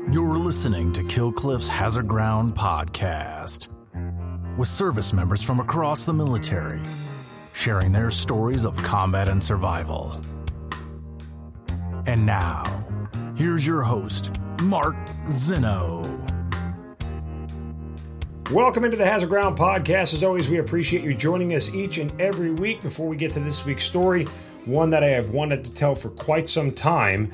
You're listening to Kill Cliff's Hazard Ground podcast with service members from across the military sharing their stories of combat and survival. And now, here's your host, Mark Zinno. Welcome into the Hazard Ground podcast. As always, we appreciate you joining us each and every week. Before we get to this week's story, one that I have wanted to tell for quite some time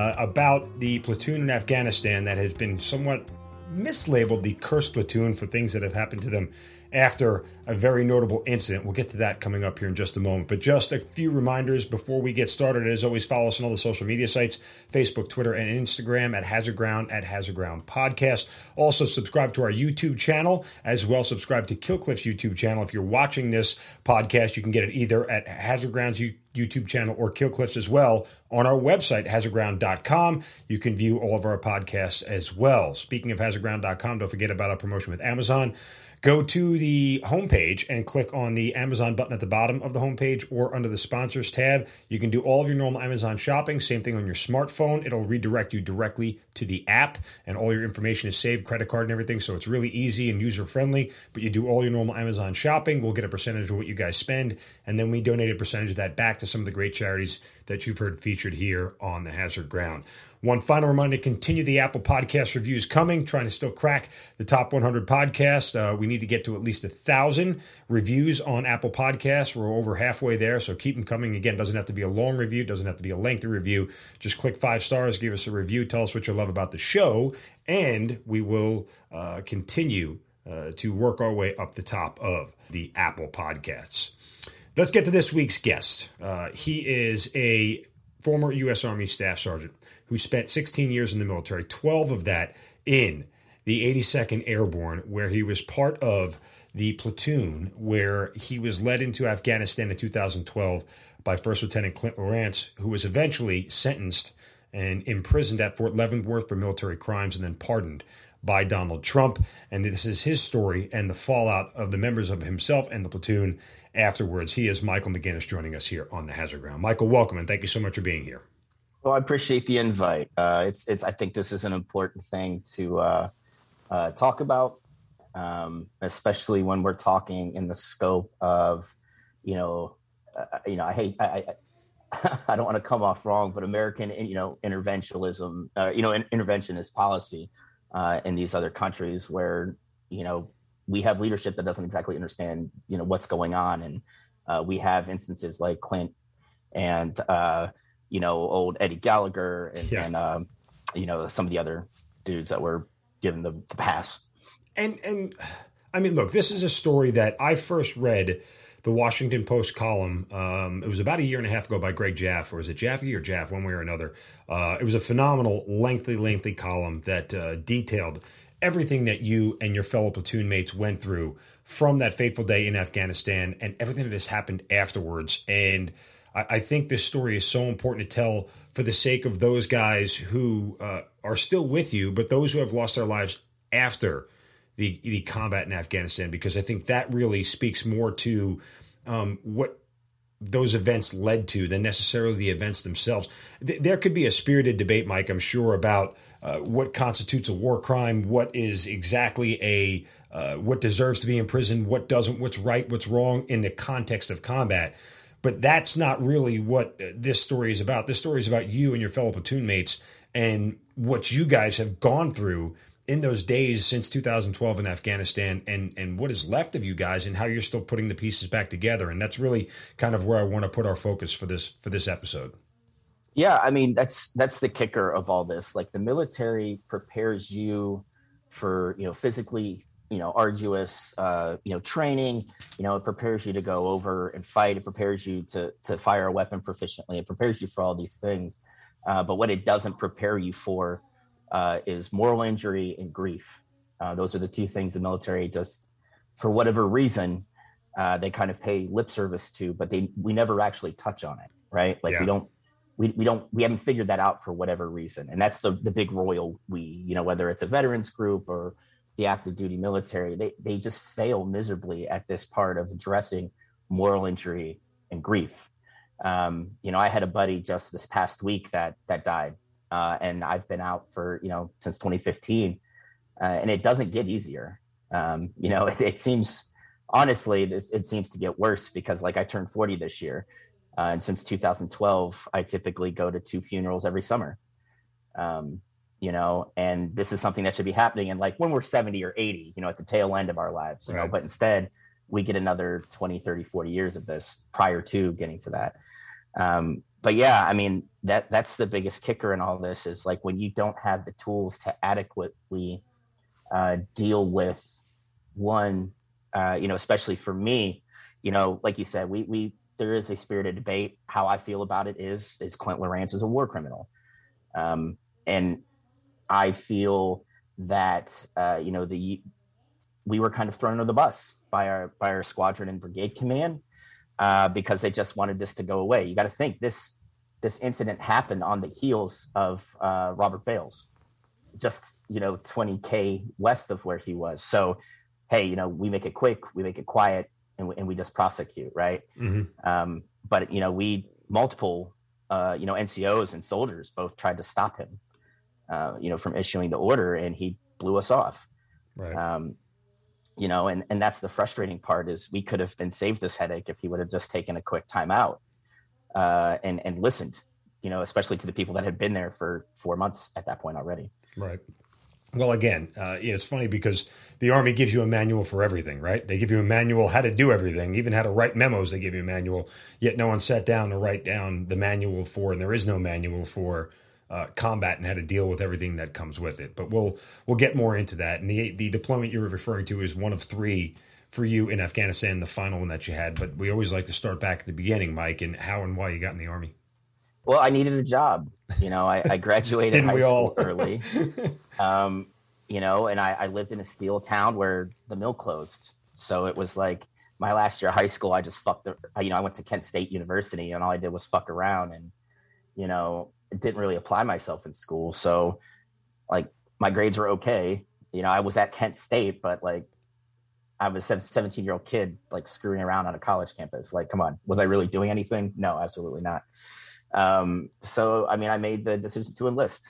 about the platoon in Afghanistan that has been somewhat mislabeled the cursed platoon for things that have happened to them after a very notable incident. We'll get to that coming up here in just a moment. But just a few reminders before we get started. As always, follow us on all the social media sites, Facebook, Twitter, and Instagram at Hazard Ground Podcast. Also, subscribe to our YouTube channel, as well subscribe to Kill Cliff's YouTube channel. If you're watching this podcast, you can get it either at Hazard Ground's YouTube channel or Kill Cliff's as well on our website, hazardground.com. You can view all of our podcasts as well. Speaking of hazardground.com, don't forget about our promotion with Amazon. Go to the homepage and click on the Amazon button at the bottom of the homepage or under the sponsors tab. You can do all of your normal Amazon shopping. Same thing on your smartphone. It'll redirect you directly to the app, and all your information is saved, credit card and everything. So it's really easy and user-friendly. But you do all your normal Amazon shopping. We'll get a percentage of what you guys spend, and then we donate a percentage of that back to some of the great charities that you've heard featured here on the Hazard Ground. One final reminder, continue the Apple Podcast reviews coming, trying to still crack the top 100 podcasts. We need to get to at least 1,000 reviews on Apple Podcasts. We're over halfway there, so keep them coming. Again, doesn't have to be a long review, doesn't have to be a lengthy review. Just click 5 stars, give us a review, tell us what you love about the show, and we will continue to work our way up the top of the Apple Podcasts. Let's get to this week's guest. He is a former U.S. Army Staff Sergeant who spent 16 years in the military, 12 of that in the 82nd Airborne, where he was part of the platoon where he was led into Afghanistan in 2012 by First Lieutenant Clint Lawrence, who was eventually sentenced and imprisoned at Fort Leavenworth for military crimes and then pardoned by Donald Trump. And this is his story and the fallout of the members of himself and the platoon afterwards. He is Michael McGinnis joining us here on the Hazard Ground. Michael, welcome, and thank you so much for being here. Well, I appreciate the invite. I think this is an important thing to talk about, especially when we're talking in the scope of, I don't want to come off wrong, but American, interventionism, interventionist policy in these other countries where, we have leadership that doesn't exactly understand, what's going on. And we have instances like Clint and, old Eddie Gallagher and some of the other dudes that were given the pass. And I mean, look, this is a story that I first read the Washington Post column. It was about a year and a half ago by Greg Jaff, or is it Jaffe or Jaff, one way or another. It was a phenomenal, lengthy column that detailed everything that you and your fellow platoon mates went through from that fateful day in Afghanistan and everything that has happened afterwards. And I think this story is so important to tell for the sake of those guys who are still with you, but those who have lost their lives after the combat in Afghanistan, because I think that really speaks more to what those events led to than necessarily the events themselves. There could be a spirited debate, Mike, I'm sure, about what constitutes a war crime, what is exactly what deserves to be in prison, what doesn't, what's right, what's wrong in the context of combat. But that's not really what this story is about. This story is about you and your fellow platoon mates and what you guys have gone through in those days since 2012 in Afghanistan and what is left of you guys and how you're still putting the pieces back together. And that's really kind of where I want to put our focus for this episode. Yeah, I mean, that's the kicker of all this. Like, the military prepares you for, physically, arduous, training. It prepares you to go over and fight. It prepares you to fire a weapon proficiently. It prepares you for all these things. But what it doesn't prepare you for is moral injury and grief. Those are the two things the military just, for whatever reason, they kind of pay lip service to, but we never actually touch on it, right? Like, yeah. We haven't figured that out for whatever reason. And that's the big royal we, whether it's a veterans group or the active duty military, they just fail miserably at this part of addressing moral injury and grief. I had a buddy just this past week that died And I've been out for, since 2015, and it doesn't get easier. It seems, honestly, it seems to get worse because like I turned 40 this year. And since 2012, I typically go to 2 funerals every summer. And this is something that should be happening. And like when we're 70 or 80, at the tail end of our lives, right. But instead we get another 20, 30, 40 years of this prior to getting to that. But yeah, I mean, that's the biggest kicker in all this is like when you don't have the tools to adequately deal with one, especially for me, like you said, there is a spirited debate. How I feel about it is Clint Lorance is a war criminal. And I feel that, we were kind of thrown under the bus by our squadron and brigade command because they just wanted this to go away. You got to think this incident happened on the heels of Robert Bales, just, 20K west of where he was. So, hey, we make it quick, we make it quiet, and we just prosecute, right? Mm-hmm. But multiple NCOs and soldiers both tried to stop him, from issuing the order, and he blew us off. Right. And that's the frustrating part is we could have been saved this headache if he would have just taken a quick time out and listened, especially to the people that had been there for 4 months at that point already. Right. Well, again, it's funny because the Army gives you a manual for everything, right? They give you a manual how to do everything, even how to write memos. They give you a manual, yet no one sat down to write down the manual for, and there is no manual for combat and how to deal with everything that comes with it. But we'll get more into that. And the deployment you're referring to is one of 3 for you in Afghanistan, the final one that you had. But we always like to start back at the beginning, Mike, and how and why you got in the Army. Well, I needed a job. I graduated high school early. And I lived in a steel town where the mill closed. So it was like my last year of high school, I just I went to Kent State University and all I did was fuck around and, didn't really apply myself in school. So like my grades were okay. I was at Kent State, but like I was a 17-year-old kid, like screwing around on a college campus. Like, come on, was I really doing anything? No, absolutely not. So, I mean, I made the decision to enlist.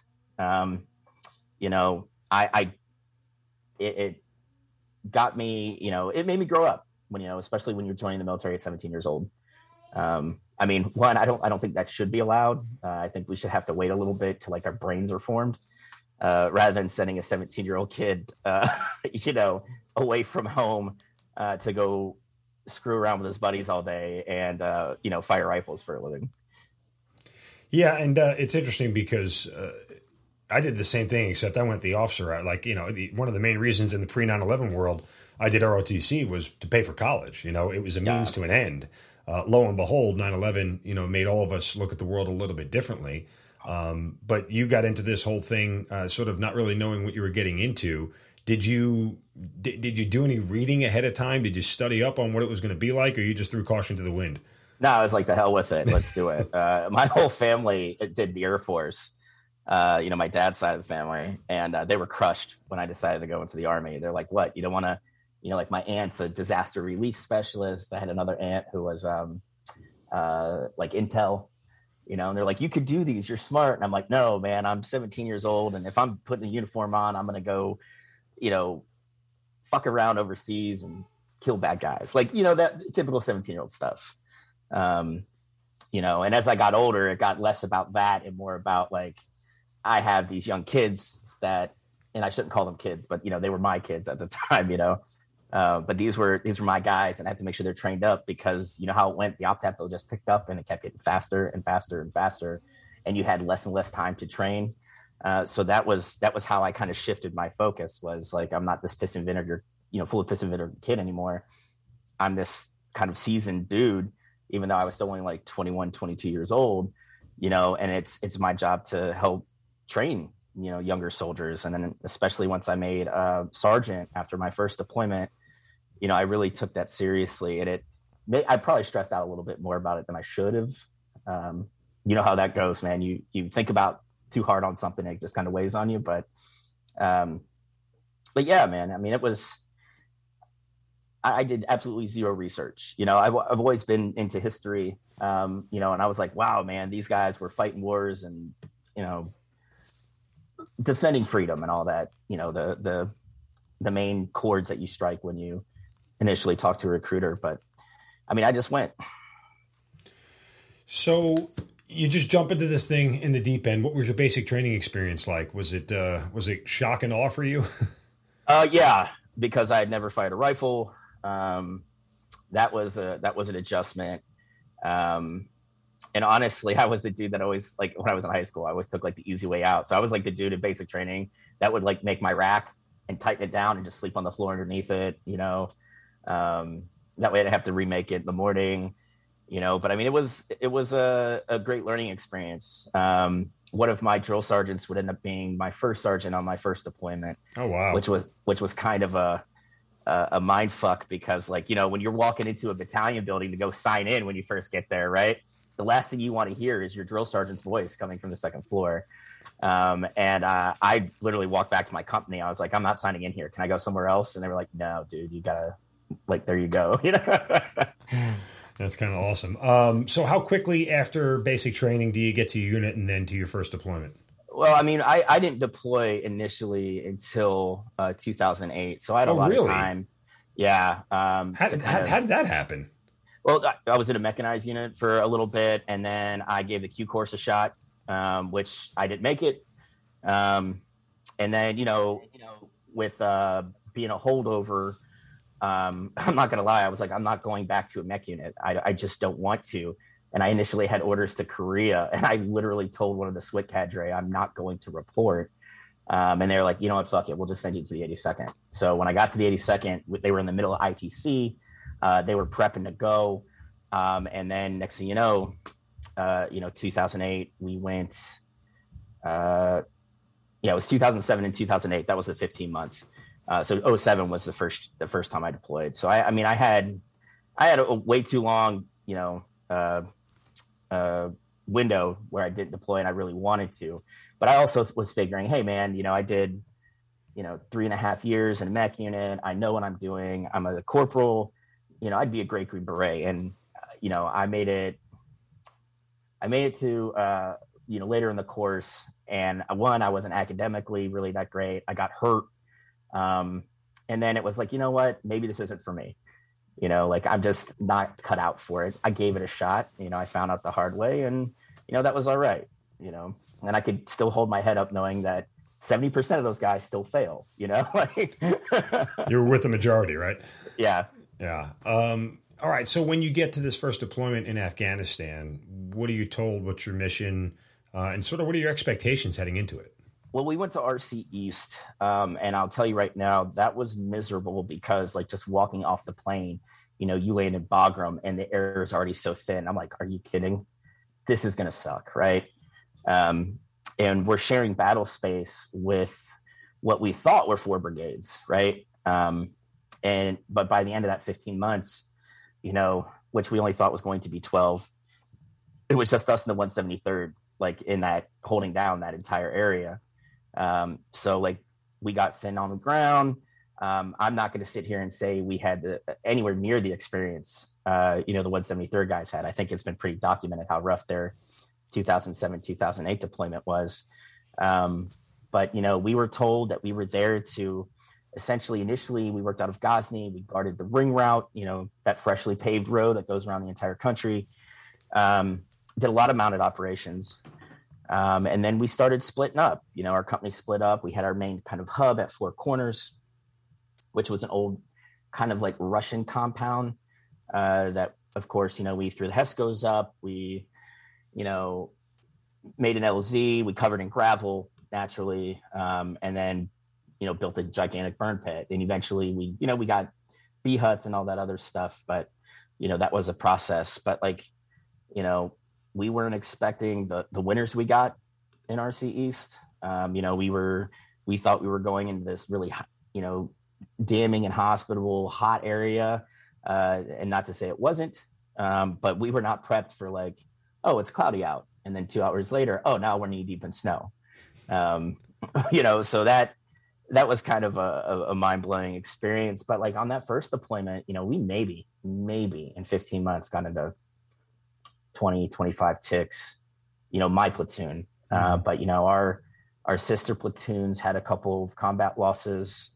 It got me, it made me grow up when, especially when you're joining the military at 17 years old. I mean, one, I don't think that should be allowed. I think we should have to wait a little bit till like our brains are formed, rather than sending a 17-year-old kid, away from home, to go screw around with his buddies all day and, fire rifles for a living. Yeah. And, it's interesting because, I did the same thing, except I went the officer route. Like, one of the main reasons in the pre 9/11 world I did ROTC was to pay for college. It was a means to an end. Lo and behold, 9/11, made all of us look at the world a little bit differently. But you got into this whole thing, sort of not really knowing what you were getting into. Did you do any reading ahead of time? Did you study up on what it was going to be like, or you just threw caution to the wind? No, I was like, the hell with it. Let's do it. My whole family did the Air Force. My dad's side of the family, and they were crushed when I decided to go into the Army. They're like, what, you don't want to, like my aunt's a disaster relief specialist. I had another aunt who was, like Intel, and they're like, you could do these, you're smart. And I'm like, no, man, I'm 17 years old. And if I'm putting a uniform on, I'm going to go, fuck around overseas and kill bad guys. Like, that typical 17-year-old stuff. And as I got older, it got less about that and more about like, I have these young kids that, and I shouldn't call them kids, but they were my kids at the time, but these were my guys, and I had to make sure they're trained up because how it went, the op tempo just picked up and it kept getting faster and faster and faster. And you had less and less time to train. So that was how I kind of shifted my focus, was like, I'm not this piss and vinegar, full of piss and vinegar kid anymore. I'm this kind of seasoned dude, even though I was still only like 21, 22 years old, and it's my job to help train, younger soldiers. And then especially once I made sergeant after my first deployment, I really took that seriously. And I probably stressed out a little bit more about it than I should have. You know how that goes, man. You think about too hard on something, it just kind of weighs on you. But yeah, man, I mean, I did absolutely zero research. I've always been into history, and I was like, wow, man, these guys were fighting wars and, defending freedom and all that, the main chords that you strike when you initially talk to a recruiter. But I mean, I just went. So you just jump into this thing in the deep end. What was your basic training experience like? Was it shock and awe for you? Yeah, because I had never fired a rifle. That was an adjustment. And honestly, I was the dude that always, like, when I was in high school, I always took like the easy way out. So I was like the dude in basic training that would like make my rack and tighten it down and just sleep on the floor underneath it, that way I'd have to remake it in the morning, but I mean, it was a great learning experience. One of my drill sergeants would end up being my first sergeant on my first deployment. Oh, wow. Which was kind of a mind fuck, because when you're walking into a battalion building to go sign in when you first get there, right? The last thing you want to hear is your drill sergeant's voice coming from the second floor. And I literally walked back to my company. I was like, I'm not signing in here. Can I go somewhere else? And they were like, no, dude, you gotta, like, there you go. That's kind of awesome. So how quickly after basic training do you get to your unit and then to your first deployment? Well, I mean, I didn't deploy initially until 2008. So I had a lot of time. Yeah. How did that happen? Well, I was in a mechanized unit for a little bit, and then I gave the Q course a shot, which I didn't make it. And then, with being a holdover, I'm not going to lie. I was like, I'm not going back to a mech unit. I just don't want to. And I initially had orders to Korea, and I literally told one of the SWIT cadre, I'm not going to report. And they were like, you know what, fuck it. We'll just send you to the 82nd. So when I got to the 82nd, they were in the middle of ITC. They were prepping to go. And then next thing 2008, we went, it was 2007 and 2008. That was the 15-month. So 07 was the first time I deployed. So I had a way too long, window where I didn't deploy and I really wanted to, but I also was figuring, hey man, I did, 3.5 years in a mech unit. I know what I'm doing. I'm a corporal, I'd be a great Green Beret. And, I made it to, later in the course. And I wasn't academically really that great. I got hurt. And then it was like, you know what, maybe this isn't for me. I'm just not cut out for it. I gave it a shot. I found out the hard way, and, that was all right. And I could still hold my head up knowing that 70% of those guys still fail, You were with the majority, right? Yeah. Yeah. All right. So when you get to this first deployment in Afghanistan, what are you told? What's your mission? And sort of what are your expectations heading into it? Well, we went to RC East, and I'll tell you right now, that was miserable because, like, just walking off the plane, you land in Bagram and the air is already so thin. I'm like, are you kidding? This is going to suck, right? And we're sharing battle space with what we thought were 4 brigades, right? But by the end of that 15 months, which we only thought was going to be 12, it was just us in the 173rd, like, in that, holding down that entire area. So like, we got thin on the ground. I'm not going to sit here and say we had anywhere near the experience, the 173rd guys had. I think it's been pretty documented how rough their 2007, 2008 deployment was. But, we were told that we were there to essentially, initially we worked out of Ghazni. We guarded the ring route, that freshly paved road that goes around the entire country. Did a lot of mounted operations. And then we started splitting up. Our company split up. We had our main kind of hub at Four Corners, which was an old kind of like Russian compound that, of course, we threw the HESCOs up. We, made an LZ. We covered in gravel naturally, and then, built a gigantic burn pit. And eventually we got B huts and all that other stuff. But, that was a process. But like, we weren't expecting the winners we got in RC East. We thought we were going into this really, damning and hospitable hot area. And not to say it wasn't, but we were not prepped for like, oh, it's cloudy out. And then 2 hours later, oh, now we're knee deep in snow. So that was kind of a mind-blowing experience. But like on that first deployment, we maybe in 15 months got into 20, 25 ticks, my platoon. But, Our sister platoons had a couple of combat losses.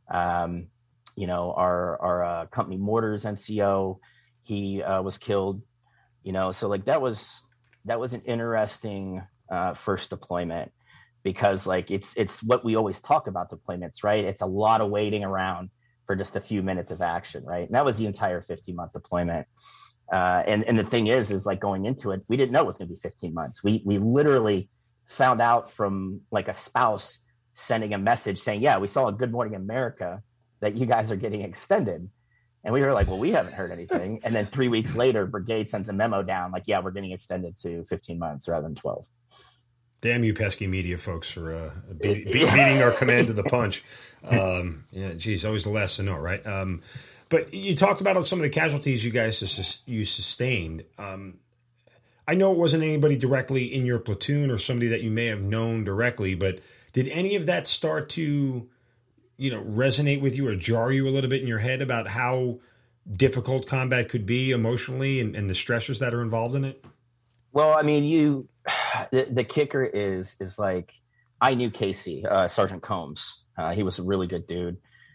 Our company mortars NCO, he was killed. So like that was an interesting first deployment, because like it's what we always talk about deployments, right? It's a lot of waiting around for just a few minutes of action, right? And that was the entire 15-month deployment. And the thing is like going into it, we didn't know it was going to be 15 months. We literally found out from like a spouse sending a message saying, yeah, we saw a Good Morning America that you guys are getting extended. And we were like, well, we haven't heard anything. And then 3 weeks later, brigade sends a memo down like, yeah, we're getting extended to 15 months rather than 12. Damn you pesky media folks for beating our command to the punch. Geez, always the last to know, right? But you talked about some of the casualties you guys sustained. I know it wasn't anybody directly in your platoon or somebody that you may have known directly, but did any of that start to resonate with you or jar you a little bit in your head about how difficult combat could be emotionally and the stressors that are involved in it? Well, I mean, the kicker is like, I knew Casey, Sergeant Combs. He was a really good dude.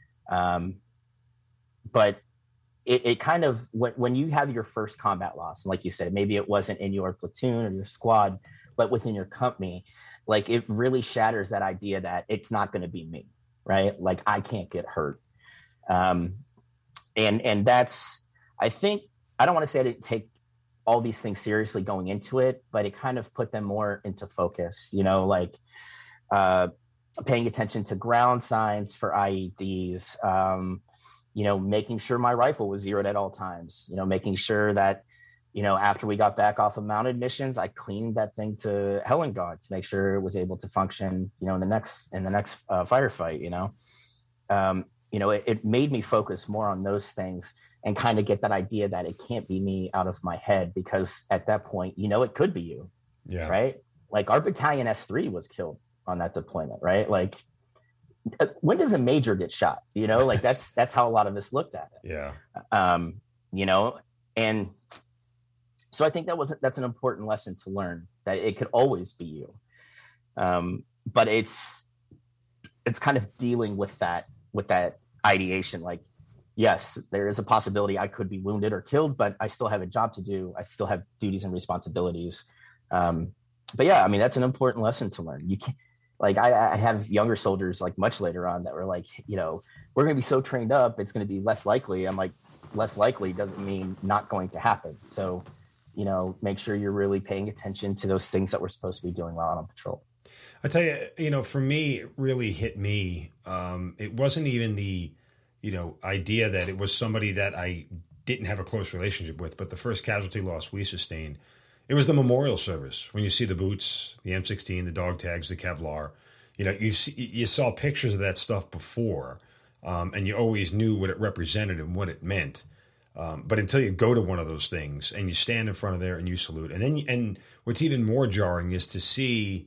But it kind of, when you have your first combat loss, and like you said, maybe it wasn't in your platoon or your squad, but within your company, like it really shatters that idea that it's not going to be me. Right? Like I can't get hurt. And that's, I think, I don't want to say I didn't take all these things seriously going into it, but it kind of put them more into focus, like paying attention to ground signs for IEDs, making sure my rifle was zeroed at all times, making sure that, after we got back off of mounted missions, I cleaned that thing to Helen guard to make sure it was able to function, in the next firefight, it made me focus more on those things and kind of get that idea that it can't be me out of my head, because at that point, it could be you. Yeah. Right. Like our battalion S3 was killed on that deployment, right? Like when does a major get shot? Like that's how a lot of us looked at it. Yeah. And so I think that's an important lesson to learn, that it could always be you. But it's kind of dealing with that ideation. Like, yes, there is a possibility I could be wounded or killed, but I still have a job to do. I still have duties and responsibilities. But yeah, I mean, that's an important lesson to learn. You can't, like, I have younger soldiers like much later on that were like, we're going to be so trained up, it's going to be less likely. I'm like, less likely doesn't mean not going to happen. So, make sure you're really paying attention to those things that we're supposed to be doing while on patrol. I tell you, for me, it really hit me. It wasn't even the, idea that it was somebody that I didn't have a close relationship with, but the first casualty loss we sustained, it was the memorial service. When you see the boots, the M16, the dog tags, the Kevlar, you saw pictures of that stuff before, and you always knew what it represented and what it meant. But until you go to one of those things and you stand in front of there and you salute, and what's even more jarring is to see,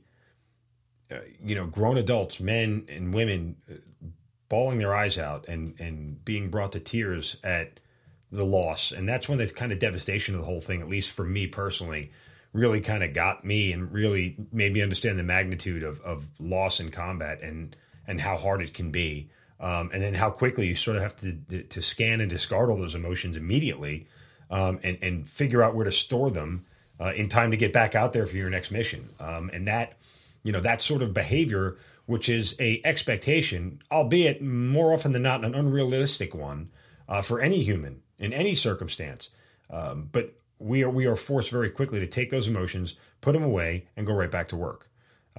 grown adults, men and women, bawling their eyes out and being brought to tears at the loss. And that's when the kind of devastation of the whole thing, at least for me personally, really kind of got me and really made me understand the magnitude of loss in combat and how hard it can be. And then how quickly you sort of have to scan and discard all those emotions immediately, and figure out where to store them in time to get back out there for your next mission. And that, that sort of behavior, which is a expectation, albeit more often than not an unrealistic one, for any human in any circumstance. But we are forced very quickly to take those emotions, put them away, and go right back to work.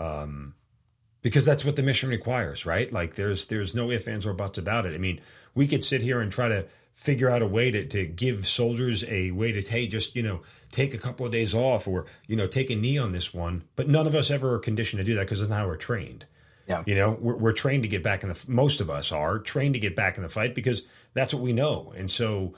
Because that's what the mission requires, right? Like there's no ifs, ands, or buts about it. I mean, we could sit here and try to figure out a way to give soldiers a way to, hey, just, take a couple of days off or, take a knee on this one. But none of us ever are conditioned to do that because that's not how we're trained. Yeah. We're trained to get back in most of us are trained to get back in the fight because that's what we know. And so,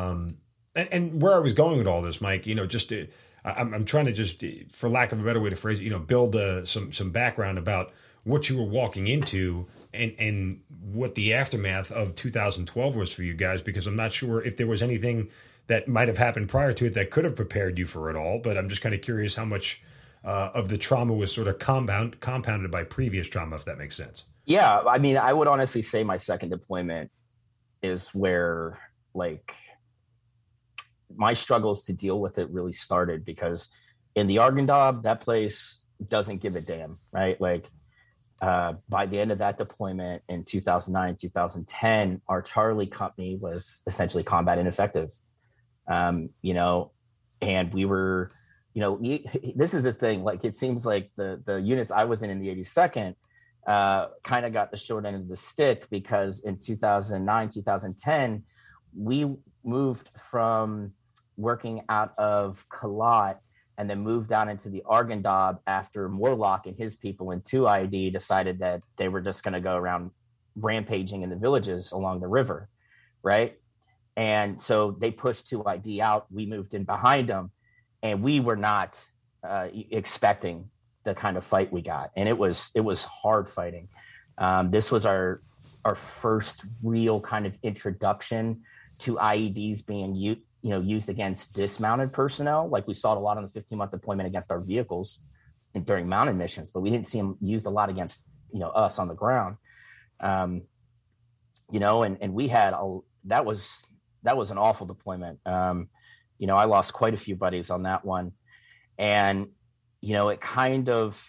and where I was going with all this, Mike, I'm trying to just, for lack of a better way to phrase it, build some background about what you were walking into and what the aftermath of 2012 was for you guys, because I'm not sure if there was anything that might have happened prior to it that could have prepared you for it all. But I'm just kind of curious how much of the trauma was sort of compounded by previous trauma, if that makes sense. Yeah. I mean, I would honestly say my second deployment is where like my struggles to deal with it really started, because in the Arghandab, that place doesn't give a damn, right? Like by the end of that deployment in 2009, 2010, our Charlie company was essentially combat ineffective. You know, and we were, you know, this is the thing, like, it seems like the units I was in the 82nd kind of got the short end of the stick, because in 2009, 2010, we moved from working out of Kalat and then moved down into the Arghandab after Morlock and his people in 2ID decided that they were just going to go around rampaging in the villages along the river, right? And so they pushed 2ID out. We moved in behind them, and we were not expecting the kind of fight we got. And it was hard fighting. This was our first real kind of introduction to IEDs being used against dismounted personnel. Like we saw it a lot on the 15-month deployment against our vehicles and during mounted missions, but we didn't see them used a lot against, us on the ground. And we had that was an awful deployment. I lost quite a few buddies on that one. And, it kind of,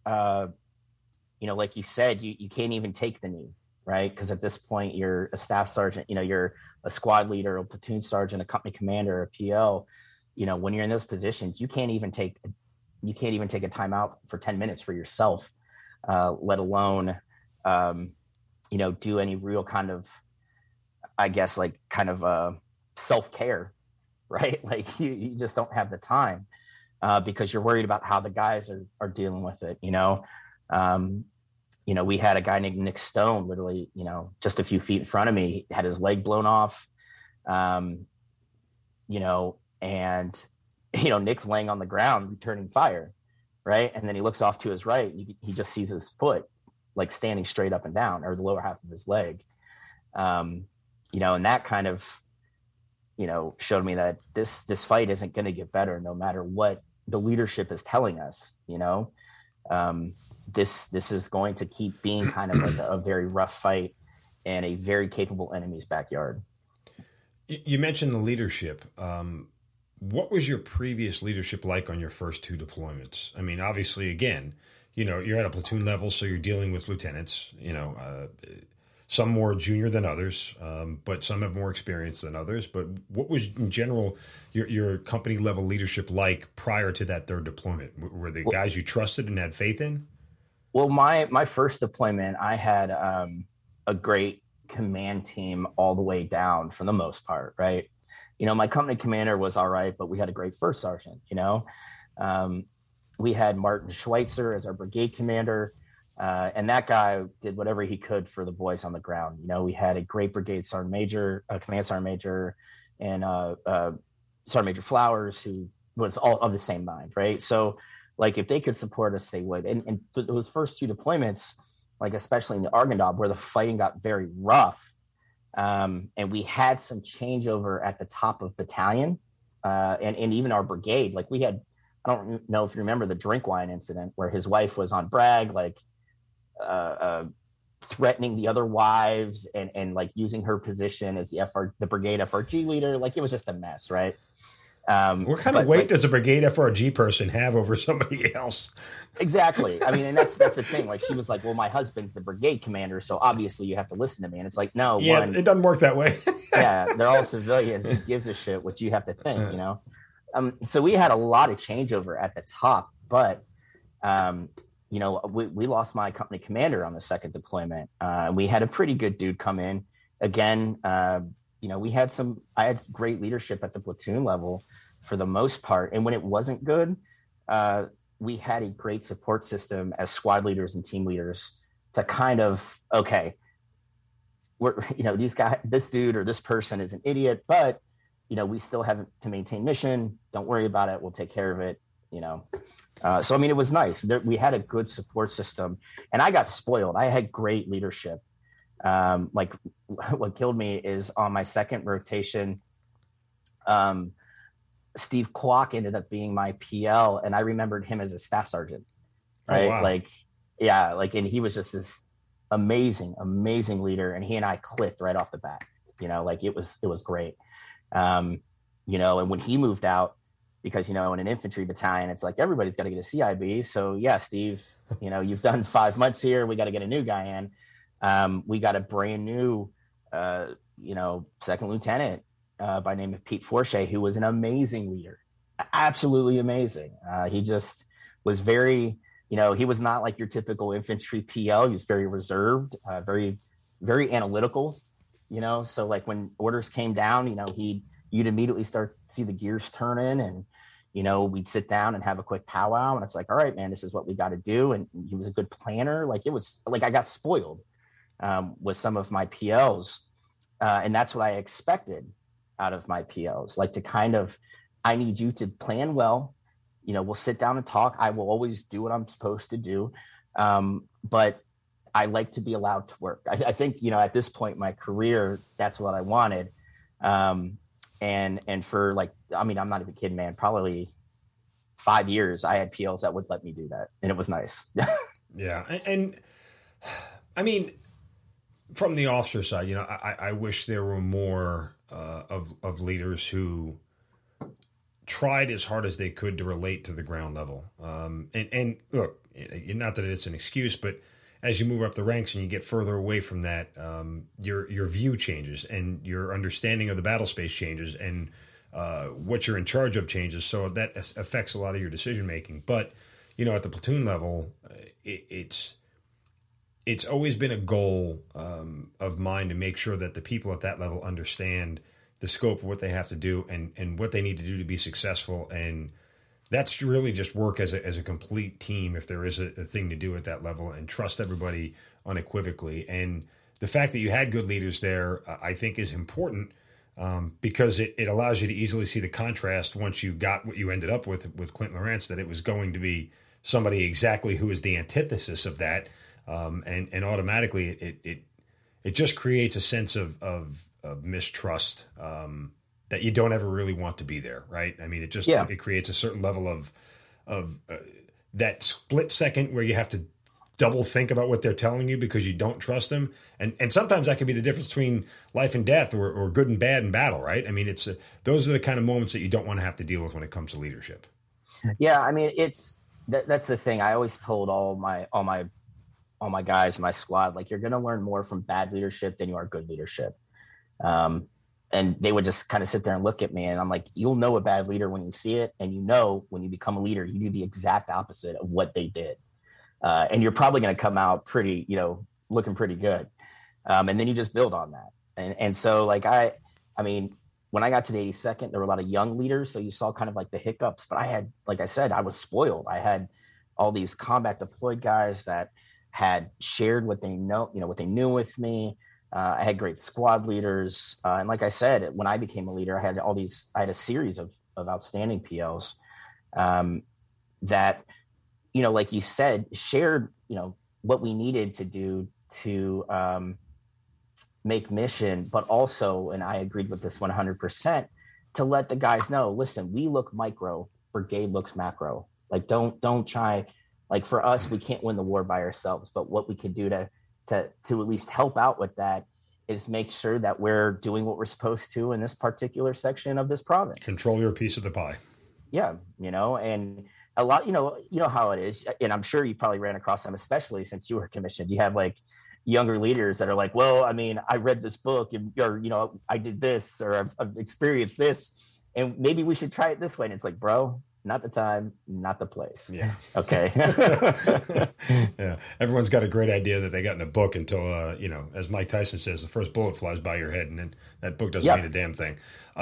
like you said, you can't even take the knee, right? Because at this point, you're a staff sergeant, you're a squad leader, a platoon sergeant, a company commander, a PO. When you're in those positions, you can't even take a timeout for 10 minutes for yourself, let alone, do any real kind of, I guess, like kind of self-care, right? Like you just don't have the time because you're worried about how the guys are dealing with it. We had a guy named Nick Stone, literally, just a few feet in front of me, had his leg blown off, and, Nick's laying on the ground, returning fire. Right. And then he looks off to his right. He just sees his foot, like standing straight up and down, or the lower half of his leg. And that kind of, showed me that this fight isn't going to get better no matter what the leadership is telling us. This is going to keep being kind of like a very rough fight in a very capable enemy's backyard. You mentioned the leadership. What was your previous leadership like on your first two deployments? I mean, obviously, again, you're at a platoon level, so you're dealing with lieutenants, some more junior than others, but some have more experience than others. But what was, in general, your company level leadership like prior to that third deployment? Were they guys you trusted and had faith in? Well, my first deployment, I had a great command team all the way down for the most part, right? My company commander was all right, but we had a great first sergeant, we had Martin Schweitzer as our brigade commander. And that guy did whatever he could for the boys on the ground. We had a great brigade sergeant major, command sergeant major, and sergeant major Flowers, who was all of the same mind, right? So, like, if they could support us, they would. And those first two deployments, like especially in the Arghandab, where the fighting got very rough, and we had some changeover at the top of battalion, and even our brigade. Like we had, I don't know if you remember the drink wine incident where his wife was on brag, like threatening the other wives and like using her position as the brigade FRG leader. Like it was just a mess, right? What kind of weight does a brigade FRG person have over somebody else? Exactly. I mean, and that's the thing. Like she was like, well, my husband's the brigade commander, so obviously you have to listen to me. And it's like, no, it doesn't work that way. Yeah, they're all civilians. Who gives a shit what you have to think, So we had a lot of changeover at the top, but we lost my company commander on the second deployment. We had a pretty good dude come in. Again, I had great leadership at the platoon level for the most part. And when it wasn't good, we had a great support system as squad leaders and team leaders to kind of, okay, this dude or this person is an idiot, but, we still have to maintain mission. Don't worry about it. We'll take care of it, So, I mean, it was nice. We had a good support system, and I got spoiled. I had great leadership. Like what killed me is on my second rotation, Steve Kwok ended up being my PL, and I remembered him as a staff sergeant. Right. Oh, wow. Like, yeah, like, and he was just this amazing, amazing leader. And he and I clicked right off the bat, like it was great. And when he moved out, because, in an infantry battalion, it's like, everybody's got to get a CIB. So yeah, Steve, you've done 5 months here. We got to get a new guy in. We got a brand new, second lieutenant by name of Pete Forche, who was an amazing leader. Absolutely amazing. He just was very, he was not like your typical infantry PL. He was very reserved, very, very analytical, so like when orders came down, you'd immediately start to see the gears turning, and, we'd sit down and have a quick powwow, and it's like, all right, man, this is what we got to do. And he was a good planner. Like, it was like, I got spoiled with some of my PLs. And that's what I expected out of my PLs, like to kind of, I need you to plan well. We'll sit down and talk. I will always do what I'm supposed to do. But I like to be allowed to work. I think, at this point in my career, that's what I wanted. And for like, I mean, I'm not even kidding, man, probably 5 years, I had PLs that would let me do that. And it was nice. Yeah. And I mean, from the officer side, I wish there were more of leaders who tried as hard as they could to relate to the ground level. And look, not that it's an excuse, but as you move up the ranks and you get further away from that, your view changes and your understanding of the battle space changes, and what you're in charge of changes. So that affects a lot of your decision making. But at the platoon level, it's always been a goal of mine to make sure that the people at that level understand the scope of what they have to do and what they need to do to be successful. And that's really just work as a complete team, if there is a thing to do at that level, and trust everybody unequivocally. And the fact that you had good leaders there, I think, is important, because it allows you to easily see the contrast once you got what you ended up with Clint Lorance, that it was going to be somebody exactly who is the antithesis of that. And automatically it just creates a sense of mistrust, that you don't ever really want to be there. Right. I mean, it creates a certain level of that split second where you have to double think about what they're telling you because you don't trust them. And sometimes that can be the difference between life and death, or good and bad in battle. Right. I mean, those are the kind of moments that you don't want to have to deal with when it comes to leadership. Yeah. I mean, that's the thing. I always told all my guys, my squad, like, you're going to learn more from bad leadership than you are good leadership. And they would just kind of sit there and look at me, and I'm like, you'll know a bad leader when you see it. And when you become a leader, you do the exact opposite of what they did. And you're probably going to come out pretty, looking pretty good. And then you just build on that. And so like, I mean, when I got to the 82nd, there were a lot of young leaders. So you saw kind of like the hiccups, but I had, like I said, I was spoiled. I had all these combat deployed guys that had shared what they what they knew with me. I had great squad leaders. And like I said, when I became a leader, I had a series of outstanding PLs that, like you said, shared, what we needed to do to make mission, but also, and I agreed with this 100%, to let the guys know, listen, we look micro, brigade looks macro. Like, don't try, like, for us, we can't win the war by ourselves, but what we could do to at least help out with that is make sure that we're doing what we're supposed to in this particular section of this province. Control your piece of the pie. Yeah. And a lot, you know how it is. And I'm sure you probably ran across them, especially since you were commissioned. You have like younger leaders that are like, well, I mean, I read this book or, I did this, or I've experienced this, and maybe we should try it this way. And it's like, bro, not the time, not the place. Yeah. Okay. Yeah. Everyone's got a great idea that they got in a book until, as Mike Tyson says, the first bullet flies by your head, and then that book doesn't mean a damn thing.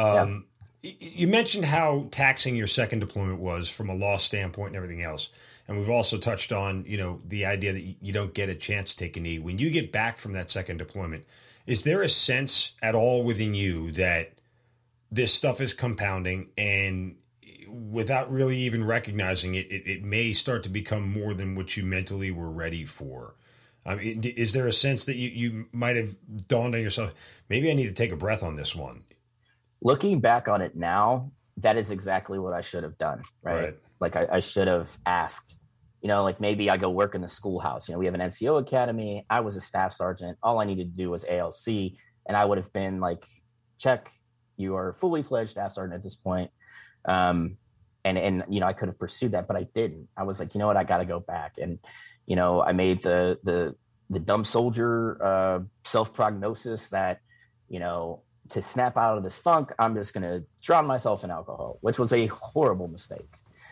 You mentioned how taxing your second deployment was from a law standpoint and everything else. And we've also touched on, the idea that you don't get a chance to take a knee. When you get back from that second deployment, is there a sense at all within you that this stuff is compounding, and without really even recognizing it, it may start to become more than what you mentally were ready for? I mean, is there a sense that you might have dawned on yourself, maybe I need to take a breath on this one? Looking back on it now, that is exactly what I should have done. Right. Like I should have asked, like maybe I go work in the schoolhouse. We have an NCO academy. I was a staff sergeant. All I needed to do was ALC, and I would have been like, check, you are fully fledged staff sergeant at this point. And I could have pursued that, but I didn't. I was like, you know what, I got to go back. And, I made the dumb soldier self-prognosis that, to snap out of this funk, I'm just going to drown myself in alcohol, which was a horrible mistake.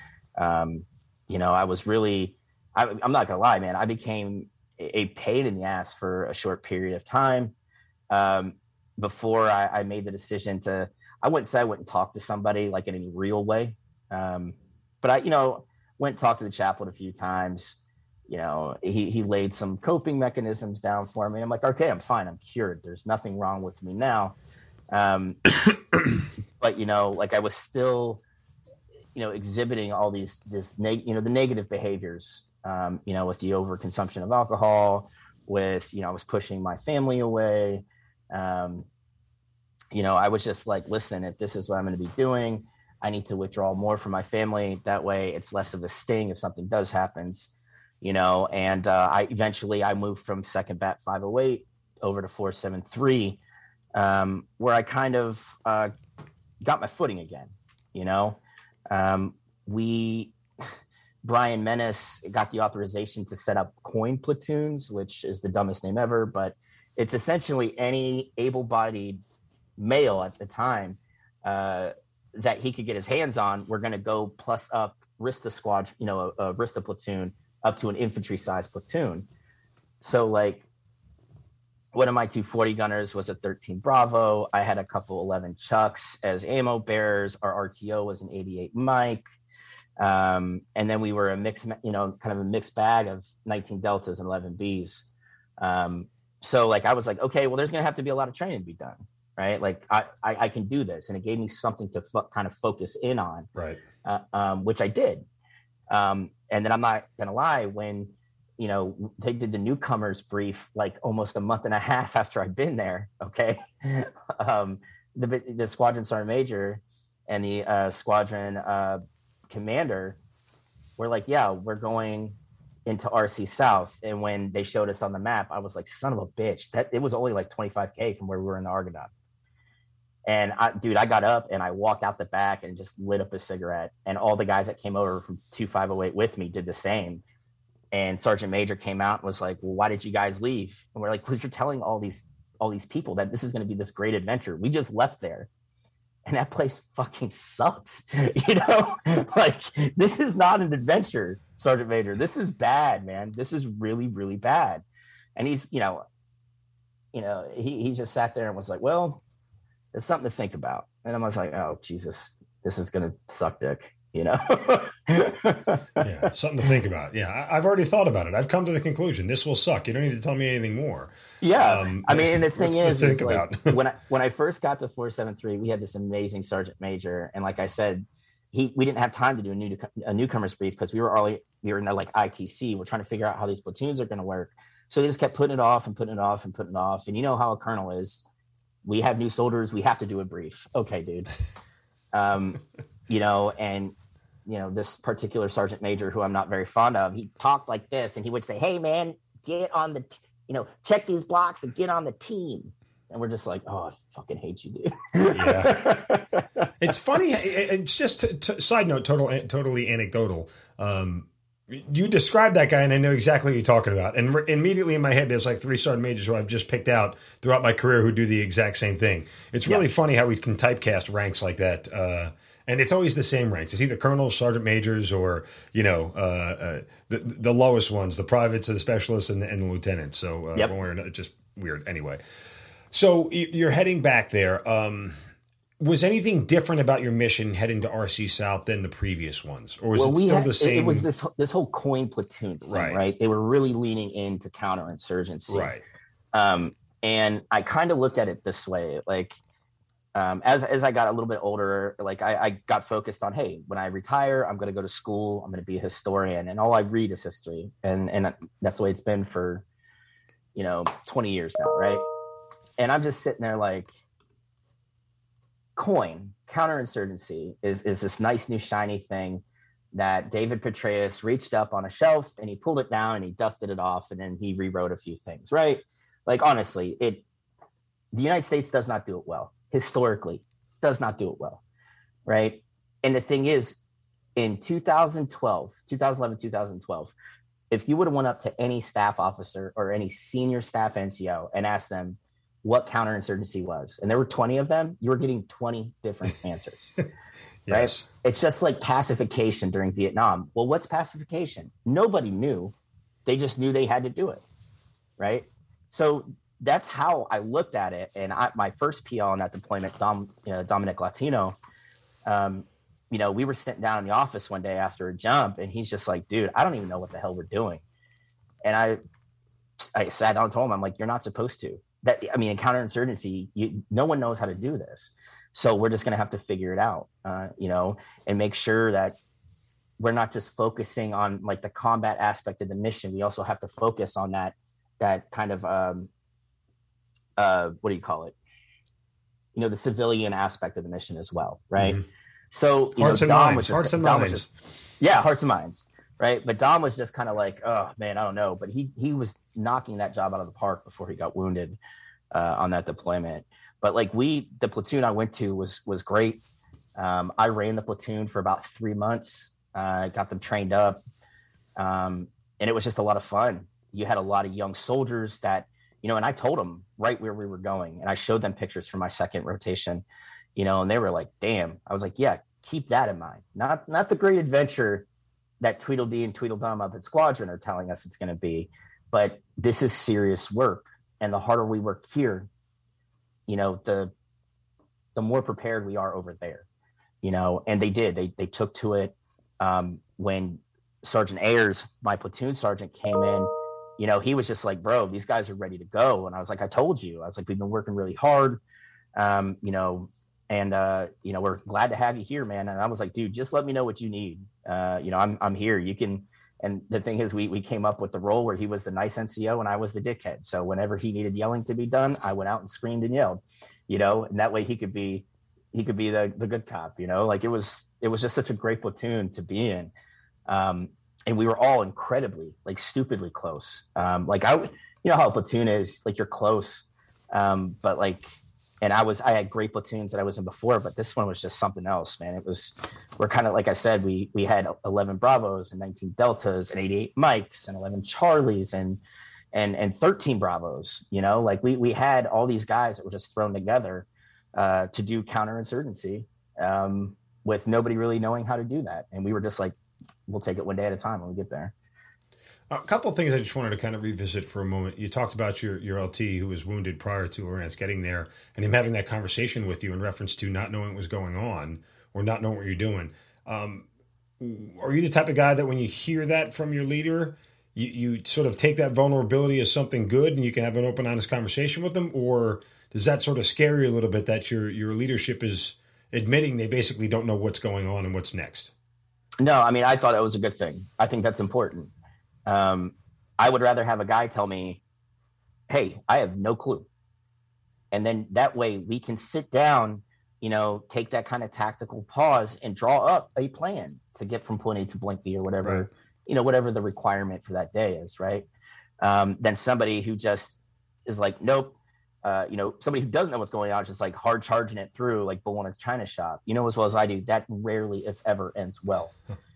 I was really, I'm not gonna lie, man, I became a pain in the ass for a short period of time before I made the decision I wouldn't say I went and talked to somebody like in any real way. But I, went and talked to the chaplain a few times. He laid some coping mechanisms down for me. I'm like, okay, I'm fine. I'm cured. There's nothing wrong with me now. But, like I was still, exhibiting all the negative behaviors, with the overconsumption of alcohol, with, I was pushing my family away. I was just like, listen, if this is what I'm going to be doing, I need to withdraw more from my family. That way it's less of a sting if something does happens, and I moved from 2nd Bat 508 over to 473, where I kind of got my footing again, Brian Menace got the authorization to set up coin platoons, which is the dumbest name ever, but it's essentially any able-bodied male at the time that he could get his hands on. We're going to go plus up Rista squad, a Rista platoon up to an infantry-sized platoon. So, like, one of my 240 gunners was a 13 Bravo. I had a couple 11 Chucks as ammo bearers. Our RTO was an 88 Mike. And then we were a mix, kind of a mixed bag of 19 Deltas and 11 Bs. So like, I was like, okay, well, there's going to have to be a lot of training to be done. Right. Like I can do this. And it gave me something to kind of focus in on, right. Which I did. And then I'm not going to lie, when, they did the newcomers brief, like almost a month and a half after I'd been there. Okay. The squadron sergeant major and the squadron commander were like, yeah, we're going into RC South. And when they showed us on the map, I was like, son of a bitch, that it was only like 25K from where we were in the Argonaut. And I got up and I walked out the back and just lit up a cigarette. And all the guys that came over from 2508 with me did the same. And Sergeant Major came out and was like, well, why did you guys leave? And we're like, because you're telling all these people that this is going to be this great adventure. We just left there. And that place fucking sucks. Like, this is not an adventure, Sergeant Major. This is bad, man. This is really, really bad. And he's, he just sat there and was like, well, it's something to think about. And I was like, oh, Jesus, this is going to suck dick, Yeah, something to think about. Yeah, I've already thought about it. I've come to the conclusion this will suck. You don't need to tell me anything more. Yeah, and the thing is like, when I first got to 473, we had this amazing sergeant major, and like I said, we didn't have time to do a newcomers brief because we were in like ITC. We're trying to figure out how these platoons are going to work. So they just kept putting it off and putting it off and putting it off. And you know how a colonel is. We have new soldiers. We have to do a brief. Okay, dude. This particular sergeant major who I'm not very fond of, he talked like this, and he would say, hey man, get on the, check these blocks and get on the team. And we're just like, oh, I fucking hate you, dude. Yeah. It's funny. It's just side note, totally anecdotal. You described that guy and I know exactly what you're talking about. And immediately in my head, there's like 3 sergeant majors who I've just picked out throughout my career who do the exact same thing. It's really funny how we can typecast ranks like that. And it's always the same ranks. It's either colonels, sergeant majors, or, the lowest ones, the privates, the specialists, and the lieutenants. So it's just weird. Anyway, so you're heading back there. Was anything different about your mission heading to RC South than the previous ones? Or was it still the same? It was this whole coin platoon thing, right? They were really leaning into counterinsurgency. Right. And I kind of looked at it this way, like, as I got a little bit older, like I got focused on, hey, when I retire, I'm going to go to school. I'm going to be a historian, and all I read is history. And that's the way it's been for, 20 years now. Right. And I'm just sitting there like, coin, counterinsurgency is this nice new shiny thing that David Petraeus reached up on a shelf and he pulled it down and he dusted it off and then he rewrote a few things, right? Like, honestly, the United States does not do it well. Historically, does not do it well, right? And the thing is, in 2011, 2012, if you would have went up to any staff officer or any senior staff NCO and asked them what counterinsurgency was, and there were 20 of them, you were getting 20 different answers. Yes. Right? It's just like pacification during Vietnam. Well, what's pacification? Nobody knew. They just knew they had to do it, right? So that's how I looked at it. And my first PL on that deployment, Dominic Latino, we were sitting down in the office one day after a jump, and he's just like, dude, I don't even know what the hell we're doing. And I sat down and told him, I'm like, you're not supposed to. In counterinsurgency, no one knows how to do this. So we're just going to have to figure it out, and make sure that we're not just focusing on like the combat aspect of the mission. We also have to focus on that kind of, what do you call it? The civilian aspect of the mission as well. Right. Mm-hmm. So, hearts and minds. Yeah. Hearts and minds. Right. But Dom was just kind of like, oh man, I don't know. But he was knocking that job out of the park before he got wounded on that deployment. But like the platoon I went to was great. I ran the platoon for about 3 months, got them trained up. And it was just a lot of fun. You had a lot of young soldiers that, and I told them right where we were going. And I showed them pictures from my second rotation, and they were like, damn. I was like, yeah, keep that in mind. Not the great adventure that Tweedledee and Tweedledum up at Squadron are telling us it's going to be, but this is serious work. And the harder we work here, the more prepared we are over there, and they did, they took to it. When Sergeant Ayers, my platoon sergeant, came in, he was just like, bro, these guys are ready to go. And I was like, I told you, we've been working really hard, and we're glad to have you here, man. And I was like, dude, just let me know what you need. I'm here. You can. And the thing is, we came up with the role where he was the nice NCO and I was the dickhead. So whenever he needed yelling to be done, I went out and screamed and yelled, and that way he could be the good cop, like it was just such a great platoon to be in. And we were all incredibly, like, stupidly close. How a platoon is, like, you're close. But like, and I had great platoons that I was in before, but this one was just something else, man. We're kind of, like I said, we had 11 Bravos and 19 Deltas and 88 Mikes and 11 Charlies and 13 Bravos, like we had all these guys that were just thrown together to do counterinsurgency with nobody really knowing how to do that. And we were just like, we'll take it one day at a time when we get there. A couple of things I just wanted to kind of revisit for a moment. You talked about your LT who was wounded prior to Lawrence getting there and him having that conversation with you in reference to not knowing what was going on or not knowing what you're doing. Are you the type of guy that when you hear that from your leader, you sort of take that vulnerability as something good and you can have an open, honest conversation with them? Or does that sort of scare you a little bit that your leadership is admitting they basically don't know what's going on and what's next? No, I thought it was a good thing. I think that's important. I would rather have a guy tell me, hey, I have no clue. And then that way we can sit down, take that kind of tactical pause and draw up a plan to get from point A to point B or whatever, right. Whatever the requirement for that day is. Right. Then somebody who just is like, nope. Somebody who doesn't know what's going on, just like hard charging it through like bull in its china shop, as well as I do, that rarely, if ever, ends well,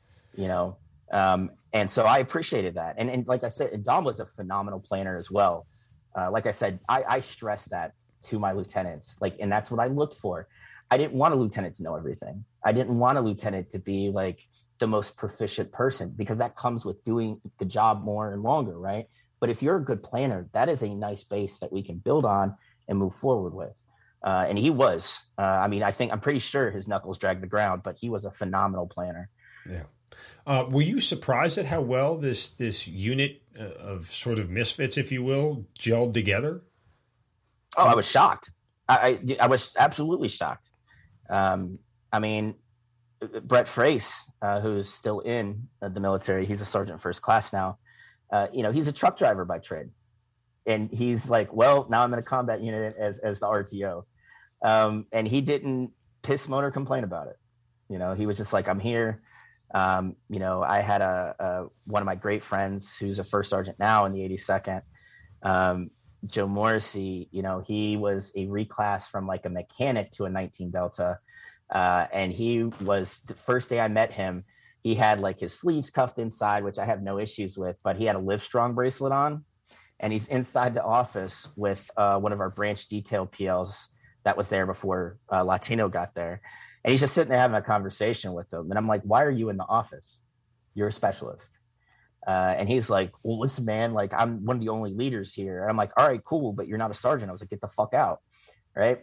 and so I appreciated that. And like I said, Dom was a phenomenal planner as well. Like I said, I stressed that to my lieutenants, and that's what I looked for. I didn't want a lieutenant to know everything. I didn't want a lieutenant to be like the most proficient person, because that comes with doing the job more and longer. Right. But if you're a good planner, that is a nice base that we can build on and move forward with. And he was, I'm pretty sure his knuckles dragged the ground, but he was a phenomenal planner. Yeah. Were you surprised at how well this unit of sort of misfits, if you will, gelled together? Oh, I was shocked. I was absolutely shocked. Brett Frace, who's still in the military, he's a sergeant first class now. He's a truck driver by trade. And he's like, well, now I'm in a combat unit as the RTO. And he didn't piss, moan, or complain about it. You know, he was just like, I'm here. You know, I had one of my great friends who's a first sergeant now in the 82nd, Joe Morrissey. You know, he was a reclass from like a mechanic to a 19 Delta. And he was, the first day I met him, he had like his sleeves cuffed inside, which I have no issues with, but he had a Livestrong bracelet on, and he's inside the office with one of our branch detail PLs that was there before Latino got there. And he's just sitting there having a conversation with them. And I'm like, why are you in the office? You're a specialist. And he's like, well, listen, man, like I'm one of the only leaders here. And I'm like, all right, cool, but you're not a sergeant. I was like, get the fuck out. Right.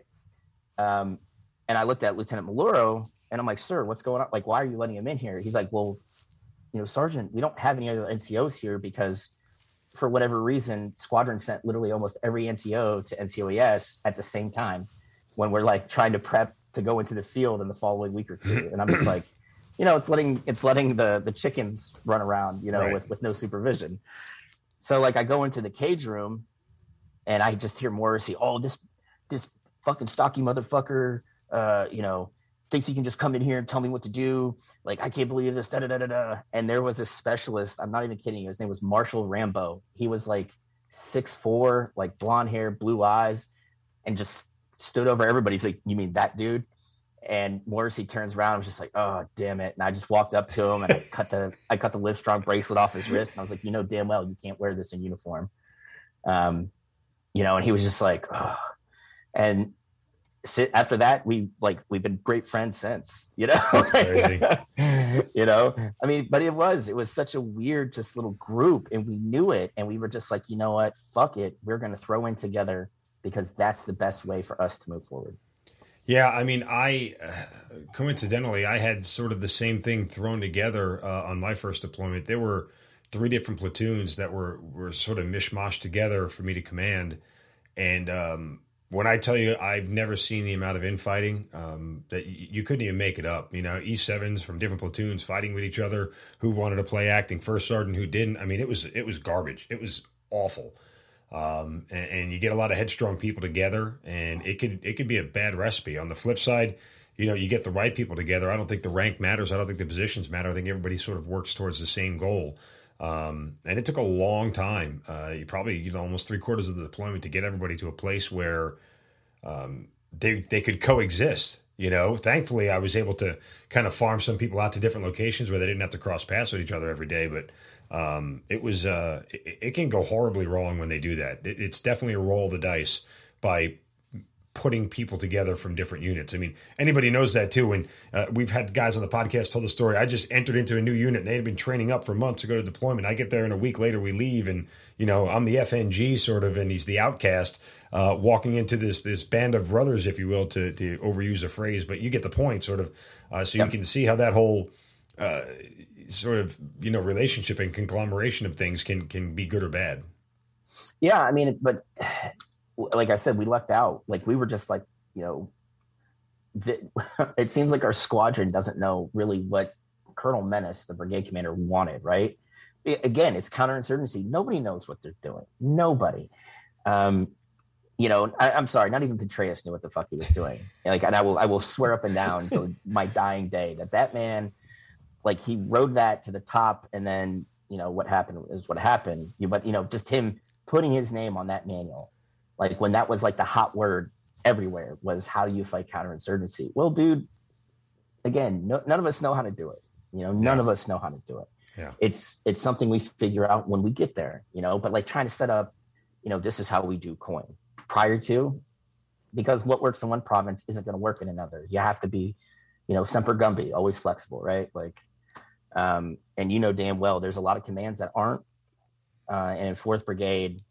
And I looked at Lieutenant Maluro and I'm like, sir, what's going on? Like, why are you letting him in here? He's like, well, you know, Sergeant, we don't have any other NCOs here because for whatever reason, Squadron sent literally almost every NCO to NCOES at the same time when we're like trying to prep to go into the field in the following week or two. And I'm just like, you know, it's letting the chickens run around, you know, right, with no supervision. So like I go into the cage room and I just hear Morrissey, oh, this fucking stocky motherfucker, you know, thinks he can just come in here and tell me what to do. Like, I can't believe this, da da da da da. And there was a specialist, I'm not even kidding you, his name was Marshall Rambo. He was like 6'4", like blonde hair, blue eyes, and just stood over everybody. He's like, you mean that dude? And Morrissey turns around and was just like, oh, damn it. And I just walked up to him and I cut the Livestrong bracelet off his wrist. And I was like, you know damn well you can't wear this in uniform. You know, and he was just like, oh. And after that, we've been great friends since, you know. That's crazy. You know, I mean, but it was such a weird, just little group, and we knew it, and we were just like, you know what, fuck it, we're going to throw in together because that's the best way for us to move forward. Yeah, I mean, coincidentally, I had sort of the same thing thrown together on my first deployment. There were 3 different platoons that were sort of mishmashed together for me to command, and when I tell you I've never seen the amount of infighting that you couldn't even make it up. You know, E7s from different platoons fighting with each other, who wanted to play acting first sergeant, who didn't. I mean, it was garbage. It was awful. And you get a lot of headstrong people together, and it could be a bad recipe. On the flip side, you know, you get the right people together. I don't think the rank matters. I don't think the positions matter. I think everybody sort of works towards the same goal. And it took a long time. You probably, almost 3/4 of the deployment to get everybody to a place where they could coexist. You know, thankfully, I was able to kind of farm some people out to different locations where they didn't have to cross paths with each other every day. But it can go horribly wrong when they do that. It's definitely a roll of the dice by putting people together from different units. I mean, anybody knows that too. When we've had guys on the podcast tell the story, I just entered into a new unit and they had been training up for months to go to deployment. I get there and a week later we leave, and I'm the FNG sort of, and he's the outcast walking into this band of brothers, if you will, to overuse a phrase, but you get the point sort of. So you can see how that whole sort of, relationship and conglomeration of things can be good or bad. Yeah. I mean, but like I said, we lucked out. Like we were just like, it seems like our squadron doesn't know really what Colonel Menace, the brigade commander, wanted, right? Again, it's counterinsurgency. Nobody knows what they're doing. Nobody. I'm sorry, not even Petraeus knew what the fuck he was doing. And I will swear up and down to my dying day that man, like, he rode that to the top, and then, what happened is what happened. But, just him putting his name on that manual, like when that was like the hot word everywhere, was how do you fight counterinsurgency? Well, dude, again, none of us know how to do it. None of us know how to do it. Yeah. It's something we figure out when we get there, but like trying to set up, this is how we do COIN prior to, because what works in one province isn't going to work in another. You have to be, semper gumby, always flexible, right? Like, and damn well, there's a lot of commands that aren't, and in 4th Brigade,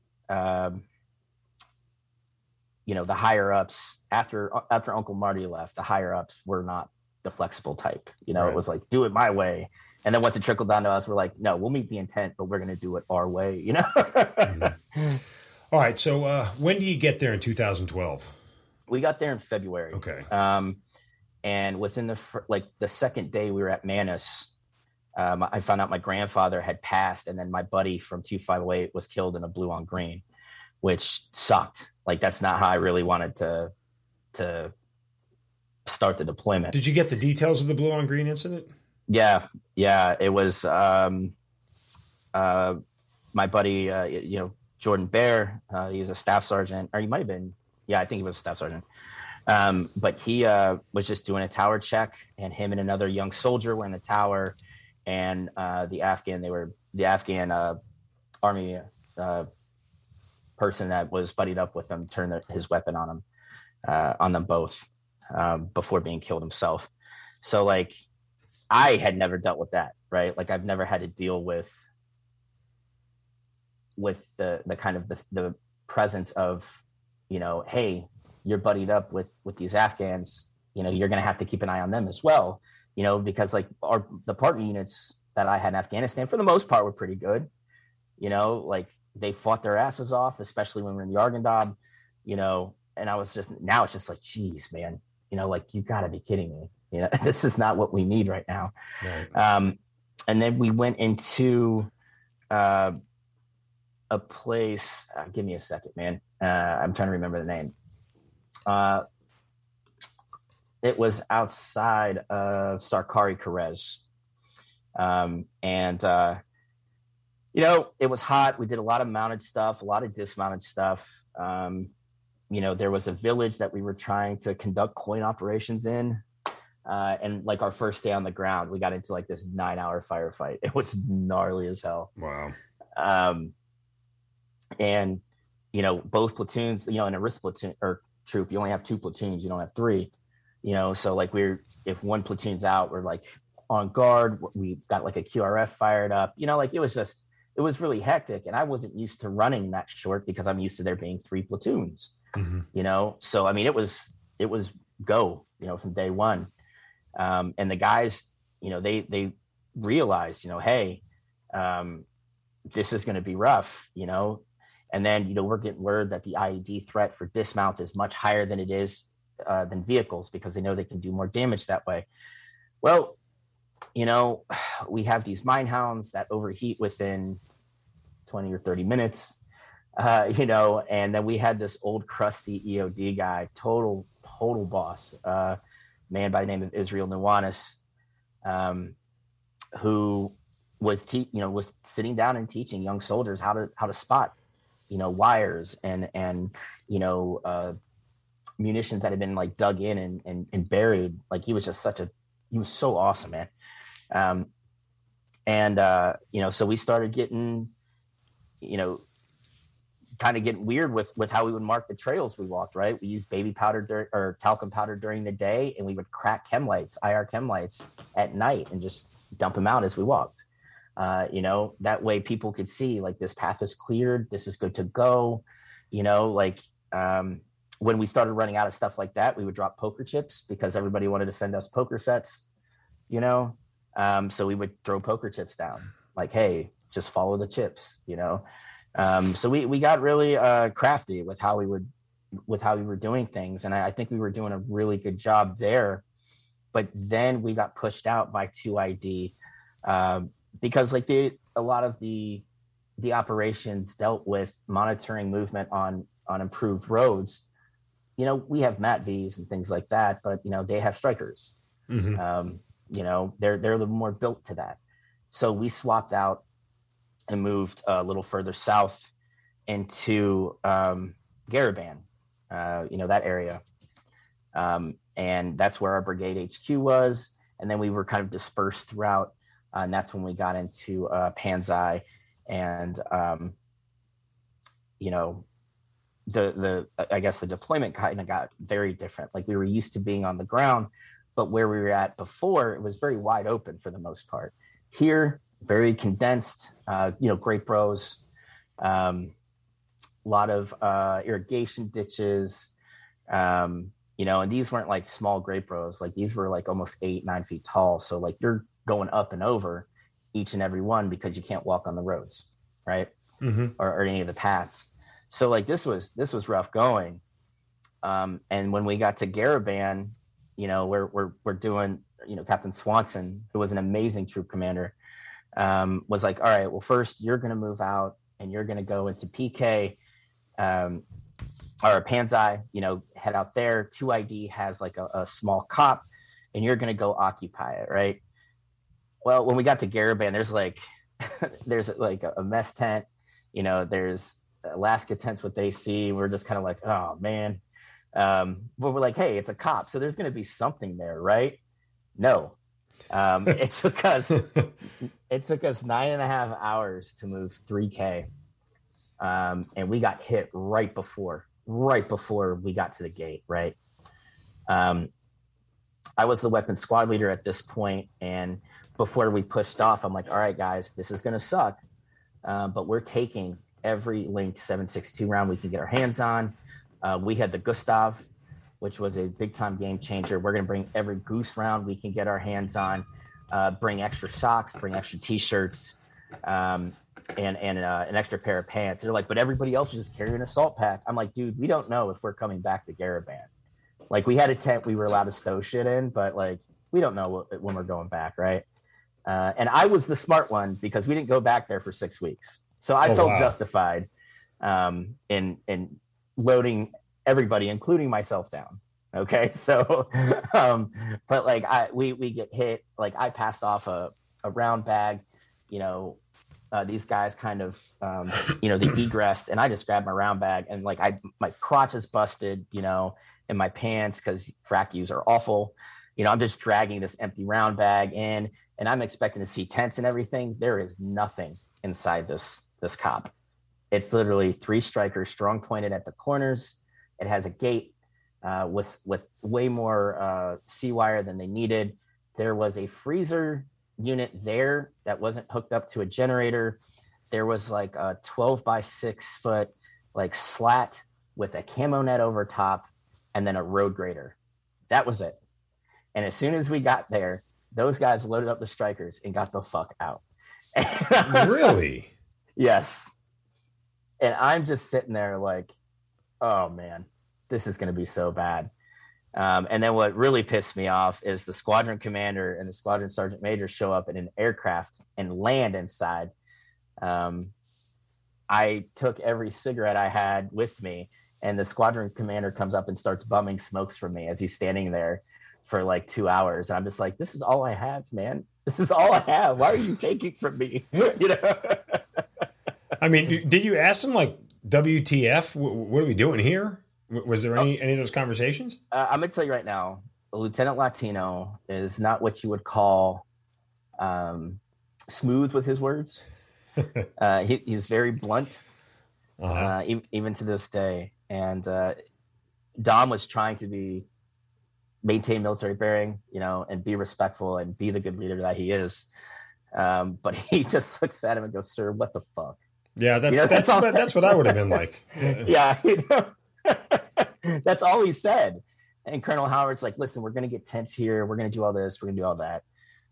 the higher ups after Uncle Marty left, the higher ups were not the flexible type. Right. It was like, do it my way. And then once it trickled down to us, we're like, no, we'll meet the intent, but we're going to do it our way. Mm-hmm. All right. So when do you get there in 2012? We got there in February. Okay. And within the second day we were at Manus, I found out my grandfather had passed, and then my buddy from 2508 was killed in a blue on green, which sucked. Like, that's not how I really wanted to start the deployment. Did you get the details of the blue on green incident? Yeah. It was my buddy, Jordan Bear. He was a staff sergeant, or he might have been. Yeah, I think he was a staff sergeant. But he was just doing a tower check, and him and another young soldier were in the tower, and the Afghan army person that was buddied up with them turned his weapon on them both before being killed himself. So like, I had never dealt with that, right? Like, I've never had to deal with the kind of the presence of, hey, you're buddied up with these Afghans, you're going to have to keep an eye on them as well, because like the partner units that I had in Afghanistan, for the most part, were pretty good. Like, they fought their asses off, especially when we were in the Arghandab, and now it's just like, geez, man, like, you gotta be kidding me. This is not what we need right now. Right. And then we went into a place, give me a second, man. I'm trying to remember the name. It was outside of Sarkari Karez. It was hot. We did a lot of mounted stuff, a lot of dismounted stuff. There was a village that we were trying to conduct coin operations in. And like, our first day on the ground, we got into like this 9-hour firefight. It was gnarly as hell. Wow. And both platoons, in a risk platoon or troop, you only have 2 platoons. You don't have 3, so like, if one platoon's out, we're like on guard. We've got like a QRF fired up, like, it was really hectic, and I wasn't used to running that short because I'm used to there being 3 platoons, so, I mean, it was go, from day one. And the guys, they realized, hey, this is going to be rough, and then, we're getting word that the IED threat for dismounts is much higher than it is than vehicles, because they know they can do more damage that way. Well, we have these mine hounds that overheat within 20 or 30 minutes, and then we had this old crusty EOD guy, total boss, man by the name of Israel Nuwanis, who was was sitting down and teaching young soldiers how to spot, wires and munitions that had been like dug in and buried. Like, he was just he was so awesome, man. So we started getting, kind of getting weird with how we would mark the trails we walked, right? We used baby powder or talcum powder during the day, and we would crack IR chem lights at night and just dump them out as we walked. That way people could see, like, this path is cleared, this is good to go. When we started running out of stuff like that, we would drop poker chips because everybody wanted to send us poker sets, so we would throw poker chips down, like, hey, just follow the chips, so we got really crafty with how we were doing things. And I think we were doing a really good job there, but then we got pushed out by 2ID because like a lot of the operations dealt with monitoring movement on improved roads. We have MATVs and things like that, but they have strikers. Mm-hmm. They're a little more built to that. So we swapped out and moved a little further south into Garaband, that area. And that's where our brigade HQ was. And then we were kind of dispersed throughout. And that's when we got into Panzai. And, I guess the deployment kind of got very different. Like, we were used to being on the ground, but where we were at before, it was very wide open for the most part. Here, very condensed, grape rows, a lot of irrigation ditches, and these weren't like small grape rows. Like, these were like almost 8-9 feet tall. So like, you're going up and over each and every one because you can't walk on the roads, right? Mm-hmm. or any of the paths. So like, this was rough going. And when we got to Garaband, we're doing, Captain Swanson, who was an amazing troop commander, was like, all right, well, first you're going to move out and you're going to go into PK. or Panzai, head out there. 2ID has like a small cop, and you're going to go occupy it, right? Well, when we got to Garaband, there's like a mess tent, there's Alaska tents with AC. We're just kind of like, oh man. But we're like, hey, it's a cop, so there's going to be something there, right? No. It took us 9.5 hours to move 3K. And we got hit right before we got to the gate, right? I was the weapons squad leader at this point, and before we pushed off, I'm like, all right, guys, this is going to suck, but we're taking every linked 7.62 round we can get our hands on. We had the Gustav, which was a big-time game changer. We're going to bring every Goose round we can get our hands on, bring extra socks, bring extra T-shirts, and an extra pair of pants. They're like, but everybody else is just carrying an assault pack. I'm like, dude, we don't know if we're coming back to Garaband. Like, we had a tent we were allowed to stow shit in, but like, we don't know when we're going back, right? And I was the smart one because we didn't go back there for 6 weeks. So I felt justified in loading everybody, including myself, down. Okay. So, but like we get hit, like I passed off a round bag, these guys kind of, the egress, and I just grabbed my round bag, and like my crotch is busted, in my pants, cause frac U's are awful. I'm just dragging this empty round bag in, and I'm expecting to see tents and everything. There is nothing inside this cop. It's literally 3 strikers strong pointed at the corners. It has a gate with way more C-wire than they needed. There was a freezer unit there that wasn't hooked up to a generator. There was like a 12 by 6 foot like slat with a camo net over top, and then a road grader. That was it. And as soon as we got there, those guys loaded up the strikers and got the fuck out. Really? Yes. And I'm just sitting there like, oh man, this is going to be so bad. And then what really pissed me off is the squadron commander and the squadron sergeant major show up in an aircraft and land inside. I took every cigarette I had with me, and the squadron commander comes up and starts bumming smokes from me as he's standing there for like 2 hours. And I'm just like, this is all I have, man. This is all I have. Why are you taking from me? I mean, did you ask them like, WTF? What are we doing here? Was there any of those conversations? I'm going to tell you right now, a Lieutenant Latino is not what you would call smooth with his words. He's very blunt, even to this day. And Dom was trying to maintain military bearing, and be respectful and be the good leader that he is. But he just looks at him and goes, "Sir, what the fuck?" Yeah, that's what I would have been like. Yeah, that's all he said. And Colonel Howard's like, "Listen, we're going to get tents here. We're going to do all this. We're going to do all that."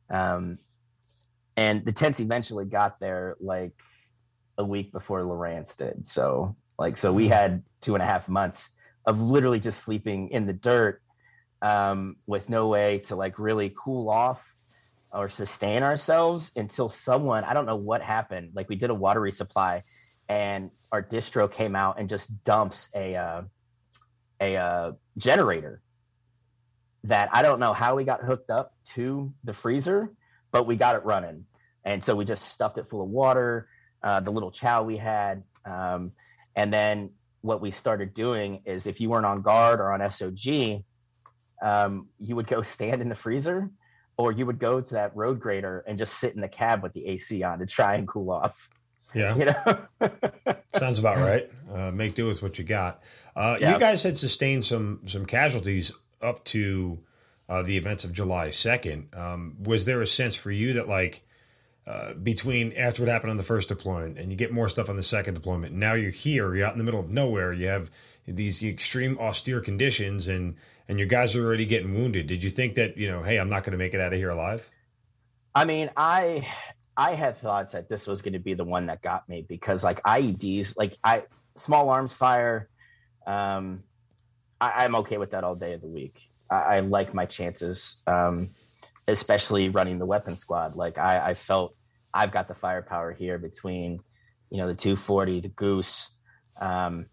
And the tents eventually got there like a week before Lawrence did. So we had 2.5 months of literally just sleeping in the dirt, with no way to like really cool off or sustain ourselves until someone, I don't know what happened. Like, we did a water resupply, and our distro came out and just dumps a generator that I don't know how we got hooked up to the freezer, but we got it running. And so we just stuffed it full of water, the little chow we had. And then what we started doing is, if you weren't on guard or on SOG, you would go stand in the freezer, or you would go to that road grader and just sit in the cab with the AC on to try and cool off. Yeah. Sounds about right. Make do with what you got. You guys had sustained some casualties up to the events of July 2nd. Was there a sense for you that, like, between after what happened on the first deployment and you get more stuff on the second deployment, now you're here, you're out in the middle of nowhere, you have these extreme austere conditions, and your guys are already getting wounded. Did you think that, hey, I'm not going to make it out of here alive? I mean, I had thoughts that this was going to be the one that got me, because like IEDs, like small arms fire, I'm okay with that all day of the week. I like my chances, especially running the weapons squad. Like I felt I've got the firepower here between, the 240, the Goose,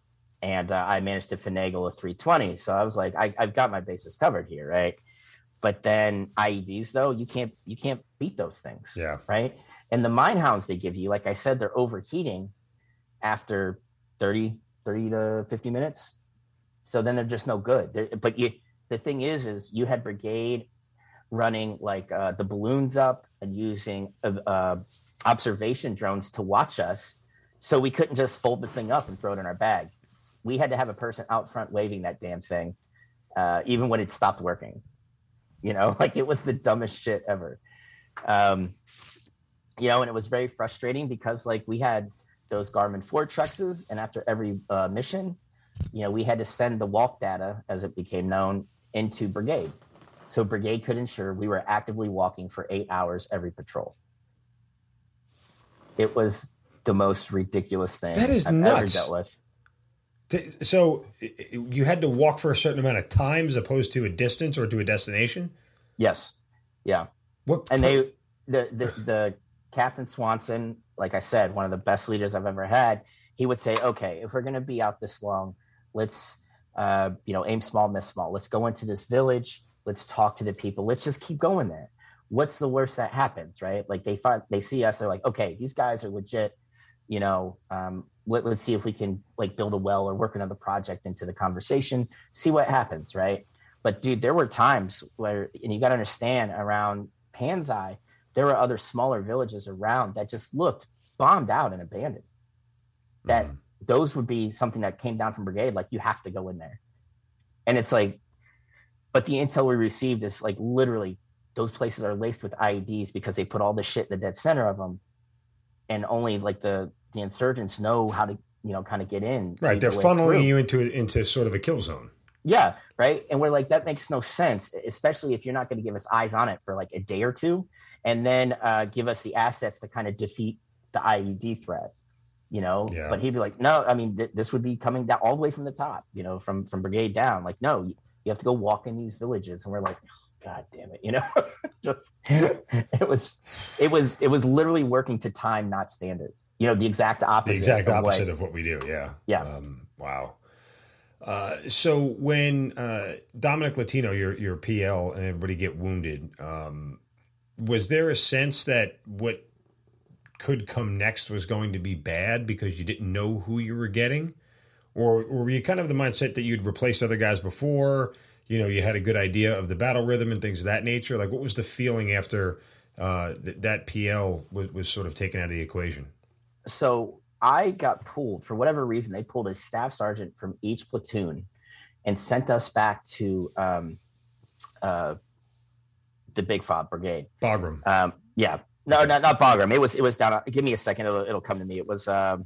and I managed to finagle a 320. So I was like, I've got my bases covered here, right? But then IEDs, though, you can't beat those things, yeah, right? And the mine hounds they give you, like I said, they're overheating after 30 to 50 minutes. So then they're just no good. The thing is you had brigade running like the balloons up and using observation drones to watch us. So we couldn't just fold the thing up and throw it in our bag. We had to have a person out front waving that damn thing, even when it stopped working. Like it was the dumbest shit ever. And it was very frustrating because like we had those Garmin Fortrexes, and after every mission, we had to send the walk data, as it became known, into brigade. So brigade could ensure we were actively walking for 8 hours every patrol. It was the most ridiculous thing that is I've nuts. ever dealt with. So you had to walk for a certain amount of time as opposed to a distance or to a destination? Yes. Yeah. The Captain Swanson, like I said, one of the best leaders I've ever had, he would say, okay, if we're going to be out this long, let's, aim small, miss small. Let's go into this village. Let's talk to the people. Let's just keep going there. What's the worst that happens, right? Like they see us, they're like, okay, these guys are legit, let's see if we can like build a well or work another project into the conversation, see what happens, right? But dude, there were times where, and you got to understand, around Panzai, there were other smaller villages around that just looked bombed out and abandoned. That those would be something that came down from brigade, like you have to go in there. And it's like, but the intel we received is like literally those places are laced with IEDs because they put all the shit in the dead center of them, and only like the insurgents know how to kind of get in. Right, they're funneling you into sort of a kill zone. Yeah, right. And we're like, that makes no sense, especially if you're not going to give us eyes on it for like a day or two, and then give us the assets to kind of defeat the IED threat. Yeah. But he'd be like, no, I mean, this would be coming down all the way from the top, from brigade down. Like, no, you have to go walk in these villages. And we're like, God damn it, just it was literally working to time, not standard. The exact opposite. The exact opposite of what we do. Yeah. Yeah. Wow. So when Dominic Latino, your PL, and everybody get wounded, was there a sense that what could come next was going to be bad because you didn't know who you were getting? Or were you kind of the mindset that you'd replaced other guys before? You had a good idea of the battle rhythm and things of that nature? Like, what was the feeling after that PL was sort of taken out of the equation? So I got pulled, for whatever reason, they pulled a staff sergeant from each platoon and sent us back to the Big Fob Brigade. Bagram. Yeah. No, not Bagram. It was down. Give me a second. It'll come to me. It was, oh,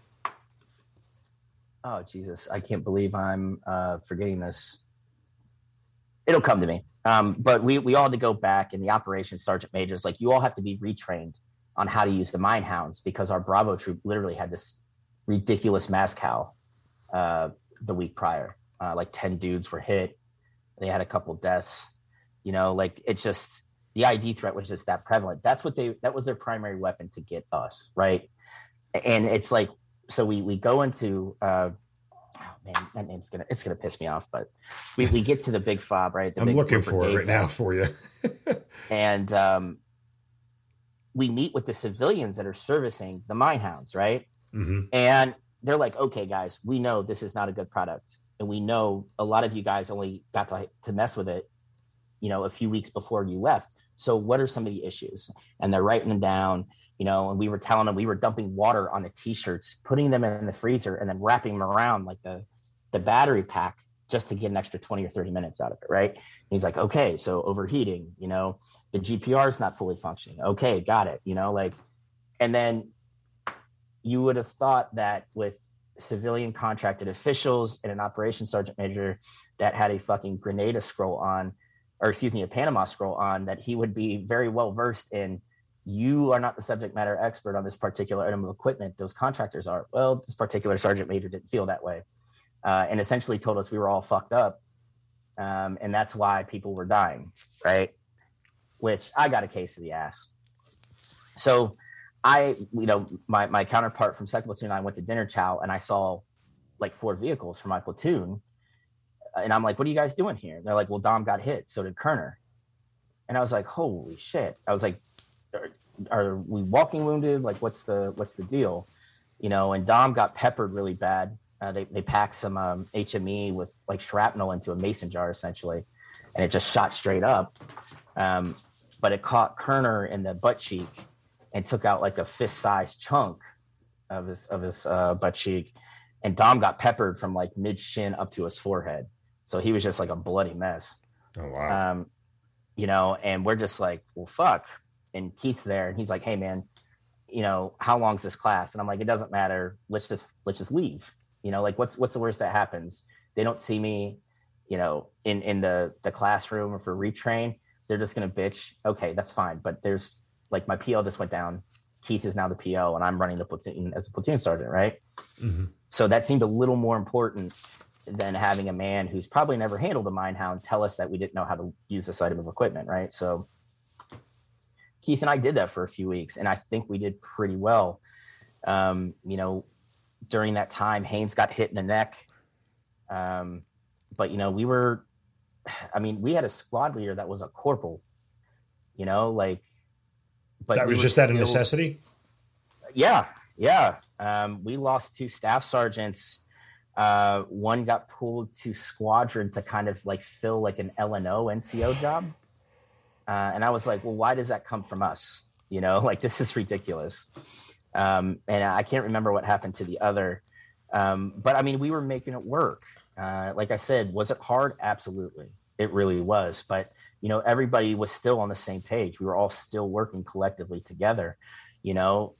Jesus. I can't believe I'm forgetting this. It'll come to me. But we all had to go back, and the operations sergeant majors, like, you all have to be retrained on how to use the mine hounds, because our Bravo troop literally had this ridiculous mass cow the week prior. Like 10 dudes were hit. They had a couple deaths. Like, it's just, the ID threat was just that prevalent. That was their primary weapon to get us, right? And it's like, so we go into oh man, that name's gonna piss me off, but we get to the Big Fob, right? I'm looking for it right now for you. And we meet with the civilians that are servicing the mine hounds, right? Mm-hmm. And they're like, okay, guys, we know this is not a good product, and we know a lot of you guys only got to mess with it, a few weeks before you left. So what are some of the issues? And they're writing them down, and we were telling them, we were dumping water on the t-shirts, putting them in the freezer, and then wrapping them around like the battery pack just to get an extra 20 or 30 minutes out of it, right? And he's like, okay, so overheating, the GPR is not fully functioning. Okay, got it, and then you would have thought that with civilian contracted officials and an operations sergeant major that had a fucking Grenada scroll on, or excuse me, a Panama scroll on, that he would be very well versed in. You are not the subject matter expert on this particular item of equipment. Those contractors are. Well, this particular sergeant major didn't feel that way, and essentially told us we were all fucked up, and that's why people were dying, right? Which I got a case of the ass. So my counterpart from Second Platoon and I went to dinner chow, and I saw like 4 vehicles for my platoon. And I'm like, what are you guys doing here? And they're like, well, Dom got hit. So did Kerner. And I was like, holy shit. I was like, are we walking wounded? Like, what's the deal? You know, and Dom got peppered really bad. They packed some HME with like shrapnel into a mason jar, essentially. And it just shot straight up. But it caught Kerner in the butt cheek and took out like a fist-sized chunk of his butt cheek. And Dom got peppered from like mid-shin up to his forehead. So he was just like a bloody mess. Oh, wow. You know, and we're just like, well, fuck. And Keith's there, and he's like, hey, man, you know, how long's this class? And I'm like, it doesn't matter. Let's just leave. You know, like what's the worst that happens? They don't see me, you know, in the classroom or for retrain. They're just going to bitch. Okay, that's fine. But there's like my PL just went down. Keith is now the PL, and I'm running the platoon as a platoon sergeant, right? Mm-hmm. So that seemed a little more important than having a man who's probably never handled a mine hound tell us that we didn't know how to use this item of equipment, right? So Keith and I did that for a few weeks, and I think we did pretty well. You know, during that time, Haynes got hit in the neck. But, you know, we had a squad leader that was a corporal, you know, like. But that was just out of necessity? Yeah. We lost 2 staff sergeants. One got pulled to squadron to kind of like fill like an LNO NCO job. And I was like, well, why does that come from us? You know, like this is ridiculous. And I can't remember what happened to the other. But I mean, we were making it work. Like I said, was it hard? Absolutely. It really was. But, you know, everybody was still on the same page. We were all still working collectively together, you know.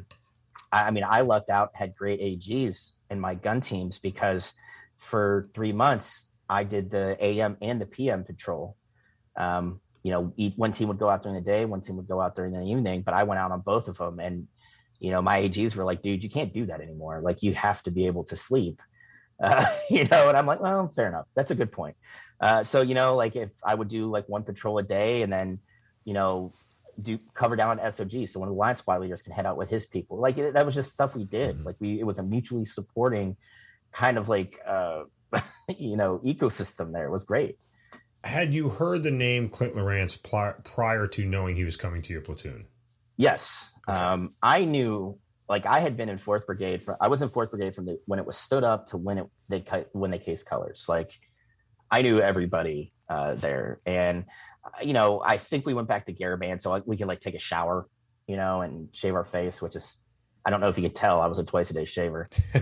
I mean, I lucked out, had great AGs in my gun teams because for 3 months, I did the AM and the PM patrol. You know, one team would go out during the day, one team would go out during the evening, but I went out on both of them. And, you know, my AGs were like, dude, you can't do that anymore. Like, you have to be able to sleep, you know? And I'm like, well, fair enough. That's a good point. So, you know, like if I would do like 1 patrol a day and then, you know, do cover down on SOG. So one of the line squad leaders can head out with his people. Like that was just stuff we did. Mm-hmm. Like it was a mutually supporting kind of like, you know, ecosystem there. It was great. Had you heard the name Clint Lorance prior to knowing he was coming to your platoon? Yes. Okay. I knew, like I had been in 4th Brigade. I was in 4th Brigade from when it was stood up to when they cased colors. Like I knew everybody there. And, you know, I think we went back to Garaband so we could like take a shower, you know, and shave our face, which is, I don't know if you could tell, I was a twice-a-day shaver.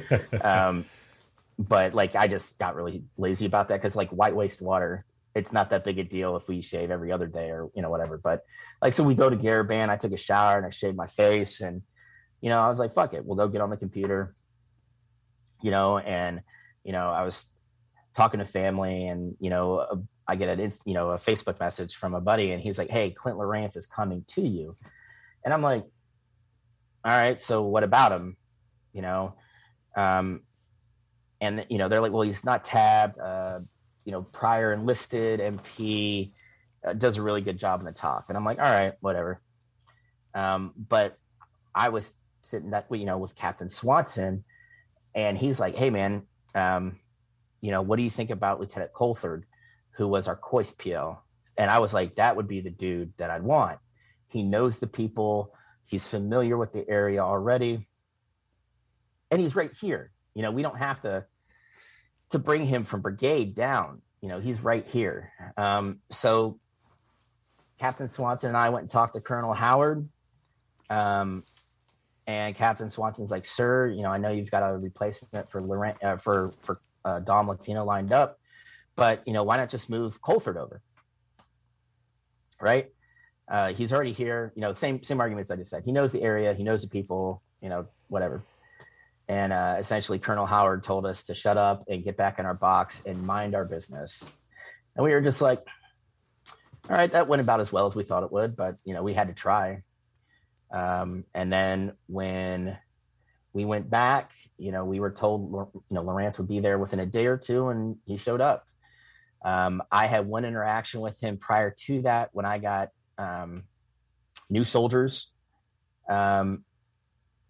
But like, I just got really lazy about that because like white wastewater, it's not that big a deal if we shave every other day or, you know, whatever. But like, so we go to Garaband, I took a shower and I shaved my face and, you know, I was like, fuck it, we'll go get on the computer, you know, and, you know, I was talking to family and, you know, I get a Facebook message from a buddy and he's like, hey, Clint Lorance is coming to you. And I'm like, all right, so what about him? You know? And, you know, they're like, well, he's not tabbed, you know, prior enlisted MP, does a really good job in the talk. And I'm like, all right, whatever. But I was sitting with Captain Swanson and he's like, hey man, you know, what do you think about Lieutenant Colford, who was our Coist PL? And I was like, that would be the dude that I'd want. He knows the people. He's familiar with the area already. And he's right here. You know, we don't have to bring him from brigade down. You know, he's right here. So Captain Swanson and I went and talked to Colonel Howard. And Captain Swanson's like, sir, you know, I know you've got a replacement for Dom Latino lined up, but, you know, why not just move Colford over? Right? He's already here. You know, same arguments I just said. He knows the area. He knows the people, you know, whatever. And essentially Colonel Howard told us to shut up and get back in our box and mind our business. And we were just like, all right, that went about as well as we thought it would, but, you know, we had to try. And then when we went back, you know, we were told, you know, Lorance would be there within a day or two, and he showed up. I had one interaction with him prior to that when I got new soldiers. I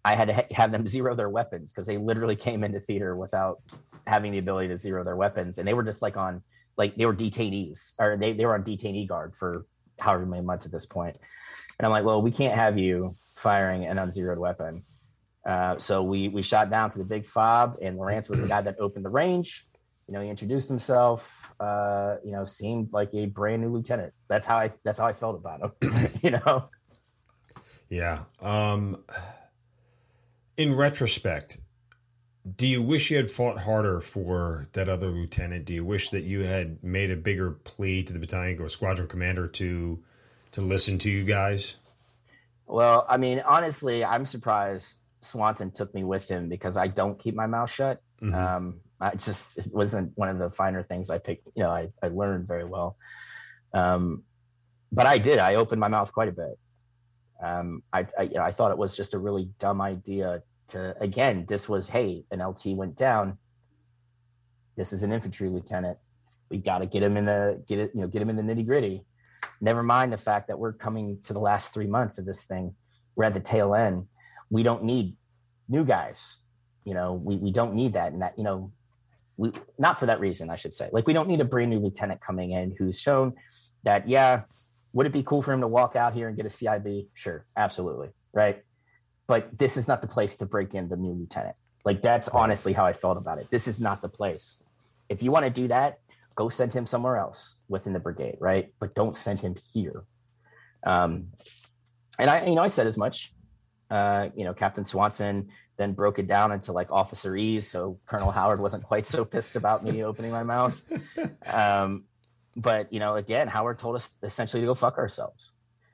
I had to have them zero their weapons because they literally came into theater without having the ability to zero their weapons. And they were just like they were detainees, or they were on detainee guard for however many months at this point. And I'm like, well, we can't have you firing an unzeroed weapon. So we shot down to the big fob, and Lawrence was the guy that opened the range. He introduced himself, seemed like a brand new lieutenant. That's how I felt about him, Yeah. In retrospect, do you wish you had fought harder for that other lieutenant? Do you wish that you had made a bigger plea to the battalion or squadron commander to listen to you guys? Well, I mean, honestly, I'm surprised Swanson took me with him because I don't keep my mouth shut. Mm-hmm. It wasn't one of the finer things I picked. I learned very well. But I did. I opened my mouth quite a bit. I thought it was just a really dumb idea this was, hey, an LT went down. This is an infantry lieutenant. We got to get him in the nitty gritty. Never mind the fact that we're coming to the last 3 months of this thing. We're at the tail end. We don't need new guys. We don't need that. And that, we, not for that reason, I should say. Like, we don't need a brand new lieutenant coming in who's shown that, yeah, would it be cool for him to walk out here and get a CIB? Sure, absolutely, right? But this is not the place to break in the new lieutenant. Like, that's honestly how I felt about it. This is not the place. If you want to do that, go send him somewhere else within the brigade, right? But don't send him here. And I said as much. Captain Swanson then broke it down into like Officer Ease, so Colonel Howard wasn't quite so pissed about me opening my mouth. But again, Howard told us essentially to go fuck ourselves,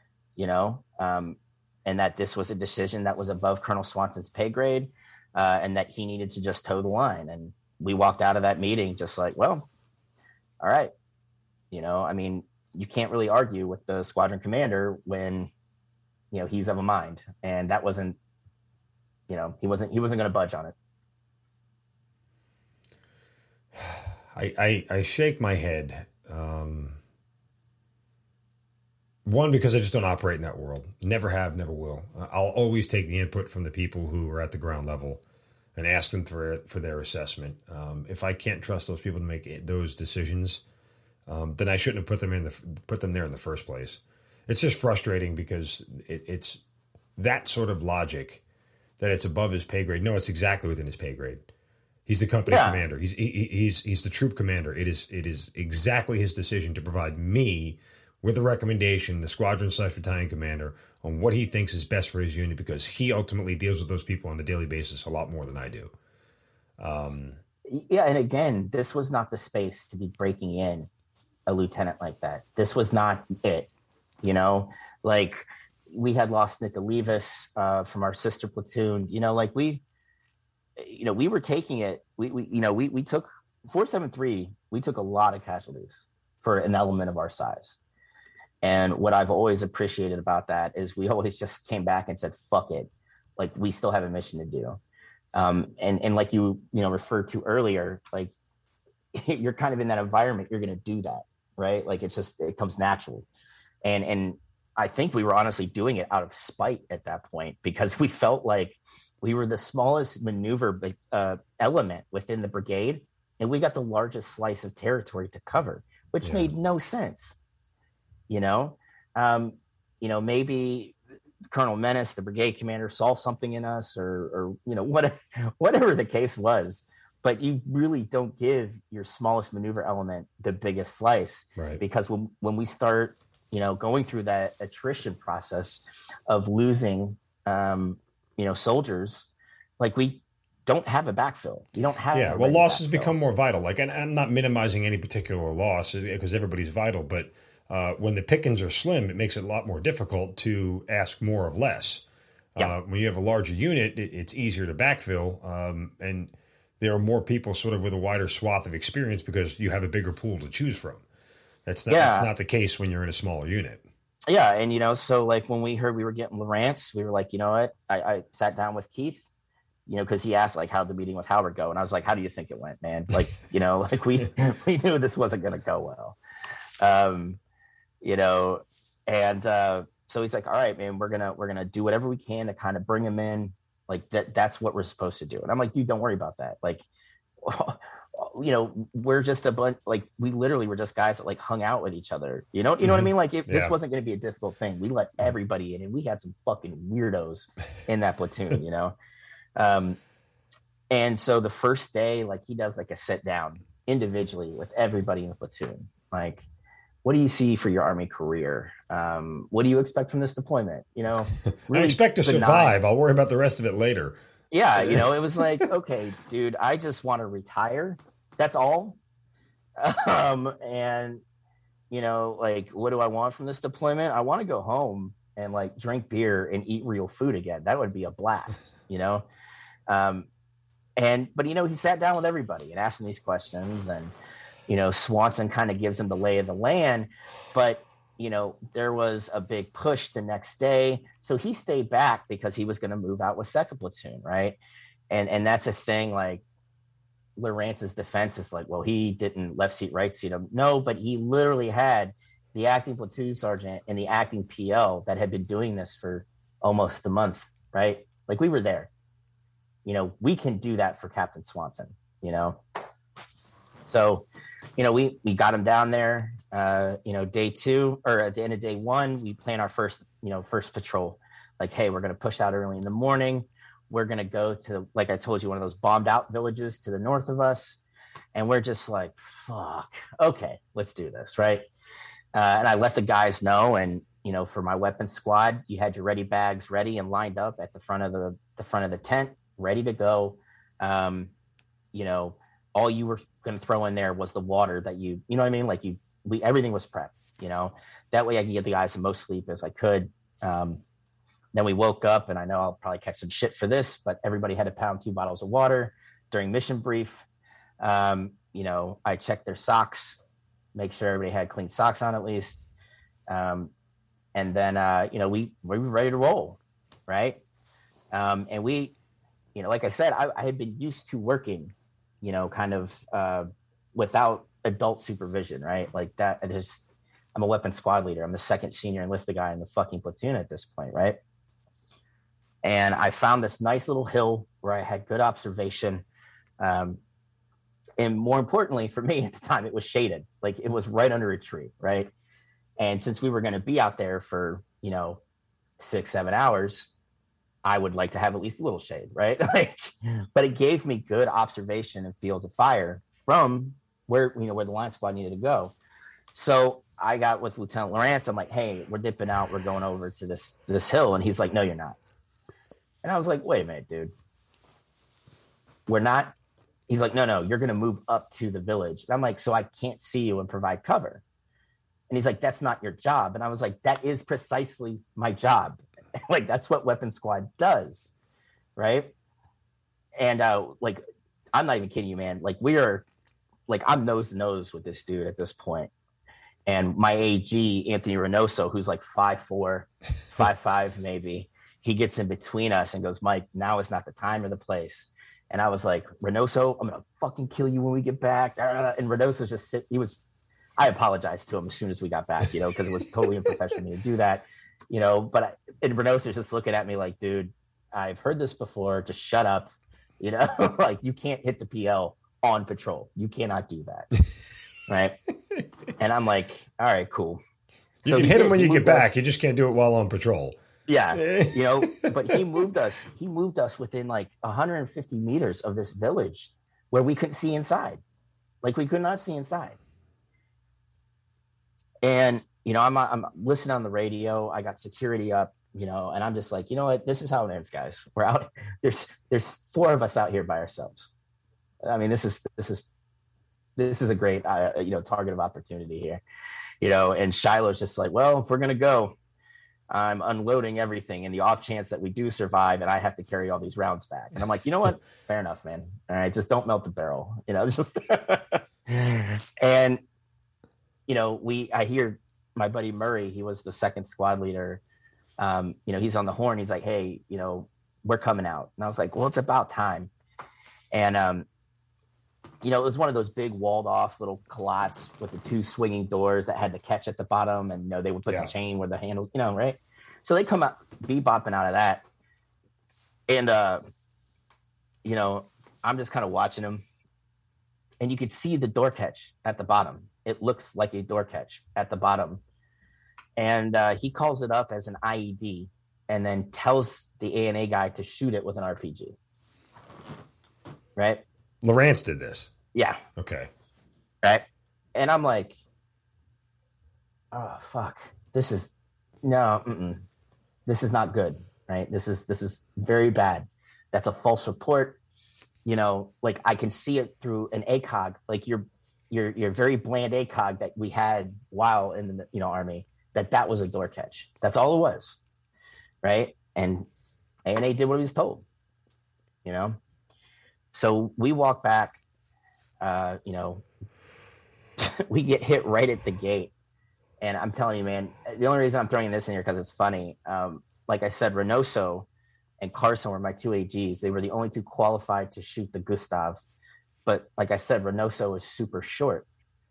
and that this was a decision that was above Colonel Swanson's pay grade, and that he needed to just toe the line. And we walked out of that meeting just like, well, all right. You can't really argue with the squadron commander when, he's of a mind, and that wasn't, he wasn't going to budge on it. I shake my head. One, because I just don't operate in that world. Never have, never will. I'll always take the input from the people who are at the ground level and ask them for their assessment. If I can't trust those people to make those decisions, then I shouldn't have put them there in the first place. It's just frustrating because it's that sort of logic that it's above his pay grade. No, it's exactly within his pay grade. He's the company commander. He's the troop commander. It is exactly his decision to provide me with a recommendation, the squadron/battalion commander, on what he thinks is best for his unit, because he ultimately deals with those people on a daily basis a lot more than I do. Yeah, and again, this was not the space to be breaking in a lieutenant like that. This was not it. Like, we had lost Nick Olivas from our sister platoon. We were taking it. We took 473. We took a lot of casualties for an element of our size. And what I've always appreciated about that is we always just came back and said, fuck it. Like, we still have a mission to do. And like you referred to earlier, like, you're kind of in that environment, you're going to do that, right? Like, it comes natural. And I think we were honestly doing it out of spite at that point, because we felt like we were the smallest maneuver element within the brigade, and we got the largest slice of territory to cover, which made no sense. Maybe Colonel Menace, the brigade commander, saw something in us, or whatever the case was. But you really don't give your smallest maneuver element the biggest slice, right? Because when we start, going through that attrition process of losing, soldiers, like, we don't have a backfill. You don't have losses become more vital. Like, and I'm not minimizing any particular loss because everybody's vital, but when the pickings are slim, it makes it a lot more difficult to ask more of less. When you have a larger unit, it's easier to backfill, and there are more people sort of with a wider swath of experience because you have a bigger pool to choose from. That's not the case when you're in a smaller unit. Yeah, and so like when we heard we were getting Lawrence, we were like, you know what? I sat down with Keith, because he asked like, how'd the meeting with Howard go? And I was like, how do you think it went, man? Like, like we knew this wasn't going to go well. So he's like, all right, man, we're gonna do whatever we can to kind of bring him in, Like that's what we're supposed to do. And I'm like, dude, don't worry about that. Like, we're just a bunch, like we literally were just guys that like hung out with each other. You know what I mean? Like this wasn't going to be a difficult thing. We let everybody in, and we had some fucking weirdos in that platoon, and so the first day, like he does like a sit down individually with everybody in the platoon. Like, what do you see for your Army career? What do you expect from this deployment? Really I expect to survive. I'll worry about the rest of it later. Yeah. It was like, okay, dude, I just want to retire. That's all. And, like, what do I want from this deployment? I want to go home and like drink beer and eat real food again. That would be a blast, but he sat down with everybody and asked them these questions, and, Swanson kind of gives him the lay of the land, but, there was a big push the next day. So he stayed back because he was going to move out with second platoon. Right. And that's a thing. Like Lawrence's defense is like, well, he didn't left seat, right seat him. No, but he literally had the acting platoon sergeant and the acting PL that had been doing this for almost a month. Right. Like we were there, we can do that for Captain Swanson, So, we got him down there, day 2 or at the end of day 1, we plan our first patrol. Like, hey, we're going to push out early in the morning. We're going to go to, like I told you, one of those bombed out villages to the north of us. And we're just like, fuck, okay, let's do this. Right. And I let the guys know. And, for my weapons squad, you had your ready bags ready and lined up at the front of the tent, ready to go. All you were going to throw in there was the water that you know what I mean? Like everything was prepped, that way I can get the guys the most sleep as I could. Then we woke up, and I know I'll probably catch some shit for this, but everybody had to pound 2 bottles of water during mission brief. I checked their socks, make sure everybody had clean socks on at least. And then, we were ready to roll. Right. And we, like I said, I had been used to working, kind of without adult supervision, right? Like that. I'm a weapons squad leader. I'm the second senior enlisted guy in the fucking platoon at this point, right? And I found this nice little hill where I had good observation. And more importantly for me at the time, it was shaded. Like it was right under a tree, right? And since we were going to be out there for, 6-7 hours, I would like to have at least a little shade, right? But it gave me good observation and fields of fire from where the line squad needed to go. So I got with Lieutenant Lawrence. I'm like, hey, we're dipping out. We're going over to this hill. And he's like, no, you're not. And I was like, wait a minute, dude. We're not. He's like, no, you're going to move up to the village. And I'm like, so I can't see you and provide cover. And he's like, that's not your job. And I was like, that is precisely my job. Like, that's what Weapons Squad does. Right. And I'm not even kidding you, man. Like I'm nose to nose with this dude at this point. And my AG, Anthony Reynoso, who's like 5'4", 5'5", maybe, he gets in between us and goes, Mike, now is not the time or the place. And I was like, Reynoso, I'm going to fucking kill you when we get back. And Reynoso just I apologized to him as soon as we got back, because it was totally unprofessional of me to do that, but Reynoso's just looking at me like, dude, I've heard this before. Just shut up. Like you can't hit the PL on patrol. You cannot do that. Right. And I'm like, all right, cool. You can hit him when you get back. You just can't do it while on patrol. Yeah. But he moved us within like 150 meters of this village where we couldn't see inside. Like we could not see inside. And, I'm listening on the radio. I got security up, and I'm just like, you know what? This is how it ends, guys. We're out. There's 4 of us out here by ourselves. I mean, this is a great, target of opportunity here, and Shiloh's just like, well, if we're going to go, I'm unloading everything in the off chance that we do survive and I have to carry all these rounds back. And I'm like, you know what? Fair enough, man. All right. Just don't melt the barrel, just, and, I hear my buddy Murray, he was the second squad leader. He's on the horn. He's like, hey, we're coming out. And I was like, well, it's about time. And, it was one of those big walled off little calots with the 2 swinging doors that had the catch at the bottom. And, they would put the chain where the handles, right? So they come out bebopping out of that. And, you know, I'm just kind of watching him, and you could see the door catch at the bottom. It looks like a door catch at the bottom. And he calls it up as an IED and then tells the ANA guy to shoot it with an RPG. Right? Lawrence did this. Yeah. Okay. Right? And I'm like, oh, fuck. This is not good. Right? This is very bad. That's a false report. You know, like I can see it through an ACOG, like your very bland ACOG that we had while in the Army, that was a door catch. That's all it was. Right? And ANA did what he was told. You know? So we walk back, we get hit right at the gate. And I'm telling you, man, the only reason I'm throwing this in here because it's funny. Like I said, Reynoso and Carson were my two AGs. They were the only two qualified to shoot the Gustav. But like I said, Reynoso is super short.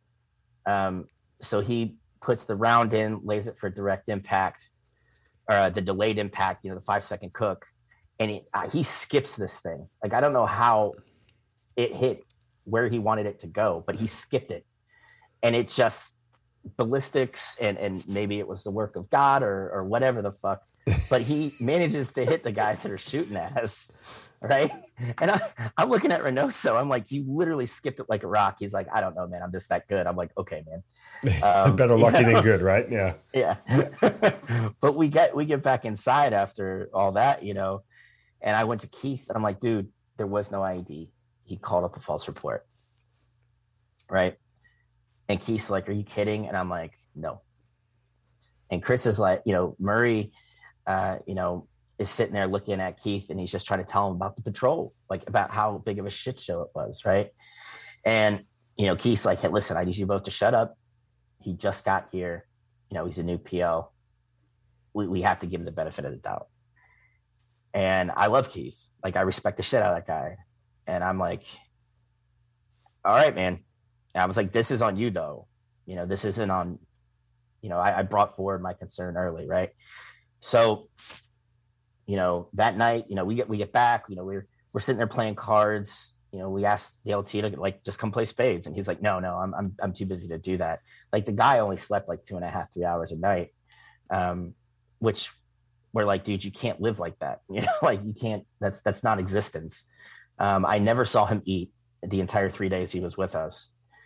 So he puts the round in, lays it for direct impact, or the delayed impact, the 5-second cook. And he skips this thing. Like, I don't know how it hit where he wanted it to go, but he skipped it. And it just ballistics, and maybe it was the work of God or whatever the fuck. But he manages to hit the guys that are shooting at us, right? And I'm looking at Reynoso. I'm like, you literally skipped it like a rock. He's like, I don't know, man. I'm just that good. I'm like, okay, man. Better lucky than good, right? Yeah. Yeah. But we get back inside after all that, and I went to Keith, and I'm like, dude, there was no IED. He called up a false report, right? And Keith's like, are you kidding? And I'm like, no. And Chris is like, Murray, is sitting there looking at Keith, and he's just trying to tell him about the patrol, like about how big of a shit show it was, right? And, Keith's like, hey, listen, I need you both to shut up. He just got here. He's a new PL. We have to give him the benefit of the doubt. And I love Keith. Like, I respect the shit out of that guy. And I'm like, all right, man. And I was like, this is on you, though. This isn't on, I brought forward my concern early, right? So, that night, we get back, we're sitting there playing cards. We asked the LT to just come play spades. And he's like, no, I'm too busy to do that. Like, the guy only slept 2.5, 3 hours a night. Which we're like, dude, you can't live like that. You can't, that's not existence. I never saw him eat the entire 3 days he was with us.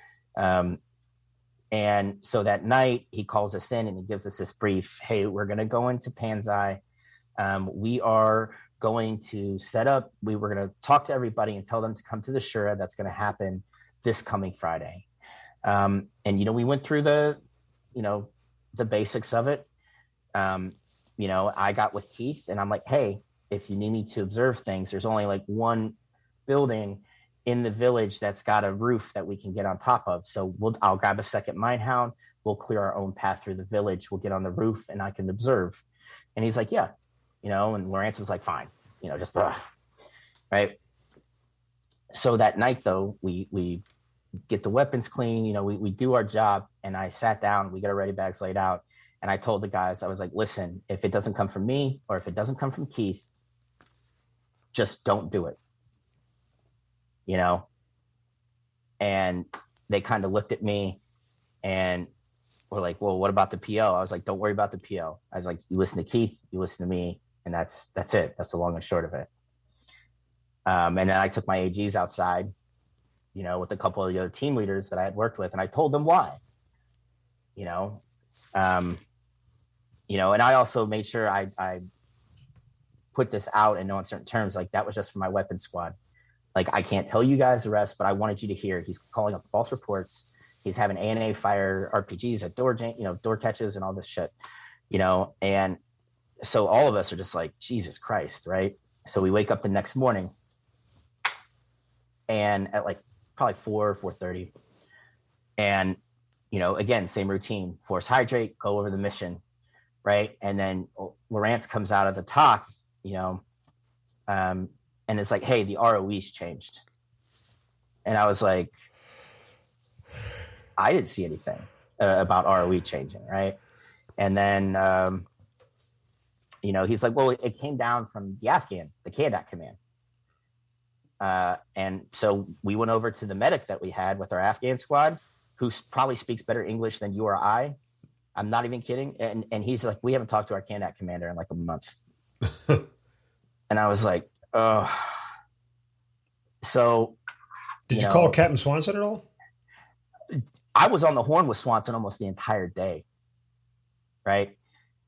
And so that night he calls us in and he gives us this brief. Hey, we're going to go into Panzai. We are going to set up, we were going to talk to everybody and tell them to come to the Shura. That's going to happen this coming Friday. And, we went through the basics of it. I got with Keith and I'm like, hey, if you need me to observe things, there's only one building in the village that's got a roof that we can get on top of. So I'll grab a second Minehound. We'll clear our own path through the village. We'll get on the roof and I can observe. And he's like, yeah, and Lawrence was like, fine, just right. So that night though, we get the weapons clean, we do our job. And I sat down, we got our ready bags laid out. And I told the guys, I was like, listen, if it doesn't come from me or if it doesn't come from Keith, just don't do it. And they kind of looked at me and were like, well, what about the PO? I was like, don't worry about the PO. I was like, you listen to Keith, you listen to me. And that's it. That's the long and short of it. And then I took my AGs outside, with a couple of the other team leaders that I had worked with. And I told them why, and I also made sure I put this out in no uncertain terms. Like, that was just for my weapons squad. Like, I can't tell you guys the rest, but I wanted you to hear. He's calling up false reports. He's having ANA fire RPGs at door catches and all this shit, and so all of us are just like, Jesus Christ, right? So we wake up the next morning and at probably 4:30. And, again, same routine, force hydrate, go over the mission, right? And then Lawrence comes out of the talk, and it's like, hey, the ROE's changed. And I was like, I didn't see anything about ROE changing, right? And then, he's like, well, it came down from the Kandak command. And so we went over to the medic that we had with our Afghan squad, who probably speaks better English than you or I. I'm not even kidding. And he's like, we haven't talked to our Kandak commander in like a month. And I was like, oh. So. Did you call Captain Swanson at all? I was on the horn with Swanson almost the entire day. Right.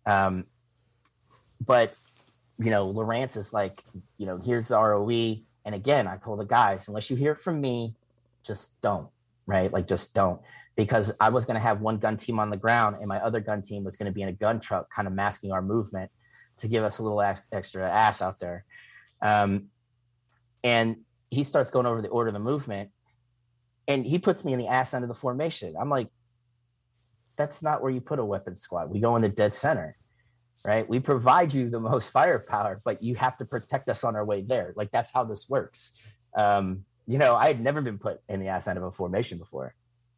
But, Lawrence is like, here's the ROE. And again, I told the guys, unless you hear it from me, just don't. Right. Like, just don't. Because I was going to have one gun team on the ground and my other gun team was going to be in a gun truck, kind of masking our movement to give us a little extra ass out there. And he starts going over the order of the movement and he puts me in the ass end of the formation. I'm like, that's not where you put a weapons squad. We go in the dead center, right? We provide you the most firepower, but you have to protect us on our way there. Like, that's how this works. I had never been put in the ass end of a formation before.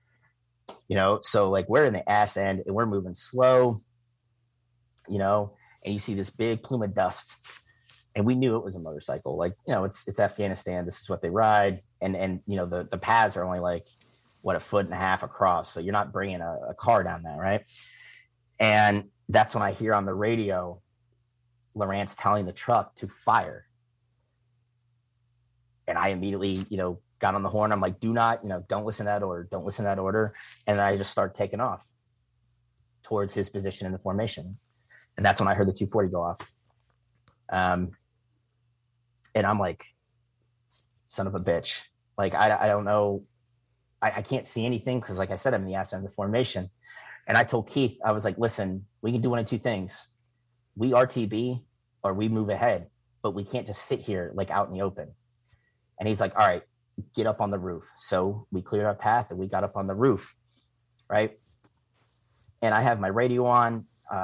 So like we're in the ass end and we're moving slow, and you see this big plume of dust and we knew it was a motorcycle. Like, it's Afghanistan. This is what they ride. And the paths are only like, a 1.5 feet across. So you're not bringing a car down there. Right. And that's when I hear on the radio, Lawrence telling the truck to fire. And I immediately, got on the horn. I'm like, do not, don't listen to that order. Don't listen to that order. And I just start taking off towards his position in the formation. And that's when I heard the 240 go off. And I'm like, son of a bitch. Like, I don't know. I can't see anything because, like I said, I'm in the ass end of the formation. And I told Keith, I was like, listen, we can do one of two things. We RTB or we move ahead, but we can't just sit here like out in the open. And he's like, all right, get up on the roof. So we cleared our path and we got up on the roof. Right. And I have my radio on.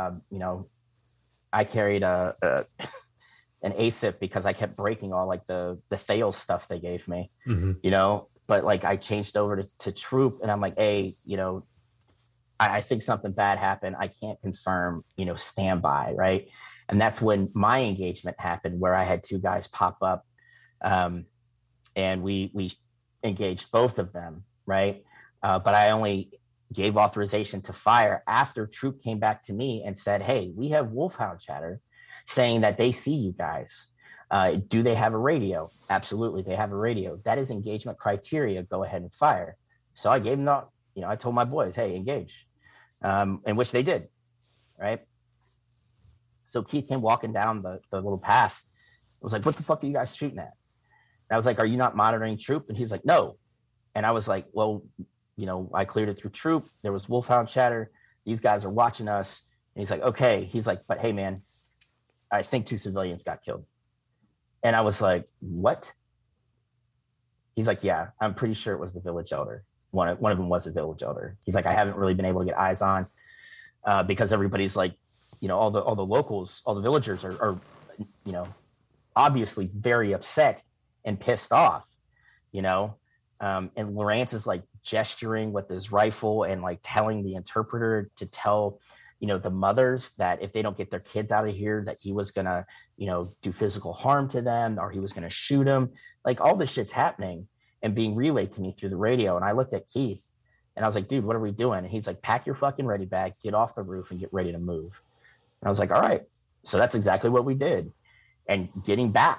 I carried an ASIP because I kept breaking all like the Thales stuff they gave me, but like I changed over to troop and I'm like, hey, I think something bad happened. I can't confirm, stand by. Right. And that's when my engagement happened where I had two guys pop up. And we engaged both of them, right? But I only gave authorization to fire after troop came back to me and said, hey, we have Wolfhound chatter saying that they see you guys. Do they have a radio? Absolutely, they have a radio. That is engagement criteria. Go ahead and fire. So I gave them I told my boys, hey, engage, and which they did, right? So Keith came walking down the little path. I was like, what the fuck are you guys shooting at? And I was like, are you not monitoring troop? And he's like, no. And I was like, well, I cleared it through troop. There was Wolfhound chatter. These guys are watching us. And he's like, okay. He's like, but hey, man, I think 2 civilians got killed. And I was like, what? He's like, yeah, I'm pretty sure it was the village elder. One of them was a village elder. He's like, I haven't really been able to get eyes on because everybody's like, all the locals, all the villagers are obviously very upset and pissed off, and Lawrence is like gesturing with his rifle and like telling the interpreter to tell, the mothers that if they don't get their kids out of here, that he was going to, do physical harm to them or he was going to shoot them. Like all this shit's happening and being relayed to me through the radio. And I looked at Keith and I was like, dude, what are we doing? And he's like, pack your fucking ready bag, get off the roof and get ready to move. And I was like, all right. So that's exactly what we did. And getting back,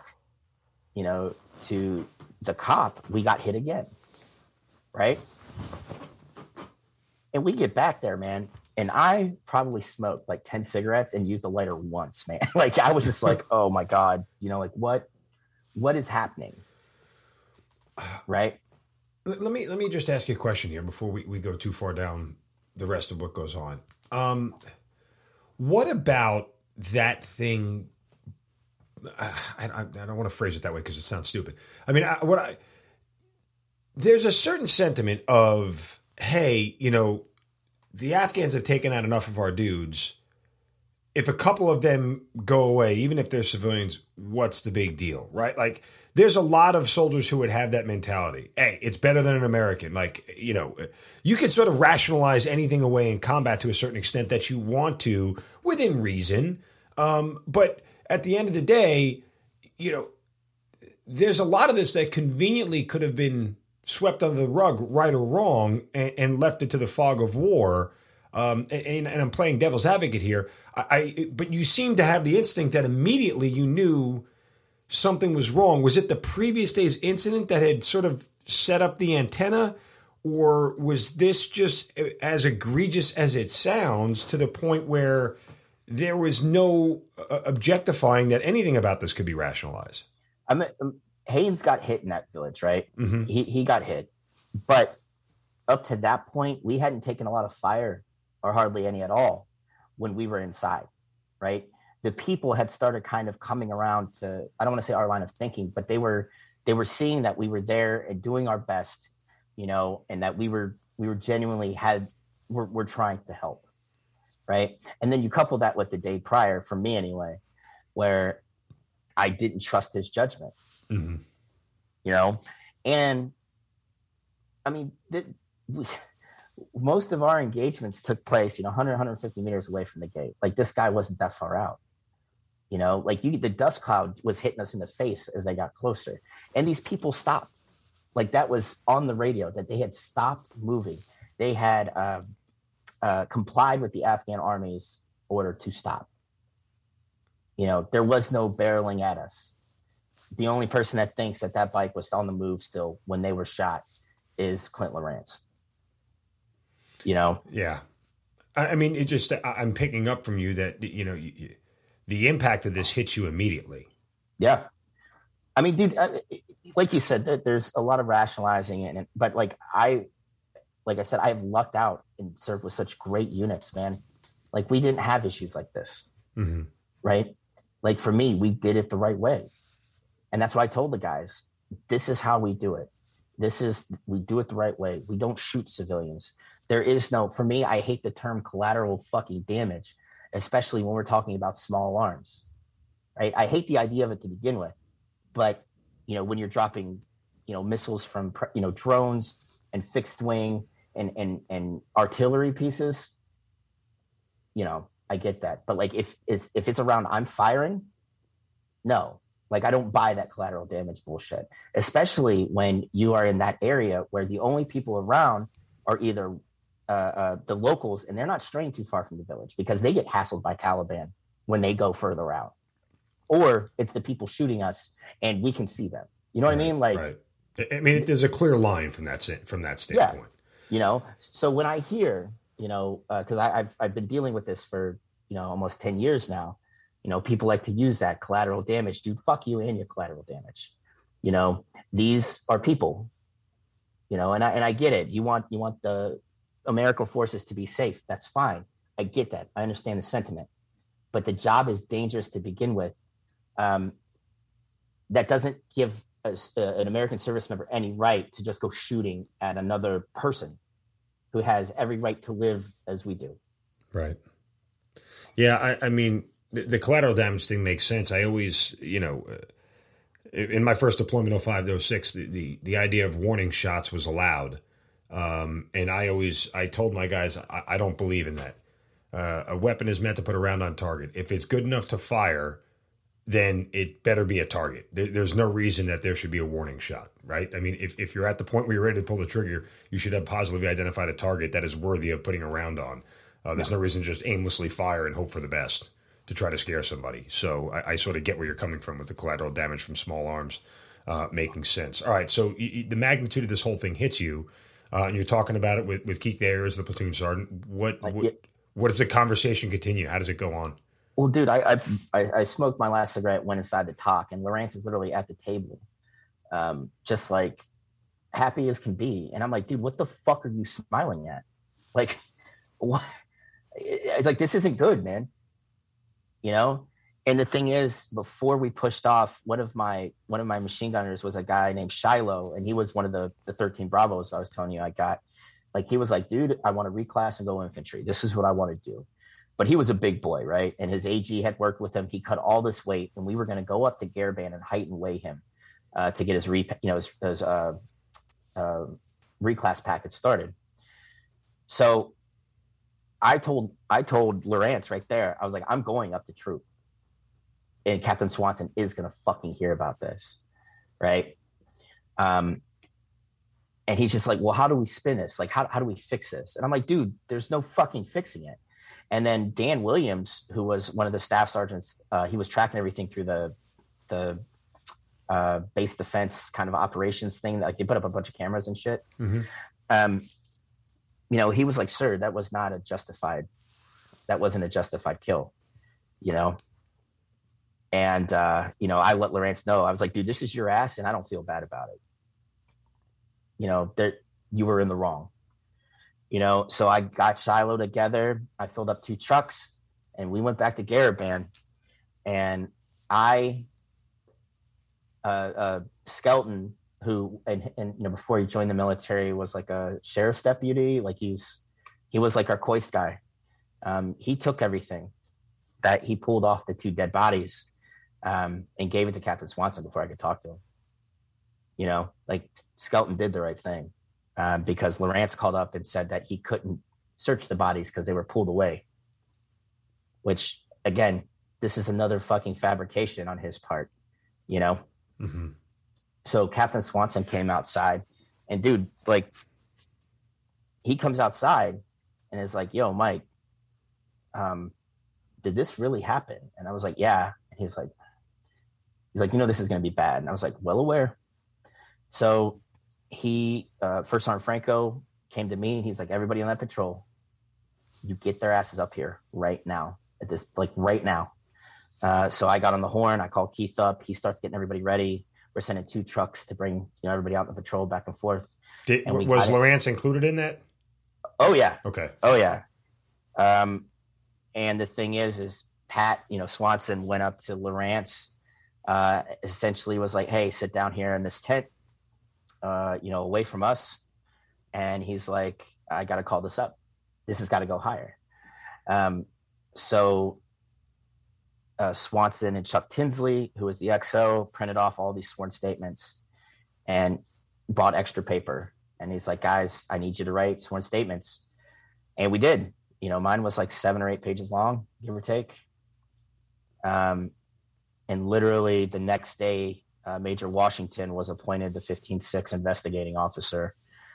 to the cop, we got hit again. Right. And we get back there, man. And I probably smoked like 10 cigarettes and used a lighter once, man. Like I was just like, oh my God, like what is happening? Right. Let me just ask you a question here before we go too far down the rest of what goes on. What about that thing? I don't want to phrase it that way because it sounds stupid. I mean, there's a certain sentiment of, hey, the Afghans have taken out enough of our dudes. If a couple of them go away, even if they're civilians, what's the big deal, right? Like, there's a lot of soldiers who would have that mentality. Hey, it's better than an American. Like, you can sort of rationalize anything away in combat to a certain extent that you want to within reason. But at the end of the day, you know, there's a lot of this that conveniently could have been swept under the rug, right or wrong, and left it to the fog of war. And I'm playing devil's advocate here. But you seem to have the instinct that immediately you knew something was wrong. Was it the previous day's incident that had sort of set up the antenna? Or was this just as egregious as it sounds to the point where there was no objectifying that anything about this could be rationalized? I mean, Haynes got hit in that village, right? Mm-hmm. He got hit. But up to that point, we hadn't taken a lot of fire or hardly any at all when we were inside, right? The people had started kind of coming around to, I don't want to say our line of thinking, but they were seeing that we were there and doing our best, you know, and that we were genuinely we're trying to help, right? And then you couple that with the day prior, for me anyway, where I didn't trust his judgment, mm-hmm. you know? And I mean, most of our engagements took place, 100, 150 meters away from the gate. Like, this guy wasn't that far out, like the dust cloud was hitting us in the face as they got closer. And these people stopped. Like, that was on the radio that they had stopped moving. They had complied with the Afghan army's order to stop. There was no barreling at us. The only person that thinks that bike was on the move still when they were shot is Clint Lawrence. Yeah. I mean, I'm picking up from you that, the impact of this hits you immediately. Yeah. I mean, dude, like you said, there's a lot of rationalizing in it, but like I said, I've lucked out and served with such great units, man. Like, we didn't have issues like this, mm-hmm. right? Like, for me, we did it the right way. And that's what I told the guys. This is how we do it. We do it the right way. We don't shoot civilians. There is for me, I hate the term collateral fucking damage, especially when we're talking about small arms, right? I hate the idea of it to begin with, but when you're dropping, missiles from, drones and fixed wing and artillery pieces, I get that. But like, if it's around, I'm firing, no, like, I don't buy that collateral damage bullshit, especially when you are in that area where the only people around are either the locals, and they're not straying too far from the village because they get hassled by Taliban when they go further out, or it's the people shooting us and we can see them. You know what I mean? Like, right. I mean, there's a clear line from that standpoint. Yeah. So when I hear, because I've been dealing with this for almost 10 years now, people like to use that collateral damage. Dude, fuck you and your collateral damage. These are people. And I get it. You want the American forces to be safe. That's fine. I get that. I understand the sentiment, but the job is dangerous to begin with. That doesn't give an American service member any right to just go shooting at another person who has every right to live as we do. Right. Yeah. I mean, the collateral damage thing makes sense. I always, in my first deployment, 05 to 06, the idea of warning shots was allowed. And I told my guys, I don't believe in that. A weapon is meant to put a round on target. If it's good enough to fire, then it better be a target. There's no reason that there should be a warning shot, right? I mean, if you're at the point where you're ready to pull the trigger, you should have positively identified a target that is worthy of putting a round on. There's no reason to just aimlessly fire and hope for the best to try to scare somebody. So I sort of get where you're coming from with the collateral damage from small arms making sense. All right, so the magnitude of this whole thing hits you. And you're talking about it with Keith Ayers, the platoon sergeant. What does the conversation continue? How does it go on? Well, dude, I smoked my last cigarette, went inside to talk, and Lawrence is literally at the table, just like happy as can be. And I'm like, dude, what the fuck are you smiling at? Like, what? It's like, this isn't good, man. And the thing is, before we pushed off, one of my machine gunners was a guy named Shiloh, and he was one of the 13 Bravos I was telling you I got. Like, he was like, dude, I want to reclass and go infantry. This is what I want to do. But he was a big boy, right? And his AG had worked with him. He cut all this weight, and we were going to go up to Garaband and height and weigh him to get his reclass package started. So I told Lawrence right there, I was like, I'm going up to troop. and Captain Swanson is going to fucking hear about this. Right. And he's just like, well, how do we spin this? Like, how do we fix this? And I'm like, dude, there's no fucking fixing it. And then Dan Williams, who was one of the staff sergeants, he was tracking everything through the base defense kind of operations thing. Like, they put up a bunch of cameras and shit. Mm-hmm. You know, he was like, sir, that wasn't a justified kill, you know? And, you know, I let Lawrence know. I was like, dude, this is your ass, and I don't feel bad about it. You know, you were in the wrong. You know, so I got Shiloh together. I filled up 2 trucks, and we went back to Garaband. And Skelton, who, and you know, before he joined the military, was like a sheriff's deputy. Like he was like our Koist guy. He took everything that he pulled off the 2 dead bodies, and gave it to Captain Swanson before I could talk to him. You know, like Skelton did the right thing, because Lawrence called up and said that he couldn't search the bodies because they were pulled away. Which, again, this is another fucking fabrication on his part, you know? Mm-hmm. So Captain Swanson came outside, and dude, like, he comes outside and is like, yo, Mike, did this really happen? And I was like, yeah. And he's like, you know, this is going to be bad. And I was like, well aware. So he, First Sergeant Franco came to me, and he's like, everybody on that patrol, you get their asses up here right now, at this, like right now. So I got on the horn. I called Keith up. He starts getting everybody ready. We're sending 2 trucks to bring, you know, everybody out on the patrol back and forth. Was Lawrence included in that? Oh yeah. Okay. Oh yeah. And the thing is Pat, you know, Swanson went up to Lawrence, essentially was like, hey, sit down here in this tent, you know, away from us. And he's like, I got to call this up. This has got to go higher. So Swanson and Chuck Tinsley, who was the XO, printed off all these sworn statements and brought extra paper. And he's like, guys, I need you to write sworn statements. And we did. You know, mine was like 7 or 8 pages long, give or take. And literally the next day, Major Washington was appointed the 15-6 investigating officer.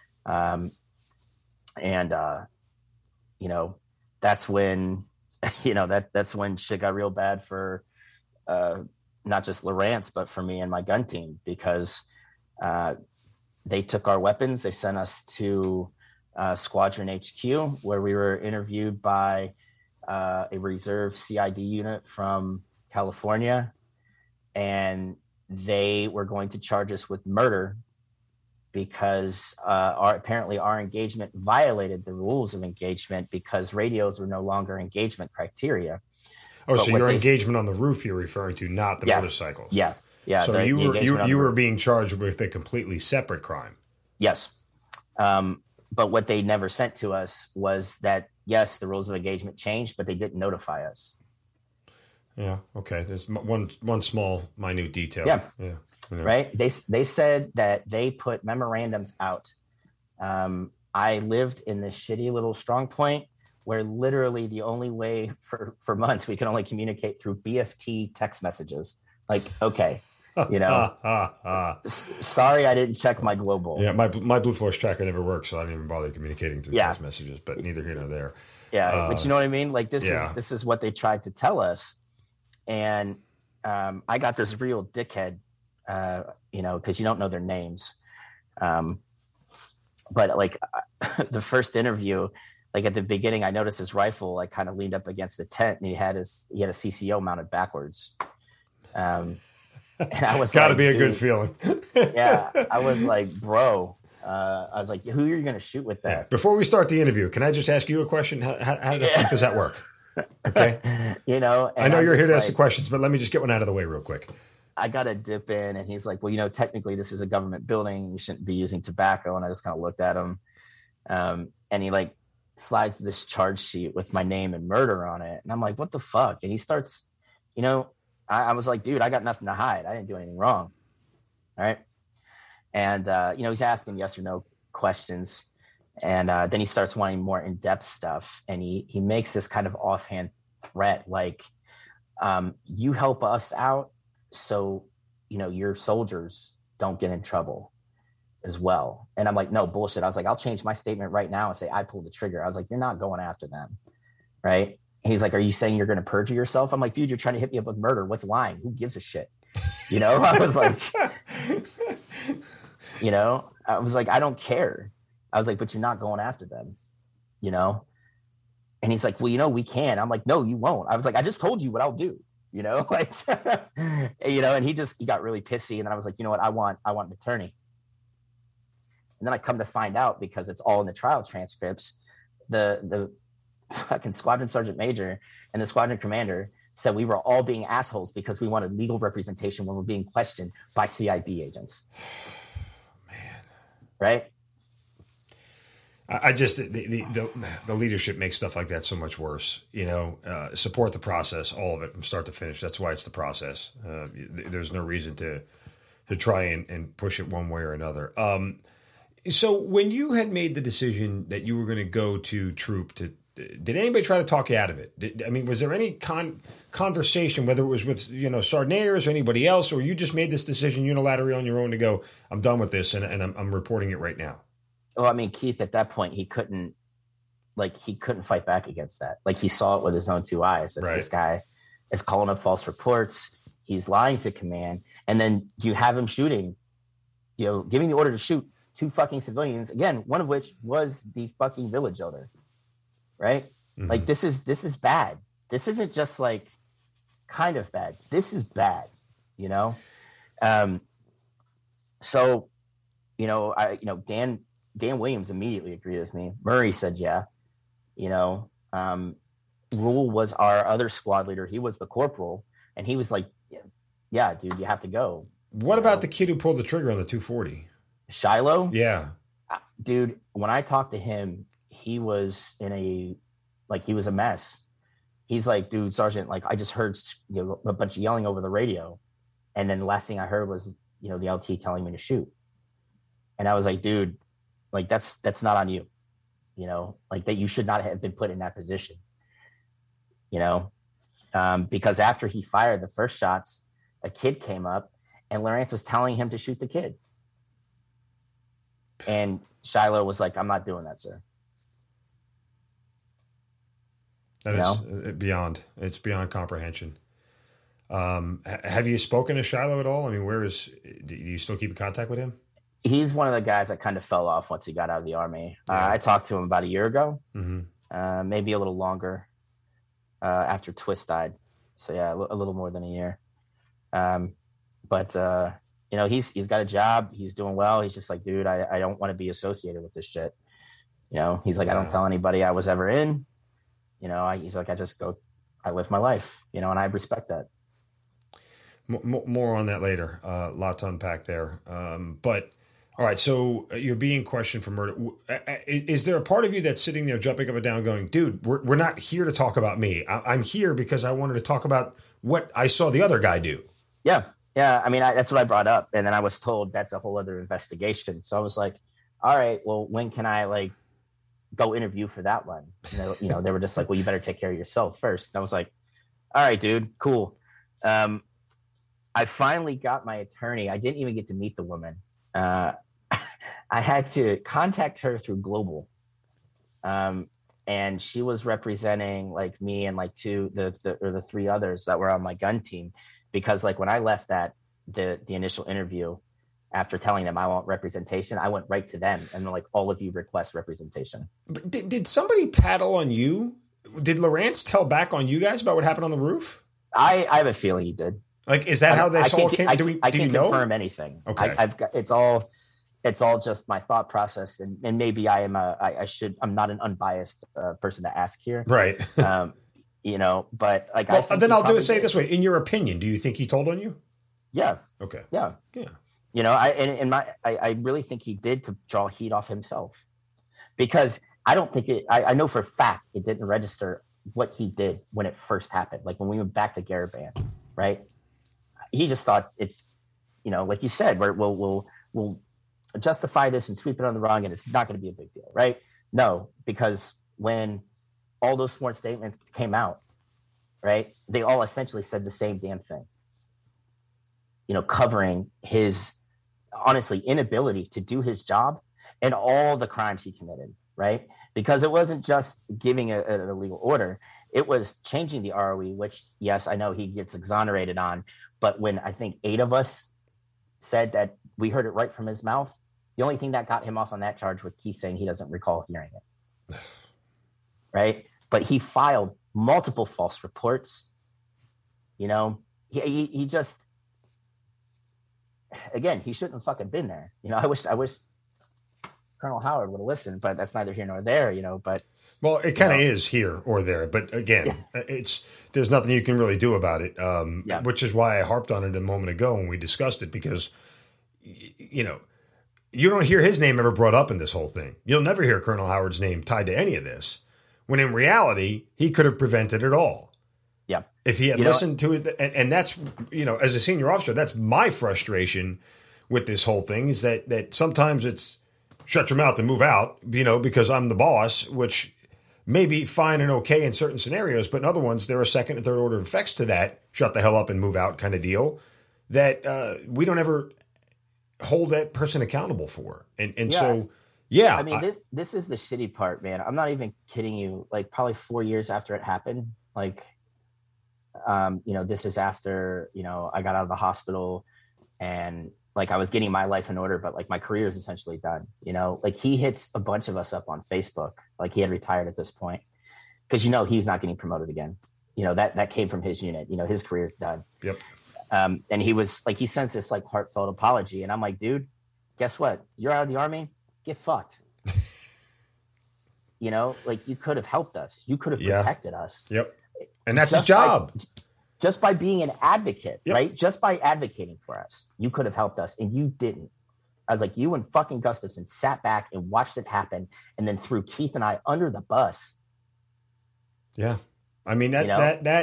You know, that's when, you know, that's when shit got real bad for not just Lawrence, but for me and my gun team, because they took our weapons. They sent us to Squadron HQ, where we were interviewed by a reserve CID unit from California, and they were going to charge us with murder because apparently our engagement violated the rules of engagement, because radios were no longer engagement criteria. Oh, so your engagement on the roof you're referring to, not the motorcycles. Yeah. Yeah. So you were being charged with a completely separate crime. Yes. But what they never sent to us was that, yes, the rules of engagement changed, but they didn't notify us. Yeah. Okay. There's one small, minute detail. Yeah. Yeah. Right. They said that they put memorandums out. I lived in this shitty little Strong Point where literally the only way for months we could only communicate through BFT text messages. Like, okay, you know, sorry, I didn't check my global. Yeah. My Blue Force tracker never works, so I didn't even bother communicating through text messages, but neither here nor there. Yeah. But you know what I mean? Like this is what they tried to tell us. And I got this real dickhead, you know, because you don't know their names. But like the first interview, like at the beginning, I noticed his rifle like kind of leaned up against the tent, and he had a CCO mounted backwards. And I was got to be a good feeling. Yeah, I was like, bro. I was like, who are you going to shoot with that? Yeah. Before we start the interview, can I just ask you a question? How the fuck does that work? Okay. You know, I know you're here to ask the questions, but let me just get one out of the way real quick. I got to dip in, and he's like, well, you know, technically this is a government building. You shouldn't be using tobacco. And I just kind of looked at him. And he like slides this charge sheet with my name and murder on it. And I'm like, what the fuck? And he starts, you know, I was like, dude, I got nothing to hide. I didn't do anything wrong. All right. And, you know, he's asking yes or no questions. And then he starts wanting more in-depth stuff. And he makes this kind of offhand threat, like, You help us out so, your soldiers don't get in trouble as well. And I'm like, no, bullshit. I was like, I'll change my statement right now and say I pulled the trigger. I was like, you're not going after them, right? And he's like, are you saying you're going to perjure yourself? I'm like, dude, you're trying to hit me up with murder. What's lying? Who gives a shit? I was like, I was like, I don't care. I was like, but you're not going after them, And he's like, well, we can. I'm like, no, you won't. I was like, I just told you what I'll do, and he got really pissy. And then I was like, you know what? I want an attorney. And then I come to find out, because it's all in the trial transcripts, the fucking squadron sergeant major and the squadron commander said we were all being assholes because we wanted legal representation when we're being questioned by CID agents. Man. Right? I just the leadership makes stuff like that so much worse. Support the process, all of it from start to finish. That's why it's the process. There's no reason to try and push it one way or another. So when you had made the decision that you were going to go to troop, did anybody try to talk you out of it? Was there any conversation, whether it was with Sardiniers or anybody else, or you just made this decision unilaterally on your own to go, I'm done with this and I'm reporting it right now? Well, Keith, at that point, he couldn't fight back against that. Like, he saw it with his own two eyes that This guy is calling up false reports. He's lying to command. And then you have him shooting, giving the order to shoot 2 fucking civilians, again, one of which was the fucking village elder, right? Mm-hmm. Like, this is bad. This isn't just like kind of bad. This is bad, Dan Williams immediately agreed with me. Murray said, yeah. Rule was our other squad leader. He was the corporal, and he was like, yeah, dude, you have to go. What about the kid who pulled the trigger on the 240? Shiloh? Yeah. Dude, when I talked to him, he was he was a mess. He's like, dude, Sergeant, I just heard a bunch of yelling over the radio. And then the last thing I heard was, the LT telling me to shoot. And I was like, dude, that's not on you, that you should not have been put in that position, because after he fired the first shots, a kid came up and Lawrence was telling him to shoot the kid. And Shiloh was like, I'm not doing that, sir. That is beyond. It's beyond comprehension. Have you spoken to Shiloh at all? Do you still keep in contact with him? He's one of the guys that kind of fell off once he got out of the Army. I talked to him about a year ago, maybe a little longer, after Twist died. So yeah, a little more than a year. But he's got a job. He's doing well. He's just like, dude, I don't want to be associated with this shit. He's like, I don't tell anybody I was ever in. He's like, I live my life, and I respect that. More on that later. Lot to unpack there. But all right, so you're being questioned for murder. Is there a part of you that's sitting there jumping up and down going, dude, we're not here to talk about me. I'm here because I wanted to talk about what I saw the other guy do. Yeah. Yeah. That's what I brought up. And then I was told that's a whole other investigation. So I was like, all right, well, when can I go interview for that one? They were just like, well, you better take care of yourself first. And I was like, all right, dude, cool. I finally got my attorney. I didn't even get to meet the woman. I had to contact her through Global. And she was representing me and the 3 others that were on my gun team, because when I left the initial interview, after telling them I want representation, I went right to them and they're like, all of you request representation. But did somebody tattle on you? Did Lawrence tell back on you guys about what happened on the roof? I have a feeling he did. Is that how this all came? I can't confirm anything. Okay. It's all just my thought process, and maybe I'm not an unbiased person to ask here, right? But then I'll say it this way: in your opinion, do you think he told on you? Yeah. Okay. Yeah. I really think he did to draw heat off himself, because I don't think I know for a fact it didn't register what he did when it first happened. When we went back to Garaband, right? He just thought it's, like you said, we'll justify this and sweep it on the rung, and it's not going to be a big deal, right? No, because when all those sworn statements came out, right? They all essentially said the same damn thing, covering his honestly inability to do his job and all the crimes he committed, right? Because it wasn't just giving an illegal order. It was changing the ROE, which, yes, I know he gets exonerated on. But when I think 8 of us said that we heard it right from his mouth, the only thing that got him off on that charge was Keith saying he doesn't recall hearing it. Right? But he filed multiple false reports. He just, again, he shouldn't have fucking been there. I wish Colonel Howard would have listened, but that's neither here nor there, but. Well, it kind of is here or there, but again, there's nothing you can really do about it, which is why I harped on it a moment ago when we discussed it, because, you don't hear his name ever brought up in this whole thing. You'll never hear Colonel Howard's name tied to any of this, when in reality, he could have prevented it all. Yeah. If he had listened to it, and that's, as a senior officer, that's my frustration with this whole thing, is that sometimes it's shut your mouth and move out, because I'm the boss, which may be fine and okay in certain scenarios, but in other ones, there are second and third order effects to that shut the hell up and move out kind of deal that we don't ever hold that person accountable for. So, yeah. I mean, this is the shitty part, man. I'm not even kidding you. Like, probably 4 years after it happened, this is after, I got out of the hospital and I was getting my life in order, but my career is essentially done, he hits a bunch of us up on Facebook. He had retired at this point because, he's not getting promoted again. That came from his unit, his career is done. Yep. And he was he sends this heartfelt apology. And I'm like, dude, guess what? You're out of the Army. Get fucked. You could have helped us. You could have protected us. Yep. And that's his job. Just by being an advocate, right? Just by advocating for us, you could have helped us, and you didn't. I was like, you and fucking Gustafson sat back and watched it happen, and then threw Keith and I under the bus. Yeah, I mean I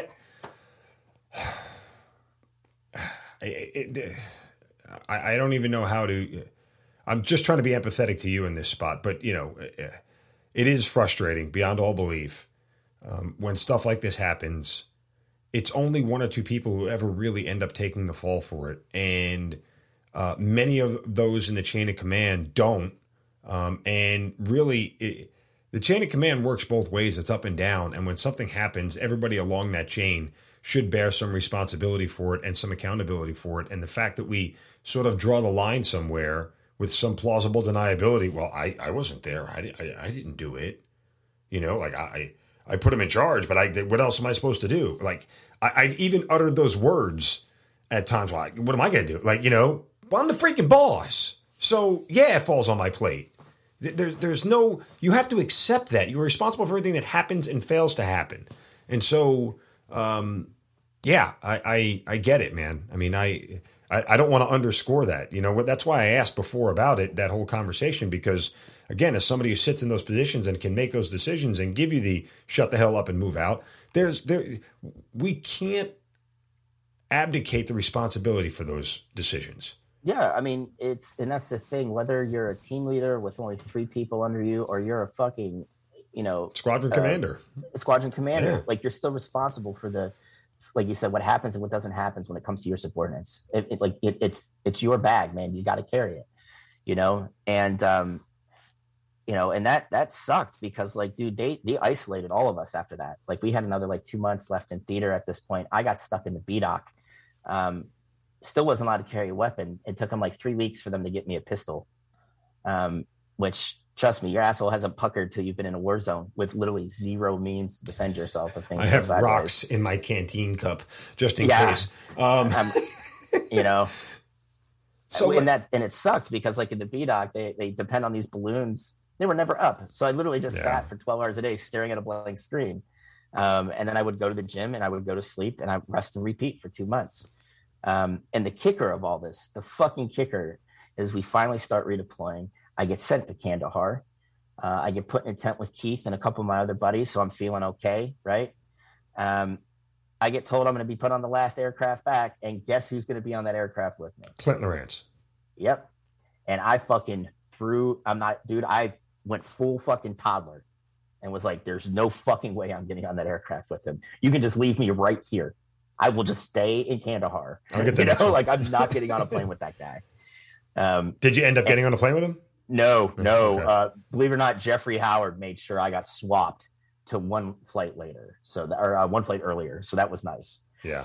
don't even know how to. I'm just trying to be empathetic to you in this spot, but it is frustrating beyond all belief when stuff like this happens. It's only 1 or 2 people who ever really end up taking the fall for it. And many of those in the chain of command don't. And really, the chain of command works both ways. It's up and down. And when something happens, everybody along that chain should bear some responsibility for it and some accountability for it. And the fact that we sort of draw the line somewhere with some plausible deniability, well, I wasn't there. I didn't do it. I put him in charge, but what else am I supposed to do? I've even uttered those words at times. What am I going to do? Well, I'm the freaking boss. So yeah, it falls on my plate. There's no, you have to accept that you're responsible for everything that happens and fails to happen. And so, yeah, I get it, man. I mean, I don't want to underscore that, that's why I asked before about it, that whole conversation, because again, as somebody who sits in those positions and can make those decisions and give you the shut the hell up and move out, we can't abdicate the responsibility for those decisions. Yeah, I mean, and that's the thing, whether you're a team leader with only 3 people under you or you're a fucking, squadron commander. Yeah. You're still responsible for the, like you said, what happens and what doesn't happen when it comes to your subordinates. It's your bag, man. You got to carry it, and, and that sucked because dude, they isolated all of us after that. We had another 2 months left in theater at this point. I got stuck in the BDOC. Still wasn't allowed to carry a weapon. It took them 3 weeks for them to get me a pistol. Which, trust me, your asshole hasn't puckered till you've been in a war zone with literally 0 means to defend yourself. If things I have sideways. Rocks in my canteen cup just in case. So and it sucked because in the BDOC they depend on these balloons. They were never up. So I literally just sat for 12 hours a day staring at a blank screen. And then I would go to the gym and I would go to sleep and I rest and repeat for 2 months. And the kicker of all this, the fucking kicker, is we finally start redeploying. I get sent to Kandahar. I get put in a tent with Keith and a couple of my other buddies, so I'm feeling okay, right? I get told I'm going to be put on the last aircraft back, and guess who's going to be on that aircraft with me? Clint Lawrence. Yep. And I fucking I went full fucking toddler. and was like, there's no fucking way I'm getting on that aircraft with him. You can just leave me right here. I will just stay in Kandahar. I'll get that. Like, I'm not getting on a plane with that guy. Did you end up getting on a plane with him? No. Okay. Believe it or not, Jeffrey Howard made sure I got swapped to one flight later. One flight earlier. So that was nice. Yeah.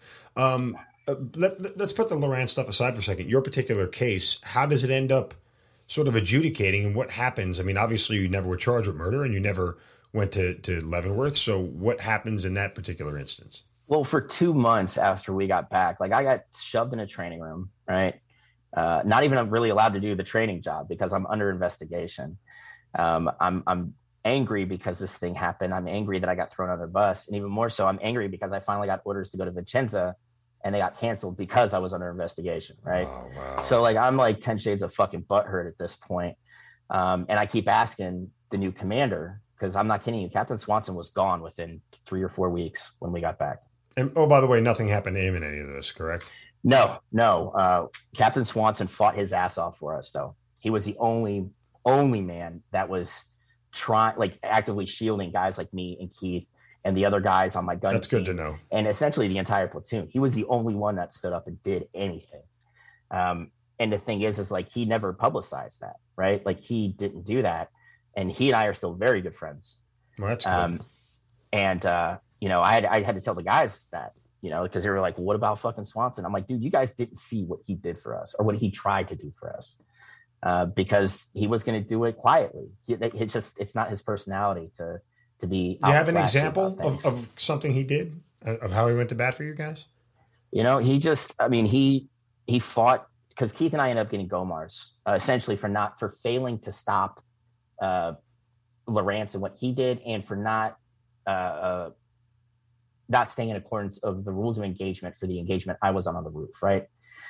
Let's put the Loran stuff aside for a second. Your particular case, how does it end up sort of adjudicating, and what happens? I mean, obviously you never were charged with murder and you never went to Leavenworth. So what happens in that particular instance? Well, for 2 months after we got back, like I got shoved in a training room, right? Not even really allowed to do the training job because I'm under investigation. I'm angry because this thing happened. I'm angry that I got thrown on the bus. And even more so, I'm angry because I finally got orders to go to Vicenza and they got canceled because I was under investigation, right? Oh, wow. So like I'm like 10 shades of fucking butthurt at this point. And I keep asking the new commander, because I'm not kidding you, Captain Swanson was gone within 3 or 4 weeks when we got back. And oh, by the way, nothing happened to him in any of this, correct? No. Captain Swanson fought his ass off for us, though. He was the only man that was actively shielding guys like me and Keith and the other guys on my gun That's team, good to know. and essentially the entire platoon. He was the only one that stood up and did anything. And the thing is like he never publicized that, right? Like he didn't do that, and he and I are still very good friends. Well, that's good. I had to tell the guys that, because they were like, what about fucking Swanson? I'm like, dude, you guys didn't see what he did for us or what he tried to do for us, because he was going to do it quietly. It's not his personality to be. You have an example of something he did, of how he went to bat for you guys? He fought, because Keith and I ended up getting Gomars, essentially for failing to stop Lawrence and what he did, and for not staying in accordance of the rules of engagement for the engagement I was on the roof, right?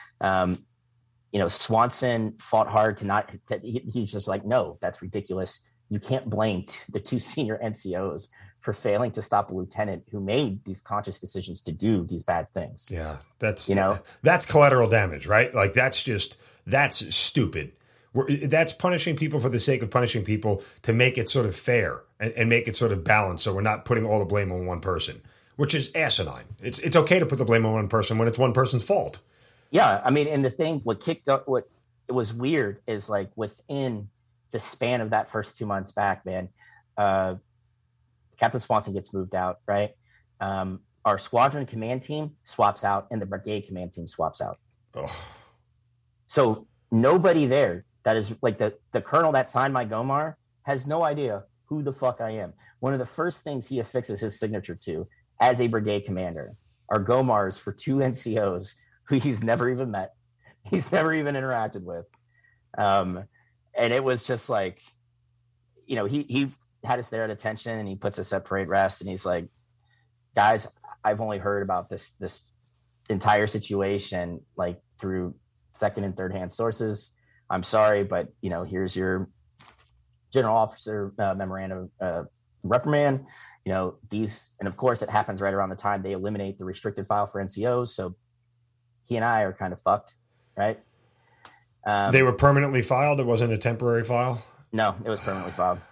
Swanson fought hard he's just like, no, that's ridiculous. You can't blame the 2 senior NCOs for failing to stop a lieutenant who made these conscious decisions to do these bad things. Yeah, that's collateral damage, right? Like that's stupid. That's punishing people for the sake of punishing people to make it sort of fair and make it sort of balanced, so we're not putting all the blame on one person, which is asinine. It's okay to put the blame on one person when it's one person's fault. Yeah, and the thing, what was weird is like within the span of that first 2 months back, man, Captain Swanson gets moved out, right? Our squadron command team swaps out and the brigade command team swaps out. Oh. So nobody there, that is like the colonel that signed my Gomar, has no idea who the fuck I am. One of the first things he affixes his signature to as a brigade commander are Gomars for 2 NCOs who he's never even met. He's never even interacted with. And it was just like, he had us there at attention, and he puts us at parade rest, and he's like, guys, I've only heard about this entire situation like through second and third hand sources. I'm sorry, but here's your general officer memorandum of reprimand. And of course it happens right around the time they eliminate the restricted file for NCOs. So he and I are kind of fucked, right? They were permanently filed. It wasn't a temporary file. No, it was permanently filed.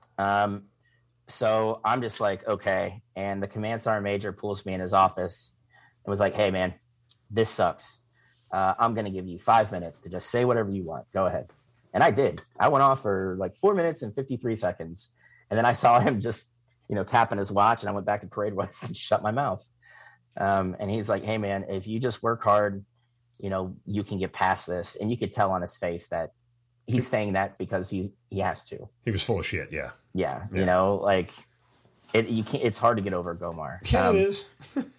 So I'm just like, okay. And the command sergeant major pulls me in his office and was like, hey man, this sucks. I'm going to give you 5 minutes to just say whatever you want. Go ahead. And I did. I went off for like 4 minutes and 53 seconds. And then I saw him just, tapping his watch, and I went back to parade west and shut my mouth. And he's like, hey man, if you just work hard, you can get past this. And you could tell on his face that he's saying that because he has to. He was full of shit. Yeah. Yeah. It's hard to get over Gomar. Yeah, it is.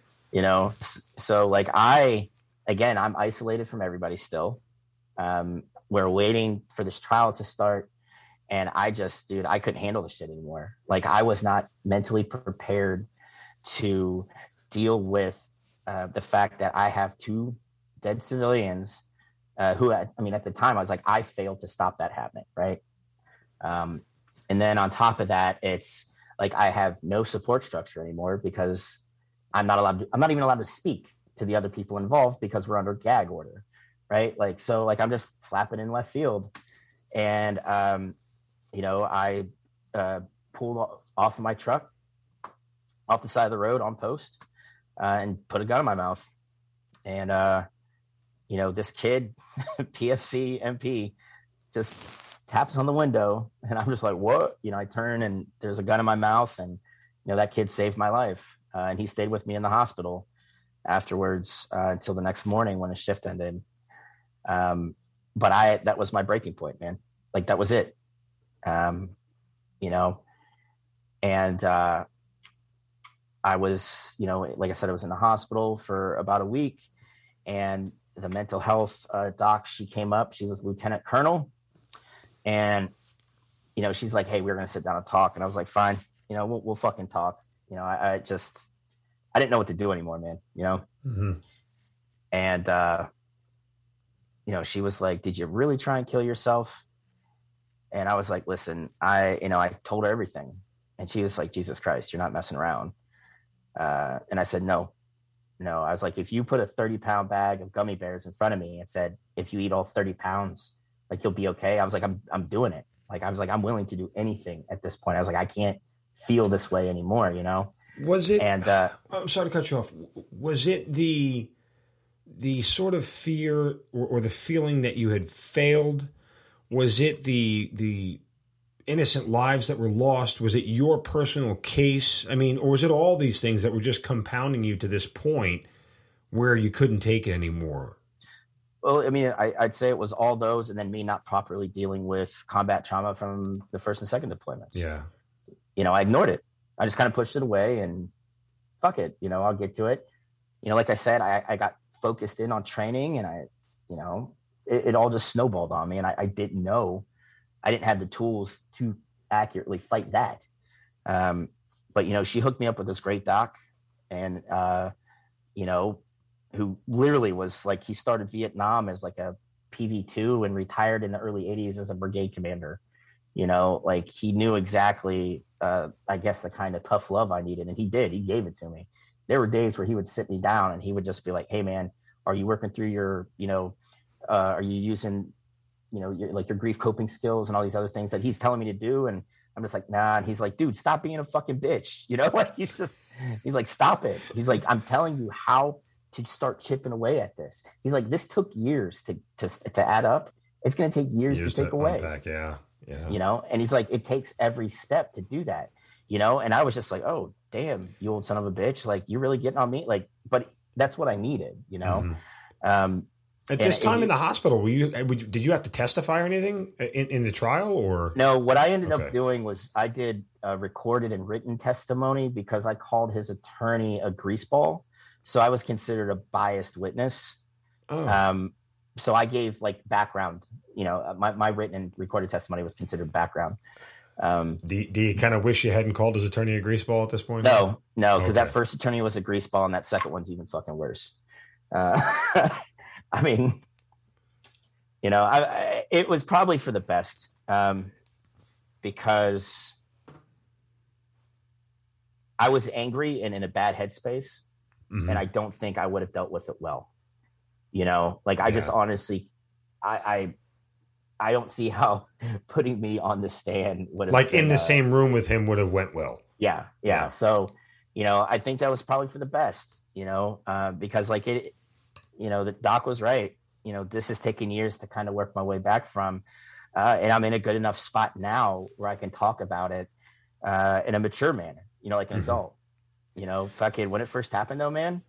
So like I'm isolated from everybody still. We're waiting for this trial to start. And I couldn't handle the shit anymore. Like I was not mentally prepared to deal with the fact that I have 2 dead civilians who, at the time I was like, I failed to stop that happening. Right. And then on top of that, it's like, I have no support structure anymore because I'm not even allowed to speak to the other people involved because we're under gag order. Right. Like, so like, I'm just flapping in left field. And, I pulled off of my truck, off the side of the road on post, and put a gun in my mouth. And, this kid, PFC MP, just taps on the window, and I'm just like, what? I turn, and there's a gun in my mouth, and, that kid saved my life. And he stayed with me in the hospital afterwards until the next morning when his shift ended. But that was my breaking point, man. Like, that was it. And I was, like I said, I was in the hospital for about a week, and the mental health doc, she came up, she was lieutenant colonel, and, she's like, hey, we're going to sit down and talk. And I was like, fine, we'll fucking talk. I didn't know what to do anymore, man, Mm-hmm. And, she was like, did you really try and kill yourself? And I was like, listen, I told her everything. And she was like, Jesus Christ, you're not messing around. And I said, no. I was like, if you put a 30-pound bag of gummy bears in front of me and said, if you eat all 30 pounds, like, you'll be okay. I was like, I'm doing it. Like, I was like, I'm willing to do anything at this point. I was like, I can't feel this way anymore, Was it, and I'm sorry to cut you off. Was it the sort of fear or the feeling that you had failed? Was it the innocent lives that were lost? Was it your personal case? I mean, or was it all these things that were just compounding you to this point where you couldn't take it anymore? Well, I mean, I'd say it was all those, and then me not properly dealing with combat trauma from the first and second deployments. Yeah. I ignored it. I just kind of pushed it away and fuck it. I'll get to it. Like I said, I got focused in on training, and it all just snowballed on me. And I didn't know, I didn't have the tools to accurately fight that. But, she hooked me up with this great doc, and, who literally was like, he started Vietnam as like a PV2 and retired in the early 80s as a brigade commander. Like, he knew exactly, I guess, the kind of tough love I needed. And he gave it to me. There were days where he would sit me down and he would just be like, hey man, are you working through your, are you using, your grief coping skills and all these other things that he's telling me to do? And I'm just like, nah. And he's like, dude, stop being a fucking bitch. Like, he's like, stop it. He's like, I'm telling you how to start chipping away at this. He's like, this took years to add up. It's going to take years to take away. Unpack, yeah. And he's like, it takes every step to do that, and I was just like, oh, damn, you old son of a bitch. Like, you're really getting on me. Like, but that's what I needed, Mm-hmm. At this time in the hospital, did you have to testify or anything in the trial, or? No, what I ended up doing was I did recorded and written testimony because I called his attorney a greaseball. So I was considered a biased witness. Oh. So I gave like background, my written and recorded testimony was considered background. Do you kind of wish you hadn't called his attorney a greaseball at this point? No, because that first attorney was a greaseball, and that second one's even fucking worse. I mean, it was probably for the best, because I was angry and in a bad headspace, mm-hmm. and I don't think I would have dealt with it well. I just honestly, I don't see how putting me on the stand would have like been, in the same room with him would have went well. Yeah. So, I think that was probably for the best, because like it, the doc was right. This has taken years to kind of work my way back from, and I'm in a good enough spot now where I can talk about it in a mature manner, like an mm-hmm. adult. Fucking when it first happened though, man,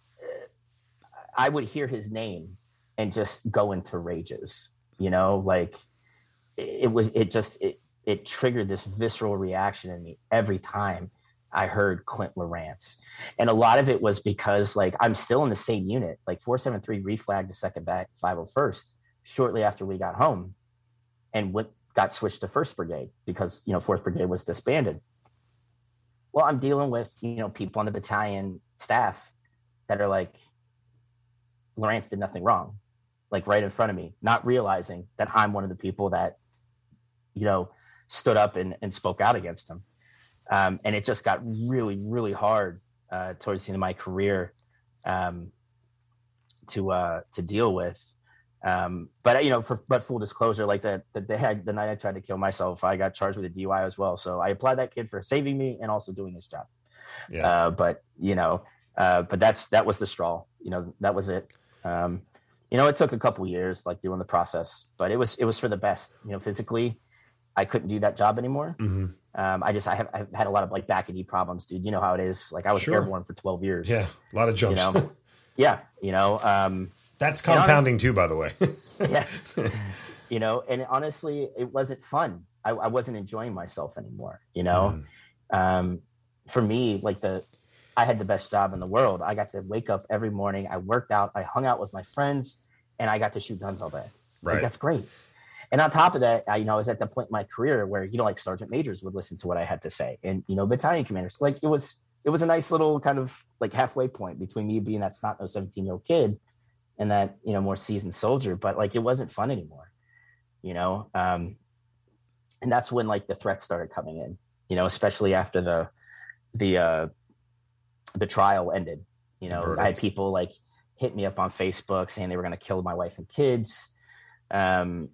I would hear his name and just go into rages, like it triggered this visceral reaction in me every time I heard Clint Lawrence. And a lot of it was because like, I'm still in the same unit, like 473 reflagged to second back 501st shortly after we got home, and got switched to 1st Brigade because, 4th Brigade was disbanded. Well, I'm dealing with, people on the battalion staff that are like, Lawrence did nothing wrong, like right in front of me, not realizing that I'm one of the people that, stood up and spoke out against him. And it just got really, really hard towards the end of my career to deal with. But but full disclosure, like the night I tried to kill myself, I got charged with a DUI as well. So I applaud that kid for saving me and also doing his job. Yeah. But that was the straw. That was it. It took a couple years, like doing the process, but it was for the best. Physically, I couldn't do that job anymore. Mm-hmm. I've had a lot of like back and knee problems, dude. You know how it is. Like I was airborne for 12 years. Yeah, a lot of jumps. Yeah. That's compounding too, by the way. Yeah. And honestly, it wasn't fun. I wasn't enjoying myself anymore. For me, like I had the best job in the world. I got to wake up every morning. I worked out. I hung out with my friends, and I got to shoot guns all day. Right. Like, that's great. And on top of that, I was at the point in my career where, like sergeant majors would listen to what I had to say, and battalion commanders. Like it was a nice little kind of like halfway point between me being that snot-nosed 17-year-old kid and that more seasoned soldier. But like it wasn't fun anymore, and that's when like the threats started coming in. Especially after the trial ended. I had people like hit me up on Facebook saying they were going to kill my wife and kids. I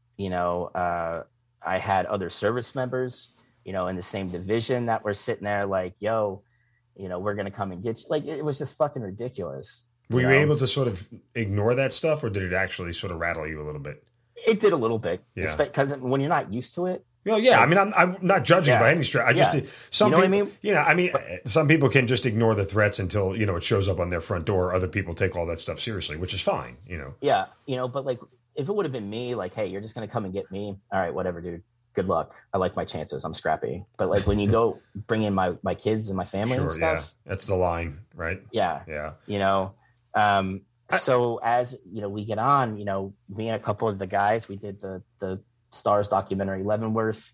had other service members, in the same division that were sitting there like, yo, we're going to come and get you. Like, it was just fucking ridiculous. Were you able to sort of ignore that stuff, or did it actually sort of rattle you a little bit? It did a little bit. Yeah. Because when you're not used to it. Well, yeah. I mean, I'm not judging by any stretch. Some people, what I mean? Some people can just ignore the threats until, it shows up on their front door. Other people take all that stuff seriously, which is fine, Yeah. But like, if it would have been me, like, hey, you're just going to come and get me. All right, whatever, dude. Good luck. I like my chances. I'm scrappy. But like when you go bring in my kids and my family and stuff. Yeah. That's the line, right? Yeah. Yeah. So as, we get on, me and a couple of the guys, we did the Stars documentary Leavenworth.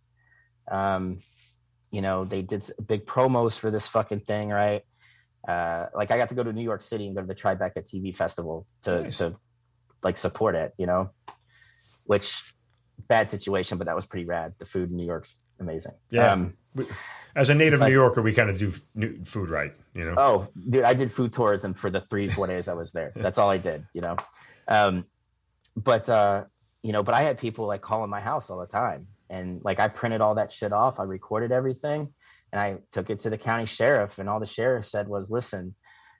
They did big promos for this fucking thing, right? Like I got to go to New York City and go to the Tribeca TV Festival to like support it, which bad situation, but that was pretty rad. The food in New York's amazing. Yeah. As a native New Yorker, we kind of do food right, Oh, dude, I did food tourism for the 3-4 days I was there. That's all I did, But I had people like calling my house all the time. And like I printed all that shit off. I recorded everything and I took it to the county sheriff. And all the sheriff said was, listen,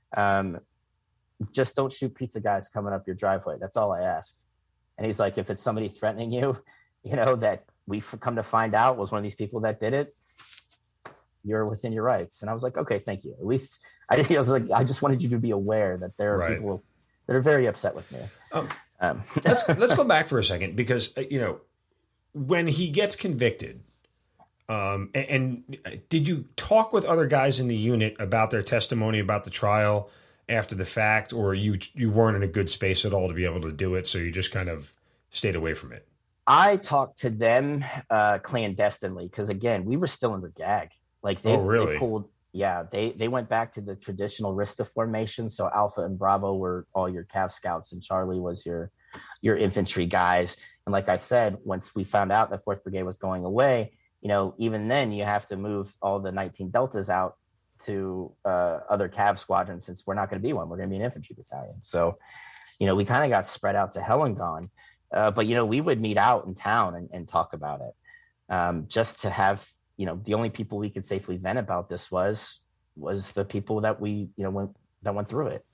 just don't shoot pizza guys coming up your driveway. That's all I ask. And he's like, if it's somebody threatening you, that we've come to find out was one of these people that did it, you're within your rights. And I was like, okay, thank you. At least I was like, I just wanted you to be aware that there are people that are very upset with me. Let's go back for a second because, when he gets convicted, and did you talk with other guys in the unit about their testimony about the trial after the fact, or you weren't in a good space at all to be able to do it, so you just kind of stayed away from it? I talked to them clandestinely because, again, we were still under gag. Like they pulled, they went back to the traditional RISTA formation. So Alpha and Bravo were all your Cav scouts, and Charlie was your infantry guys. And like I said, once we found out that 4th Brigade was going away, even then you have to move all the 19 Deltas out to other Cav squadrons since we're not going to be one. We're going to be an infantry battalion. So, we kind of got spread out to hell and gone. But, we would meet out in town and talk about it just to have, the only people we could safely vent about this was the people that we, went through it.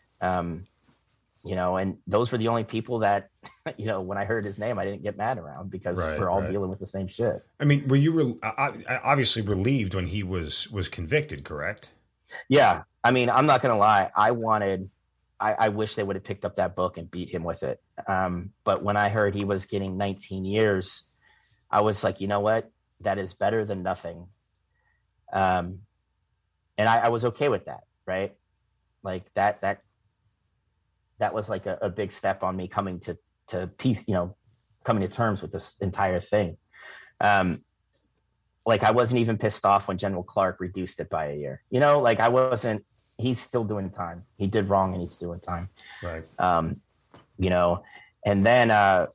And those were the only people that, when I heard his name, I didn't get mad around because we're all dealing with the same shit. I mean, were you obviously relieved when he was convicted, correct? Yeah. I mean, I'm not going to lie. I wish they would have picked up that book and beat him with it. But when I heard he was getting 19 years, I was like, you know what? That is better than nothing. And I was okay with that. Right. Like that was like a big step on me coming to peace, coming to terms with this entire thing. Like I wasn't even pissed off when General Clark reduced it by a year, like I wasn't, he's still doing time. He did wrong and he's doing time. Right. And then,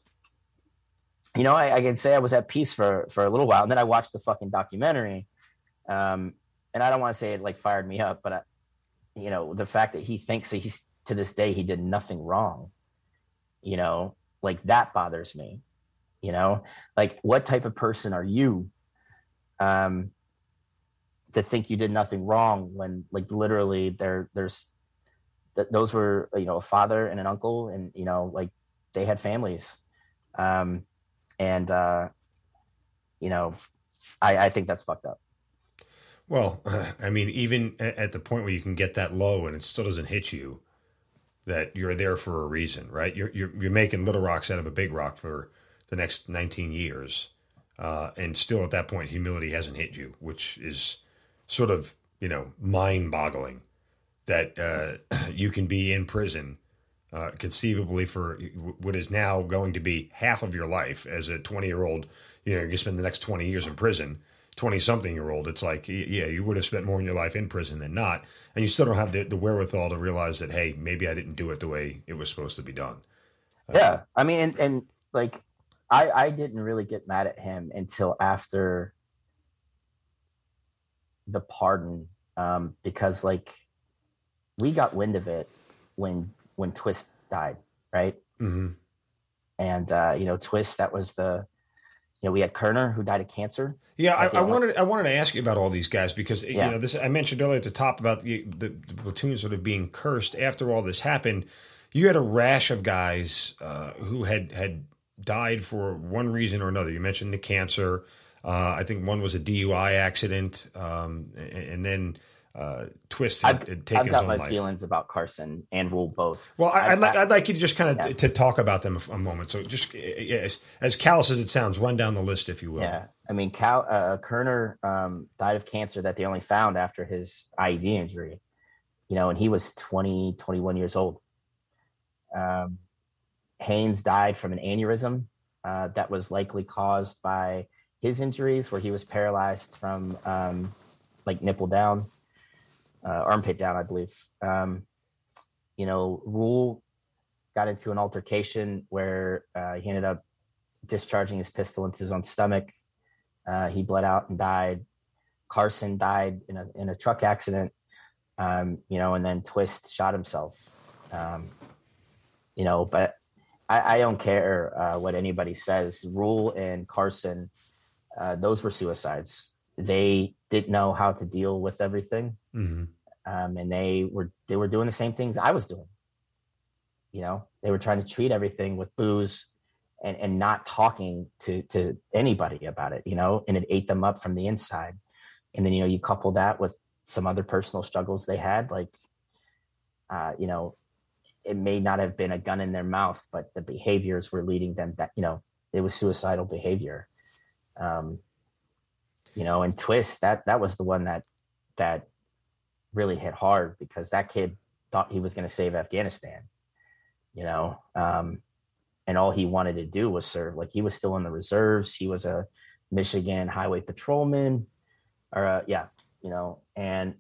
I can say I was at peace for a little while, and then I watched the fucking documentary. And I don't want to say it like fired me up, but the fact that he thinks that to this day, he did nothing wrong. you know, like that bothers me, you know, like what type of person are you, to think you did nothing wrong when like literally there's those were, you know, a father and an uncle, and, you know, like they had families. Um, and, you know, I think that's fucked up. Well, I mean, even at the point where you can get that low and it still doesn't hit you, that you're there for a reason, right? You're making little rocks out of a big rock for the next 19 years. And still at that point, humility hasn't hit you, which is sort of, you know, mind boggling that you can be in prison conceivably for what is now going to be half of your life as a 20-year-old. You know, you spend the next 20 years in prison. 20-something-year-old, it's like, yeah, you would have spent more in your life in prison than not, and you still don't have the wherewithal to realize that, hey, maybe I didn't do it the way it was supposed to be done. Yeah, I mean, and like, I didn't really get mad at him until after the pardon, because like we got wind of it when Twist died, right? Mm-hmm. And you know, Twist, that was you know, we had Kerner who died of cancer. Yeah, I wanted to ask you about all these guys because you know, this I mentioned earlier at the top about the platoon sort of being cursed. After all this happened, you had a rash of guys who had died for one reason or another. You mentioned the cancer. I think one was a DUI accident, and then Twist had taken his own life. I've got my feelings about Carson and Rule both. Well, I'd like you to just kind of to talk about them a moment. So just as callous as it sounds, run down the list, if you will. Yeah, I mean, Kerner died of cancer that they only found after his IED injury, you know, and he was 21 years old. Haynes died from an aneurysm that was likely caused by his injuries, where he was paralyzed from like nipple down. Armpit down, I believe. You know, Rule got into an altercation where he ended up discharging his pistol into his own stomach. He bled out and died. Carson died in a truck accident. You know, and then Twist shot himself. You know, but I don't care what anybody says. Rule and Carson, those were suicides. They didn't know how to deal with everything. Mm-hmm. And they were doing the same things I was doing. You know, they were trying to treat everything with booze and not talking to anybody about it, you know, and it ate them up from the inside. And then, you know, you couple that with some other personal struggles they had, like, you know, it may not have been a gun in their mouth, but the behaviors were leading them that, you know, it was suicidal behavior. You know, and Twist, that was the one that really hit hard, because that kid thought he was going to save Afghanistan, you know, and all he wanted to do was serve. Like, he was still in the reserves. He was a Michigan highway patrolman, or you know, and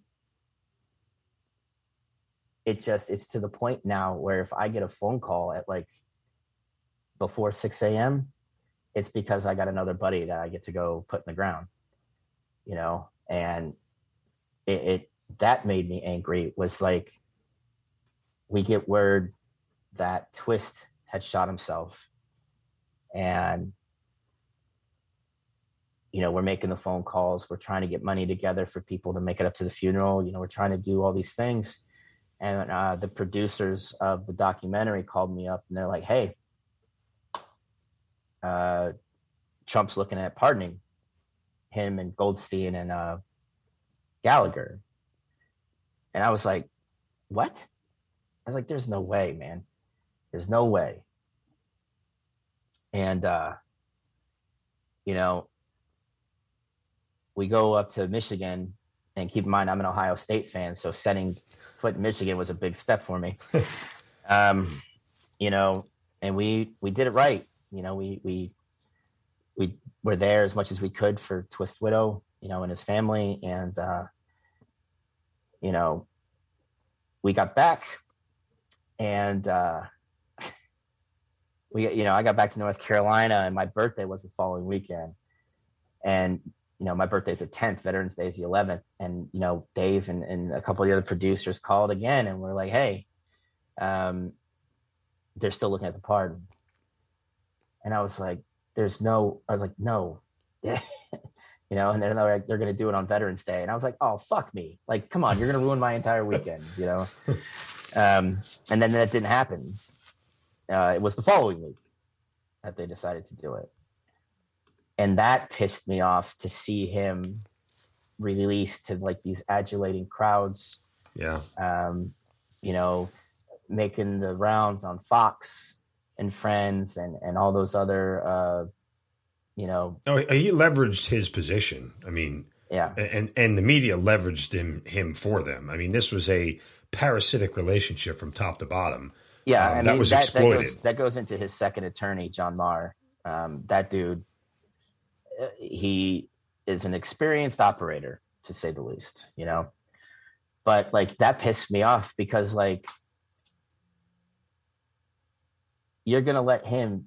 it's to the point now where if I get a phone call at like before 6 a.m., it's because I got another buddy that I get to go put in the ground, you know, and it that made me angry. Was like, we get word that Twist had shot himself, and, you know, we're making the phone calls. We're trying to get money together for people to make it up to the funeral. You know, we're trying to do all these things. And the producers of the documentary called me up and they're like, hey, Trump's looking at pardoning him and Goldstein and Gallagher. And I was like, what? I was like, there's no way, man. There's no way. And, you know, we go up to Michigan, and keep in mind, I'm an Ohio State fan. So setting foot in Michigan was a big step for me. You know, and we did it right. You know, we were there as much as we could for Twist Widow, you know, and his family. And, you know, we got back, and you know, I got back to North Carolina, and my birthday was the following weekend. And, you know, my birthday's the 10th, Veterans Day is the 11th. And, you know, Dave and a couple of the other producers called again, and we're like, hey, they're still looking at the pardon. And I was like, no. You know, and they're like, they're going to do it on Veterans Day. And I was like, oh, fuck me. Like, come on, you're going to ruin my entire weekend, you know? And then that didn't happen. It was the following week that they decided to do it. And that pissed me off to see him released to like these adulating crowds. Yeah. You know, making the rounds on Fox and Friends and all those other, you know. Oh, he leveraged his position. I mean, yeah. And the media leveraged him for them. I mean, this was a parasitic relationship from top to bottom. Yeah. I mean, that was exploited. That goes into his second attorney, John Maher. That dude, he is an experienced operator, to say the least, you know. But like that pissed me off because like you're going to let him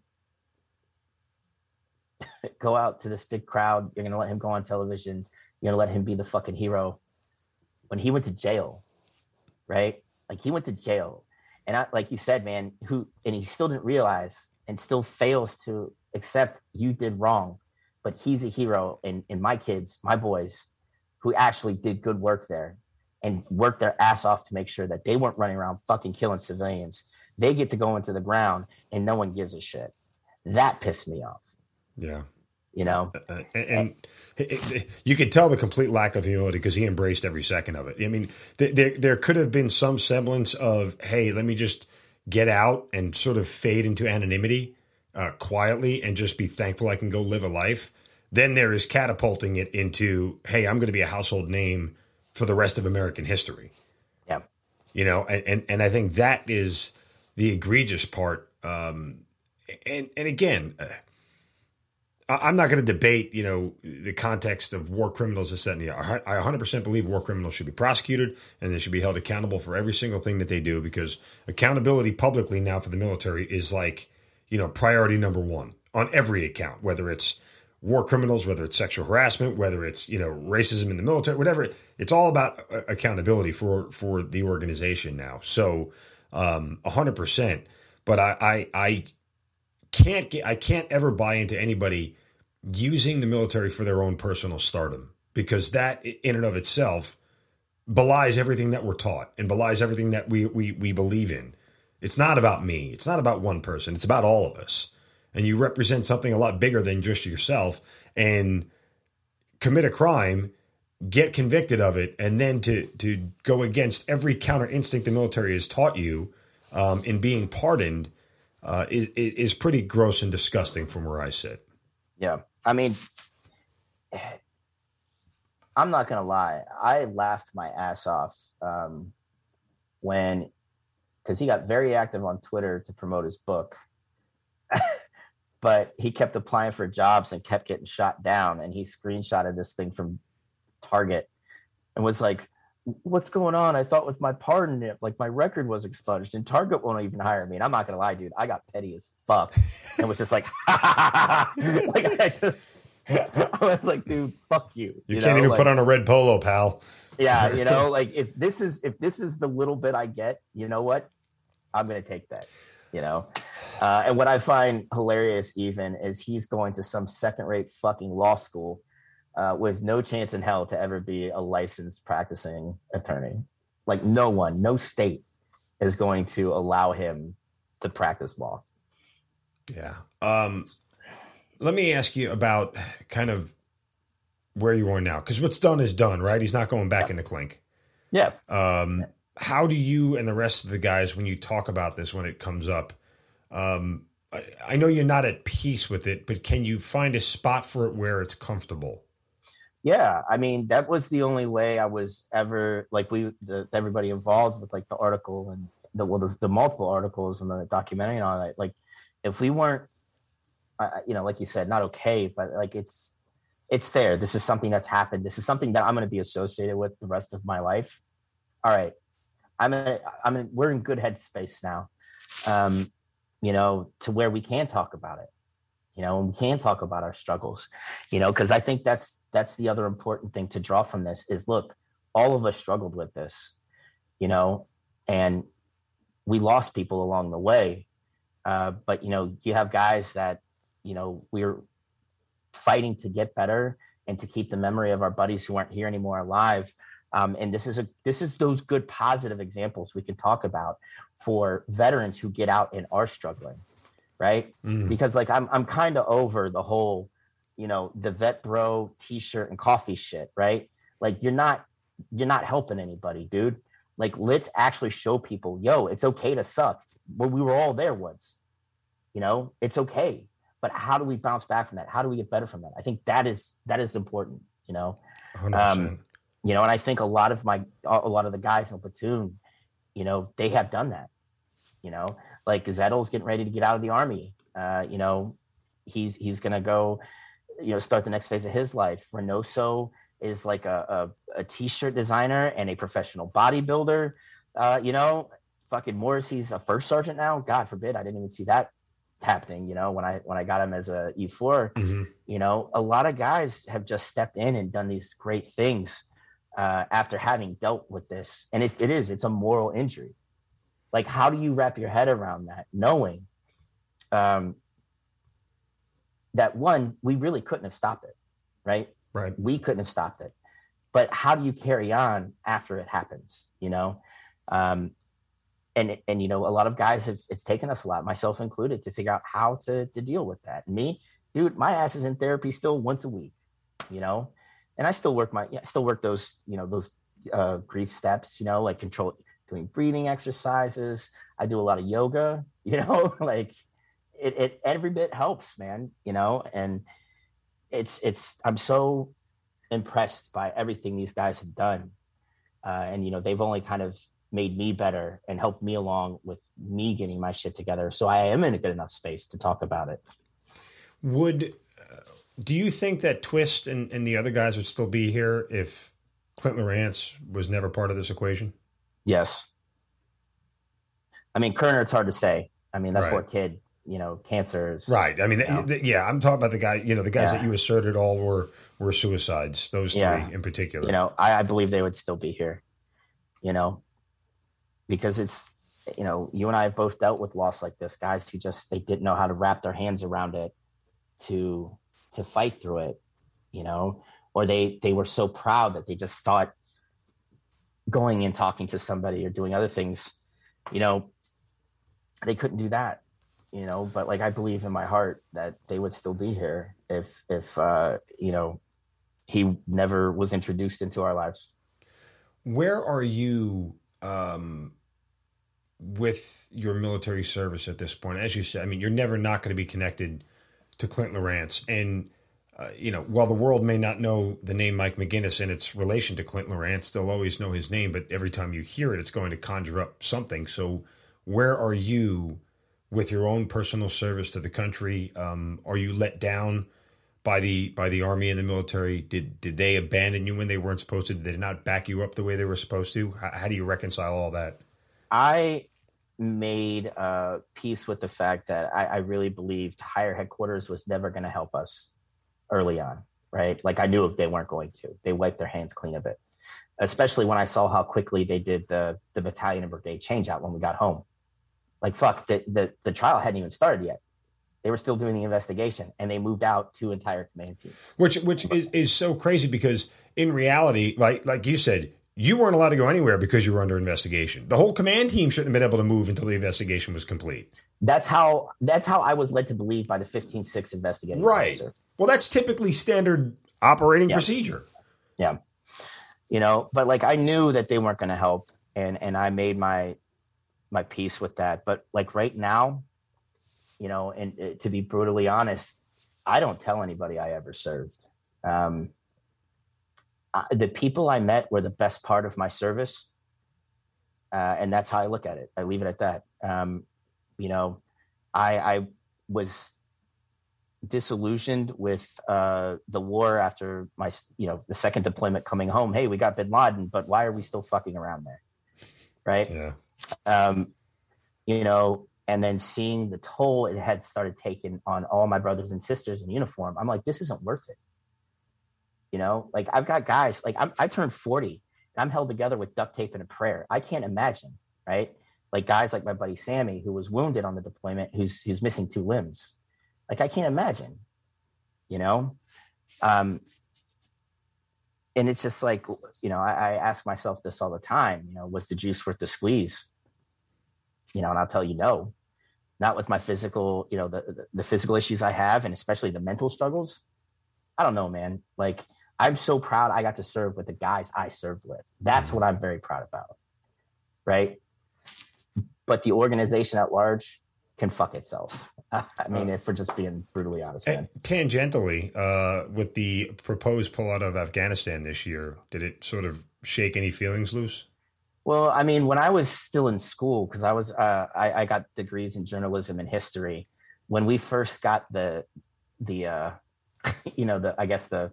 go out to this big crowd. You're going to let him go on television. You're going to let him be the fucking hero when he went to jail, right? Like he went to jail. And like you said, man, and he still didn't realize and still fails to accept you did wrong. But he's a hero in my kids, my boys, who actually did good work there and worked their ass off to make sure that they weren't running around fucking killing civilians. They get to go into the ground and no one gives a shit. That pissed me off. Yeah. You know? And you could tell the complete lack of humility because he embraced every second of it. I mean, there could have been some semblance of, hey, let me just get out and sort of fade into anonymity quietly and just be thankful I can go live a life. Then there is catapulting it into, hey, I'm going to be a household name for the rest of American history. Yeah. You know, and I think that is the egregious part. And again, I'm not going to debate, you know, the context of war criminals, this, that, and the other. I 100% believe war criminals should be prosecuted and they should be held accountable for every single thing that they do, because accountability publicly now for the military is like, you know, priority number one on every account, whether it's war criminals, whether it's sexual harassment, whether it's, you know, racism in the military, whatever. It's all about accountability for the organization now. So 100%. But I can't ever buy into anybody using the military for their own personal stardom, because that in and of itself belies everything that we're taught and belies everything that we believe in. It's not about me. It's not about one person. It's about all of us. And you represent something a lot bigger than just yourself, and commit a crime, get convicted of it, and then to go against every counter instinct the military has taught you in being pardoned is pretty gross and disgusting from where I sit. Yeah. I mean, I'm not going to lie. I laughed my ass off because he got very active on Twitter to promote his book. But he kept applying for jobs and kept getting shot down. And he screenshotted this thing from Target and was like, what's going on? I thought with my pardon, like my record was expunged and Target won't even hire me. And I'm not going to lie, dude, I got petty as fuck. And was just like, like I was like, dude, fuck you. You can't even put on a red polo, pal. Yeah. You know, like if this is the little bit I get, you know what? I'm going to take that, you know? And what I find hilarious even is he's going to some second-rate fucking law school with no chance in hell to ever be a licensed practicing attorney. Like no state is going to allow him to practice law. Yeah. Let me ask you about kind of where you are now, because what's done is done, right? He's not going back in the clink. Yeah. How do you and the rest of the guys, when you talk about this, when it comes up, I know you're not at peace with it, but can you find a spot for it where it's comfortable? Yeah. I mean, that was the only way I was ever like everybody involved with like the article and the multiple articles and the documentary and all that. Like if we weren't, you know, like you said, not okay, but like it's there. This is something that's happened. This is something that I'm going to be associated with the rest of my life. All right. We're in good headspace now. You know, to where we can talk about it, you know, and we can talk about our struggles, you know, because I think that's the other important thing to draw from this is, look, all of us struggled with this, you know, and we lost people along the way, But, you know, you have guys that, you know, we're fighting to get better and to keep the memory of our buddies who aren't here anymore alive. And this is those good positive examples we can talk about for veterans who get out and are struggling, right? Because like I'm kind of over the whole, you know, the vet bro t-shirt and coffee shit, right? Like you're not helping anybody, dude. Like let's actually show people, yo, it's okay to suck. Well, we were all there once, you know, it's okay. But how do we bounce back from that? How do we get better from that? I think that is important, you know. 100%. You know, and I think a lot of the guys in the platoon, you know, they have done that. You know, like Zettel's getting ready to get out of the Army. You know, he's gonna go, you know, start the next phase of his life. Reynoso is like a t-shirt designer and a professional bodybuilder. You know, fucking Morrissey's a first sergeant now. God forbid, I didn't even see that happening. You know, when I got him as a U4, you know, a lot of guys have just stepped in and done these great things after having dealt with this. And it's a moral injury. Like, how do you wrap your head around that, knowing that one, we really couldn't have stopped it, right? Right. We couldn't have stopped it. But how do you carry on after it happens, you know? And you know, a lot of guys it's taken us a lot, myself included, to figure out how to deal with that. Me, dude, my ass is in therapy still once a week, you know? And I still work those, you know, those grief steps, you know, like doing breathing exercises. I do a lot of yoga, you know, like it every bit helps, man, you know, and I'm so impressed by everything these guys have done. And, you know, they've only kind of made me better and helped me along with me getting my shit together. So I am in a good enough space to talk about it. Do you think that Twist and the other guys would still be here if Clint Lorance was never part of this equation? Yes. I mean, Kerner, it's hard to say. I mean, that Right. poor kid, you know, cancer is... Right. I mean, you know. I'm talking about the guy, you know, the guys that you asserted all were suicides, those three in particular. You know, I believe they would still be here, you know, because it's, you know, you and I have both dealt with loss like this, guys who they didn't know how to wrap their hands around it to fight through it, you know, or they were so proud that they just thought going and talking to somebody or doing other things, you know, they couldn't do that, you know, but like, I believe in my heart that they would still be here if you know, he never was introduced into our lives. Where are you with your military service at this point? As you said, I mean, you're never not going to be connected to Clint Lorance. And, you know, while the world may not know the name Mike McGinnis and its relation to Clint Lorance, they'll always know his name. But every time you hear it, it's going to conjure up something. So where are you with your own personal service to the country? Are you let down by the Army and the military? Did they abandon you when they weren't supposed to? Did they not back you up the way they were supposed to? How do you reconcile all that? I made peace with the fact that I really believed higher headquarters was never going to help us early on, right? Like I knew they weren't going to. They wiped their hands clean of it, especially when I saw how quickly they did the battalion and brigade change out when we got home. Like, fuck, the trial hadn't even started yet. They were still doing the investigation, and they moved out 2 entire command teams. Which is so crazy because in reality, like you said, you weren't allowed to go anywhere because you were under investigation. The whole command team shouldn't have been able to move until the investigation was complete. That's how I was led to believe by the 15-6 investigating officer. Well, that's typically standard operating procedure. Yeah. You know, but like I knew that they weren't going to help, and I made my peace with that. But like right now, you know, and to be brutally honest, I don't tell anybody I ever served. The people I met were the best part of my service. And that's how I look at it. I leave it at that. You know, I was disillusioned with the war after my, you know, the second deployment coming home. Hey, we got bin Laden, but why are we still fucking around there? Right. Yeah. You know, and then seeing the toll it had started taking on all my brothers and sisters in uniform, I'm like, this isn't worth it. You know, like I've got guys, like I turned 40 and I'm held together with duct tape and a prayer. I can't imagine, right? like guys like my buddy Sammy, who was wounded on the deployment, who's missing 2 limbs. Like, I can't imagine, you know? And it's just like, you know, I ask myself this all the time, you know, was the juice worth the squeeze? You know, and I'll tell you, no, not with my physical, you know, the physical issues I have, and especially the mental struggles. I don't know, man. Like, I'm so proud I got to serve with the guys I served with. That's what I'm very proud about. Right. But the organization at large can fuck itself. I mean, if we're just being brutally honest, man. Tangentially, with the proposed pullout of Afghanistan this year, did it sort of shake any feelings loose? Well, I mean, when I was still in school, because I got degrees in journalism and history. When we first got the you know, the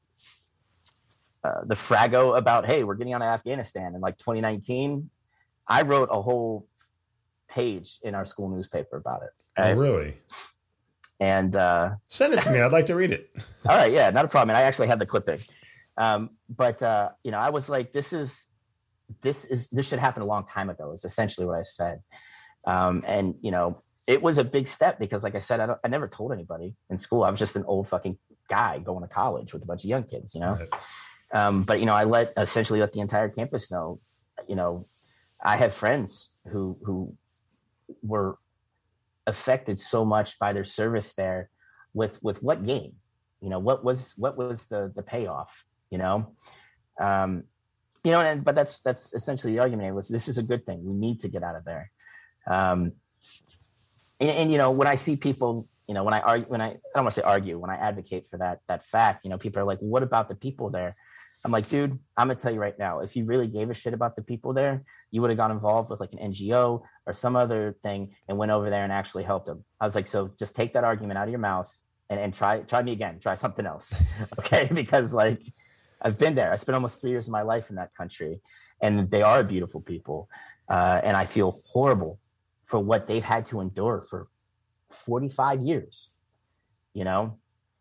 frago about, hey, we're getting on to Afghanistan in like 2019, I wrote a whole page in our school newspaper about it. Right? Oh, really? And send it to me. I'd like to read it. All right, yeah, not a problem. And I actually had the clipping. But you know, I was like, this should happen a long time ago, is essentially what I said. And you know, it was a big step because, like I said, I never told anybody in school. I was just an old fucking guy going to college with a bunch of young kids, you know. Right. But you know, I essentially let the entire campus know. You know, I have friends who were affected so much by their service there. With what gain? You know, what was the payoff? You know. You know, but that's essentially the argument. This is a good thing. We need to get out of there. And you know, when I see people, you know, I don't want to say argue, when I advocate for that fact, you know, people are like, what about the people there? I'm like, dude, I'm gonna tell you right now, if you really gave a shit about the people there, you would have got involved with like an NGO or some other thing and went over there and actually helped them. I was like, so just take that argument out of your mouth and try me again, try something else. Okay. Because like, I've been there. I spent almost 3 years of my life in that country, and they are beautiful people. And I feel horrible for what they've had to endure for 45 years, you know?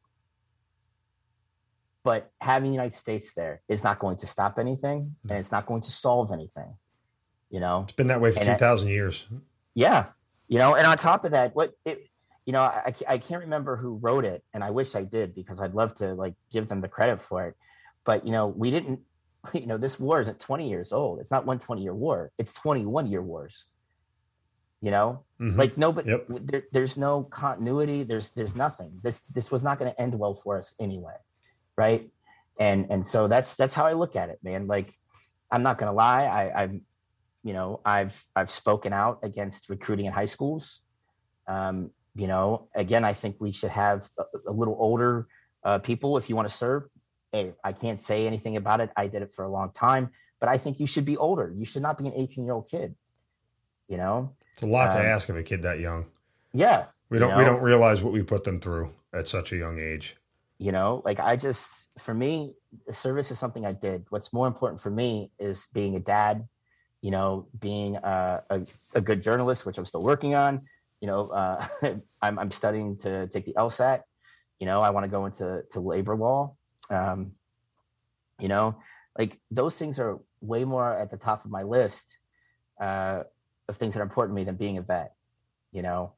But having the United States there is not going to stop anything, and it's not going to solve anything, you know? It's been that way for 2,000 years. Yeah. You know, and on top of that, you know, I can't remember who wrote it, and I wish I did, because I'd love to like give them the credit for it. But, you know, we didn't, you know, this war isn't 20 years old. It's not one 20-year war. It's 21-year wars. You know, like nobody, there's no continuity. There's nothing. This was not going to end well for us anyway. Right. And so that's how I look at it, man. Like, I'm not going to lie. I'm, you know, I've spoken out against recruiting in high schools. You know, again, I think we should have a little older people if you want to serve. Hey, I can't say anything about it. I did it for a long time, but I think you should be older. You should not be an 18-year-old kid. You know, it's a lot to ask of a kid that young. Yeah. We don't realize what we put them through at such a young age. You know, like for me, the service is something I did. What's more important for me is being a dad, you know, being a good journalist, which I'm still working on. You know, I'm studying to take the LSAT. You know, I want to go into labor law. You know, like those things are way more at the top of my list of things that are important to me than being a vet, you know.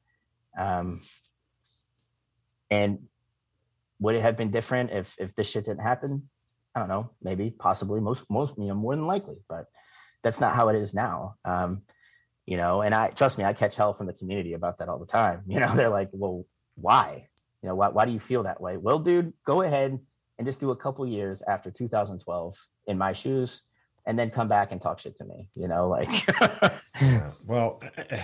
And would it have been different if this shit didn't happen? I don't know, maybe, possibly, most, you know, more than likely, but that's not how it is now. You know, and trust me, I catch hell from the community about that all the time. You know, they're like, well, why? You know, why do you feel that way? Well, dude, go ahead and just do a couple years after 2012 in my shoes, and then come back and talk shit to me, you know, like. Yeah. Well,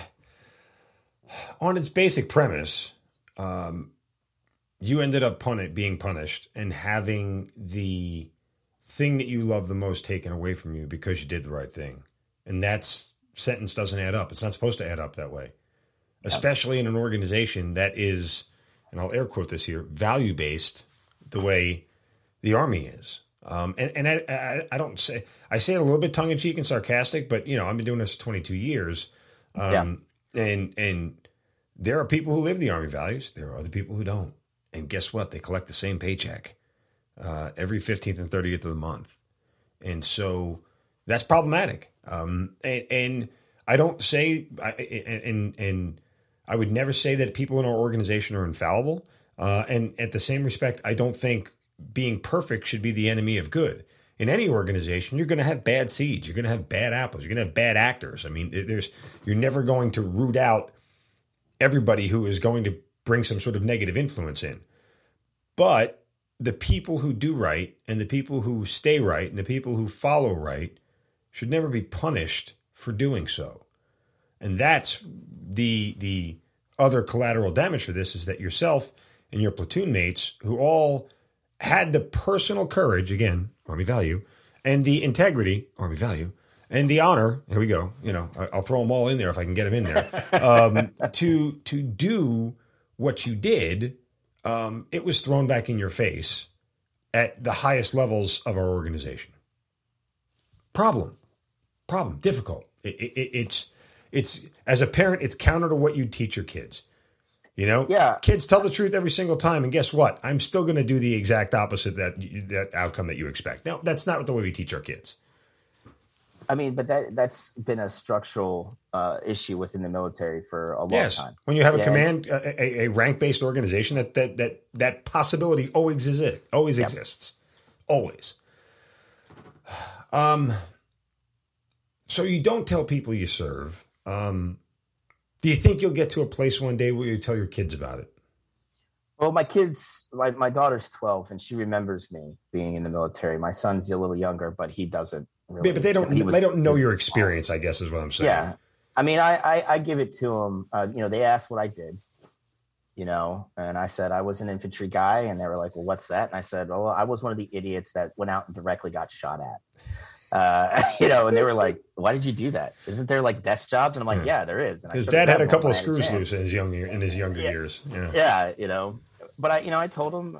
on its basic premise, you ended up being punished and having the thing that you love the most taken away from you because you did the right thing. And that sentence doesn't add up. It's not supposed to add up that way, especially in an organization that is, and I'll air quote this here, value-based the way the Army is. And I don't say, I say it a little bit tongue in cheek and sarcastic, but you know, I've been doing this for 22 years. And there are people who live the Army values. There are other people who don't. And guess what? They collect the same paycheck every 15th and 30th of the month. And so that's problematic. And I don't say, and I would never say that people in our organization are infallible. And at the same respect, I don't think being perfect should be the enemy of good. In any organization, you're going to have bad seeds. You're going to have bad apples. You're going to have bad actors. I mean, you're never going to root out everybody who is going to bring some sort of negative influence in. But the people who do right and the people who stay right and the people who follow right should never be punished for doing so. And that's the other collateral damage for this, is that yourself and your platoon mates, who all had the personal courage, again, Army value, and the integrity, Army value, and the honor, here we go, I'll throw them all in there if I can get them in there, to do what you did, it was thrown back in your face at the highest levels of our organization. Problem, difficult. It's as a parent, it's counter to what you teach your kids. Yeah. Kids tell the truth every single time, and guess what? I'm still going to do the exact opposite that outcome that you expect. Now, that's not the way we teach our kids. I mean, but that's been a structural issue within the military for a long time. When you have a command, a rank-based organization, that possibility always exists, always. So you don't tell people you serve. Do you think you'll get to a place one day where you tell your kids about it? Well, my kids, my daughter's 12, and she remembers me being in the military. My son's a little younger, but he doesn't really. Yeah, but they don't know your experience, I guess, is what I'm saying. Yeah. I mean, I give it to them. They asked what I did, and I said I was an infantry guy, and they were like, well, what's that? And I said, well, I was one of the idiots that went out and directly got shot at. And they were like, why did you do that? Isn't there like desk jobs? And I'm like, yeah, there is. And his dad had a couple of screws loose in his younger years. Yeah. But I told him,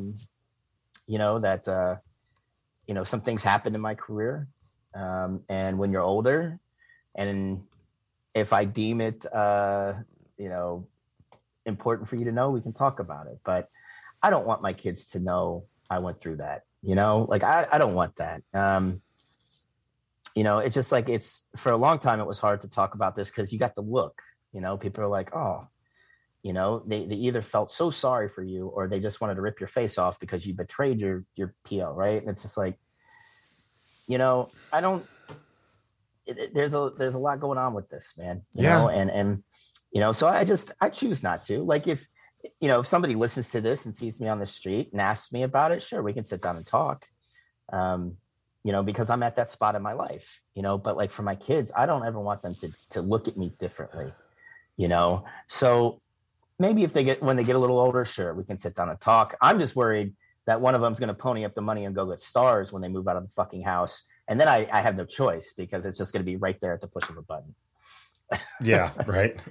that, some things happened in my career. And when you're older, and if I deem it, important for you to know, we can talk about it. But I don't want my kids to know I went through that, I don't want that. It's just like, it's for a long time, it was hard to talk about this because you got the look, people are like, oh, they either felt so sorry for you or they just wanted to rip your face off because you betrayed your PL. Right. And it's just like, there's a lot going on with this, man, you know, and so I choose not to. Like if somebody listens to this and sees me on the street and asks me about it, sure, we can sit down and talk. Because I'm at that spot in my life, but like for my kids, I don't ever want them to look at me differently, so maybe when they get a little older, sure, we can sit down and talk. I'm just worried that one of them's going to pony up the money and go get stars when they move out of the fucking house. And then I have no choice because it's just going to be right there at the push of a button. Yeah. Right.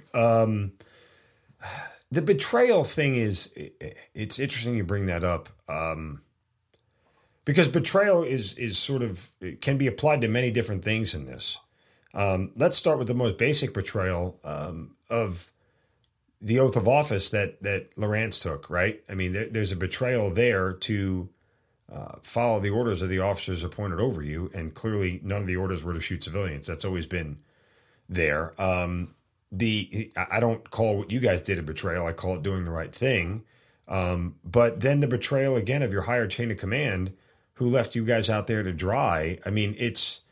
The betrayal thing it's interesting you bring that up. Because betrayal is sort of, can be applied to many different things in this. Let's start with the most basic betrayal of the oath of office that Lawrence took, right? I mean, there's a betrayal there to follow the orders of the officers appointed over you, and clearly none of the orders were to shoot civilians. That's always been there. I don't call what you guys did a betrayal. I call it doing the right thing. But then the betrayal, again, of your higher chain of command, who left you guys out there to dry. I mean, it's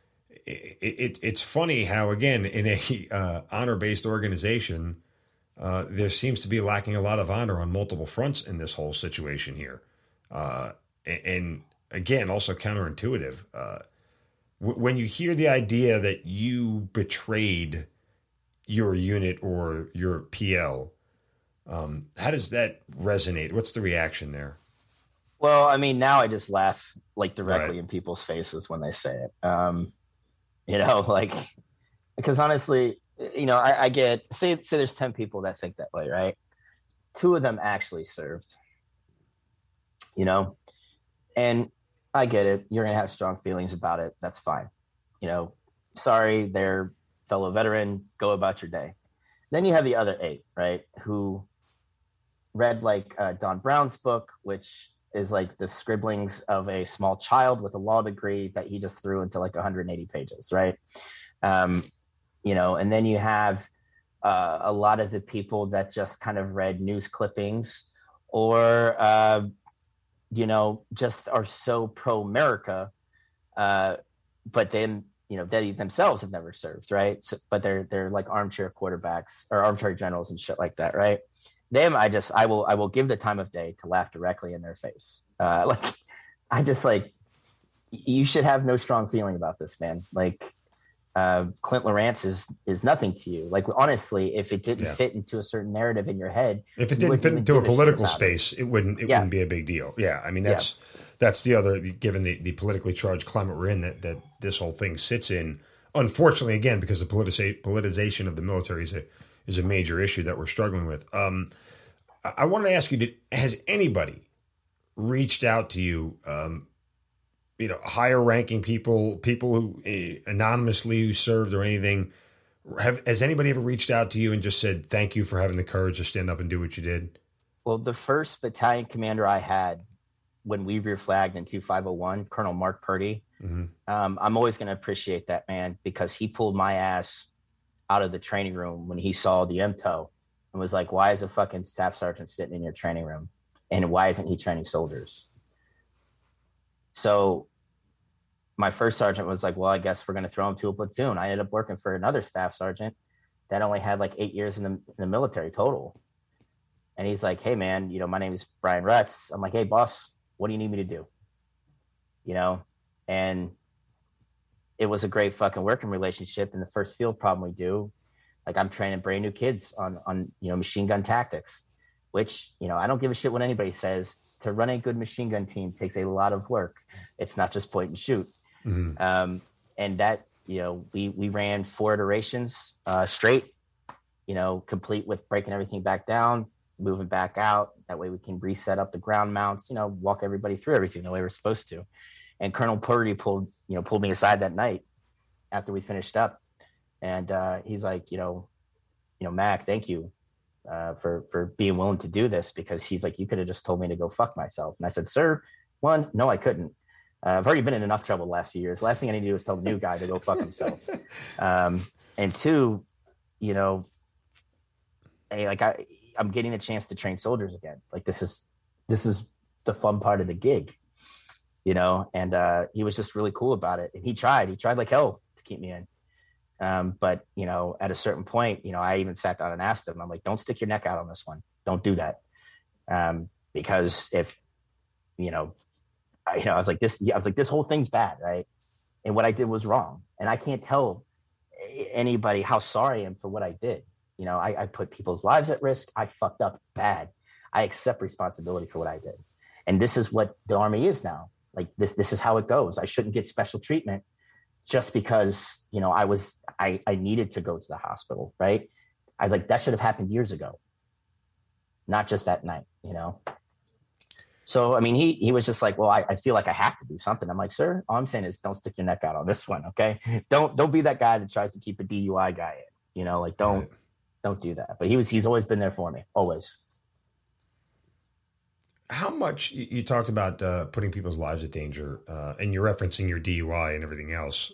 funny how, again, in a honor-based organization, there seems to be lacking a lot of honor on multiple fronts in this whole situation here. And again, also counterintuitive. When you hear the idea that you betrayed your unit or your PL, how does that resonate? What's the reaction there? Well, I mean, now I just laugh like directly in people's faces when they say it. Because honestly, I get, say there's 10 people that think that way, right? 2 of them actually served, and I get it. You're going to have strong feelings about it. That's fine. Sorry, they're fellow veteran, go about your day. Then you have the other 8, right? Who read like Don Brown's book, which is like the scribblings of a small child with a law degree that he just threw into like 180 pages, right? and then you have a lot of the people that just kind of read news clippings or, just are so pro-America, but then, they themselves have never served, right? So, but they're like armchair quarterbacks or armchair generals and shit like that, right? Them, I will give the time of day to laugh directly in their face. You should have no strong feeling about this, man. Like, Clint Lawrence is nothing to you. Like, honestly, if it didn't fit into a certain narrative in your head, if it didn't fit into a political space, it wouldn't be a big deal. Yeah. I mean, that's the other, given the politically charged climate we're in, that this whole thing sits in, unfortunately, again, because the politicization of the military is a major issue that we're struggling with. I wanted to ask you, has anybody reached out to you, higher ranking people who anonymously served or anything? Has anybody ever reached out to you and just said, thank you for having the courage to stand up and do what you did? Well, the first battalion commander I had when we reflagged in 2501, Colonel Mark Purdy, I'm always going to appreciate that man, because he pulled my ass out of the training room when he saw the MTO and was like, why is a fucking staff sergeant sitting in your training room? And why isn't he training soldiers? So my first sergeant was like, well, I guess we're going to throw him to a platoon. I ended up working for another staff sergeant that only had like 8 years in the military total. And he's like, hey man, my name is Brian Retz. I'm like, hey boss, what do you need me to do? And it was a great fucking working relationship. And the first field problem we do, like, I'm training brand new kids on machine gun tactics, which, I don't give a shit what anybody says. To run a good machine gun team takes a lot of work. It's not just point and shoot. And that, we ran 4 iterations straight, complete with breaking everything back down, moving back out. That way we can reset up the ground mounts, walk everybody through everything the way we're supposed to. And Colonel Purdy pulled me aside that night after we finished up. And he's like, Mac, thank you for being willing to do this, because he's like, you could have just told me to go fuck myself. And I said, sir, one, no, I couldn't. I've already been in enough trouble the last few years. The last thing I need to do is tell the new guy to go fuck himself. And two, I'm getting a chance to train soldiers again. Like, this is the fun part of the gig, and he was just really cool about it. And he tried like hell to keep me in. But at a certain point, I even sat down and asked him, I'm like, don't stick your neck out on this one. Don't do that. Because if, I was like, this whole thing's bad. Right. And what I did was wrong. And I can't tell anybody how sorry I am for what I did. I put people's lives at risk. I fucked up bad. I accept responsibility for what I did. And this is what the Army is now. Like, this is how it goes. I shouldn't get special treatment just because, I needed to go to the hospital. Right. I was like, that should have happened years ago, not just that night, So, I mean, he was just like, well, I feel like I have to do something. I'm like, sir, all I'm saying is don't stick your neck out on this one. Okay. Don't be that guy that tries to keep a DUI guy in, don't do that. But he's always been there for me. Always. How much you talked about putting people's lives at danger, and you're referencing your DUI and everything else.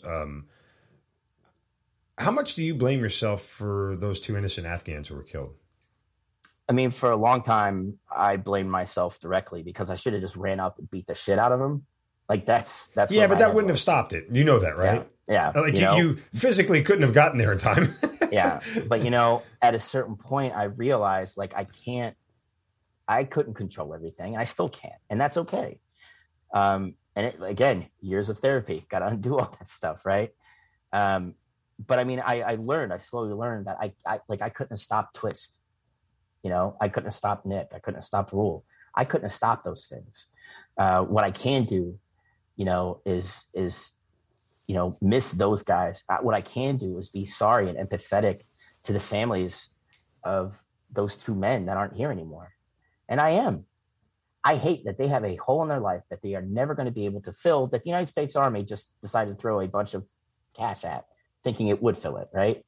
How much do you blame yourself for those 2 innocent Afghans who were killed? I mean, for a long time, I blamed myself directly, because I should have just ran up and beat the shit out of him. Like, that's yeah, but that wouldn't have stopped it. You know that, right? Yeah. Like, you physically couldn't have gotten there in time. Yeah. But, at a certain point, I realized, like, I couldn't control everything, and I still can't. And that's okay. Again, years of therapy, got to undo all that stuff. Right. But I mean, I slowly learned that I couldn't have stopped Twist. I couldn't have stopped Nick. I couldn't have stopped Rule. I couldn't have stopped those things. What I can do, is miss those guys. What I can do is be sorry and empathetic to the families of those 2 men that aren't here anymore. And I am. I hate that they have a hole in their life that they are never going to be able to fill, that the United States Army just decided to throw a bunch of cash at, thinking it would fill it. Right.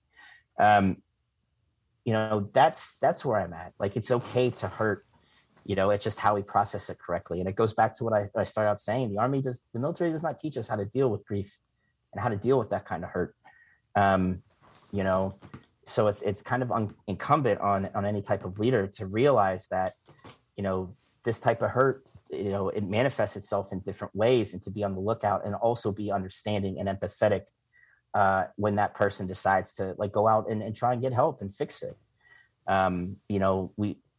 That's where I'm at. Like, it's okay to hurt, it's just how we process it correctly. And it goes back to what I started out saying. The military does not teach us how to deal with grief and how to deal with that kind of hurt. you know. So it's kind of incumbent on any type of leader to realize that, you know, this type of hurt, you know, it manifests itself in different ways, and to be on the lookout and also be understanding and empathetic when that person decides to like go out and try and get help and fix it. You know,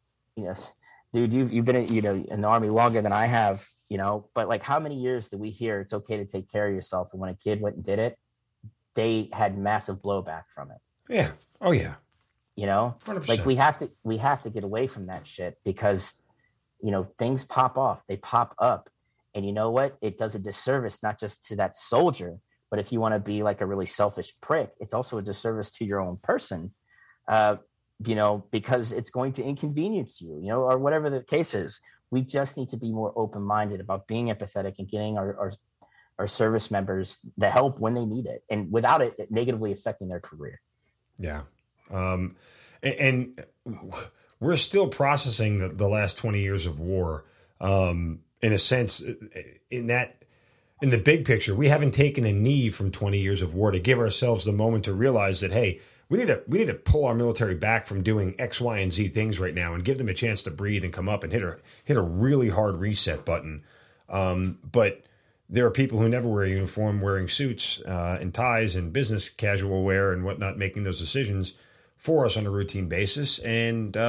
dude, you've been in the Army longer than I have, you know, but like how many years do we hear it's okay to take care of yourself? And when a kid went and did it, they had massive blowback from it. Yeah. Oh yeah. You know, 100%. like we have to get away from that shit, because, you know, things pop off, they pop up, and you know what? It does a disservice, not just to that soldier, but if you want to be like a really selfish prick, it's also a disservice to your own person, you know, because it's going to inconvenience you, you know, or whatever the case is. We just need to be more open-minded about being empathetic and getting our service members the help when they need it, and without it negatively affecting their career. Yeah. And we're still processing the last 20 years of war, in a sense, in the big picture. We haven't taken a knee from 20 years of war to give ourselves the moment to realize that, hey, we need to pull our military back from doing X, Y, and Z things right now and give them a chance to breathe and come up and hit a really hard reset button. But there are people who never wear a uniform, wearing suits and ties and business casual wear and whatnot, making those decisions for us on a routine basis. And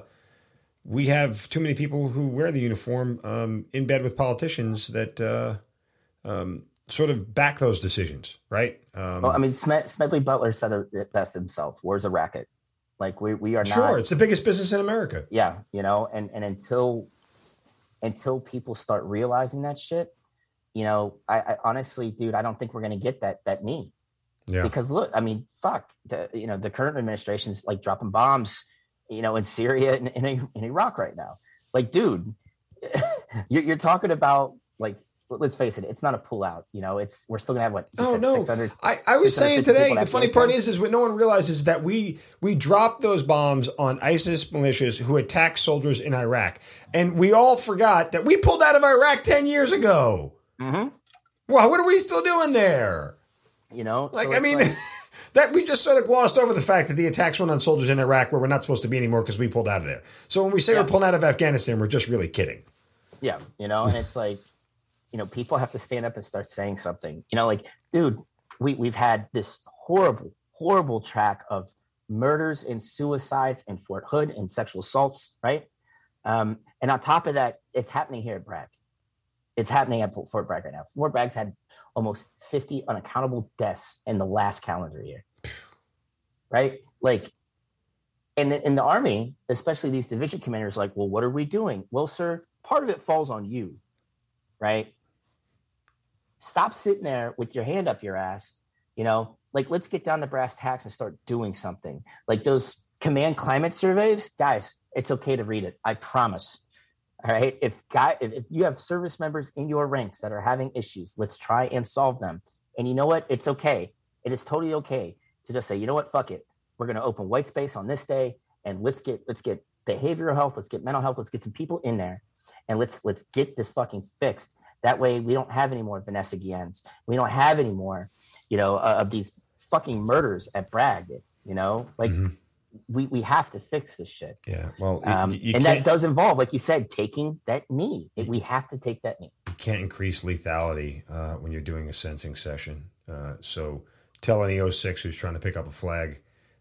we have too many people who wear the uniform in bed with politicians that sort of back those decisions, right? Well, I mean, Smedley Butler said it best himself. War's a racket. Like we are not. Sure, it's the biggest business in America. Yeah, you know, and until people start realizing that shit, you know, I honestly, dude, I don't think we're going to get that knee. Yeah. Because look, I mean, fuck, the current administration's like dropping bombs, you know, in Syria and in Iraq right now. Like, dude, you're talking about, like, let's face it, it's not a pullout. You know, we're still gonna have what? Oh no, 600, I was saying today. The funny part is what no one realizes is that we dropped those bombs on ISIS militias who attacked soldiers in Iraq, and we all forgot that we pulled out of Iraq 10 years ago. Mm-hmm. Well, what are we still doing there? You know, like, so I mean, that we just sort of glossed over the fact that the attacks went on soldiers in Iraq where we're not supposed to be anymore because we pulled out of there. So when we say we're pulling out of Afghanistan, we're just really kidding. Yeah, you know, and it's like, you know, people have to stand up and start saying something. You know, like, dude, we've had this horrible track of murders and suicides in Fort Hood and sexual assaults, right? And on top of that, it's happening here at Bragg. It's happening at Fort Bragg right now. Fort Bragg's had almost 50 unaccountable deaths in the last calendar year, right? Like, and in the Army, especially these division commanders, like, well, what are we doing? Well, sir, part of it falls on you, right? Stop sitting there with your hand up your ass, you know, like, let's get down to brass tacks and start doing something. Like those command climate surveys, guys, it's okay to read it. I promise. All right. If you have service members in your ranks that are having issues, let's try and solve them. And you know what? It's okay. It is totally okay to just say, you know what? Fuck it. We're going to open white space on this day, and let's get behavioral health. Let's get mental health. Let's get some people in there, and let's get this fucking fixed. That way we don't have any more Vanessa Guillen's. We don't have any more, you know, of these fucking murders at Bragg, you know, like, we have to fix this shit. Yeah. Well, and that does involve, like you said, taking that knee. We have to take that knee. You can't increase lethality when you're doing a sensing session. So tell any 06 who's trying to pick up a flag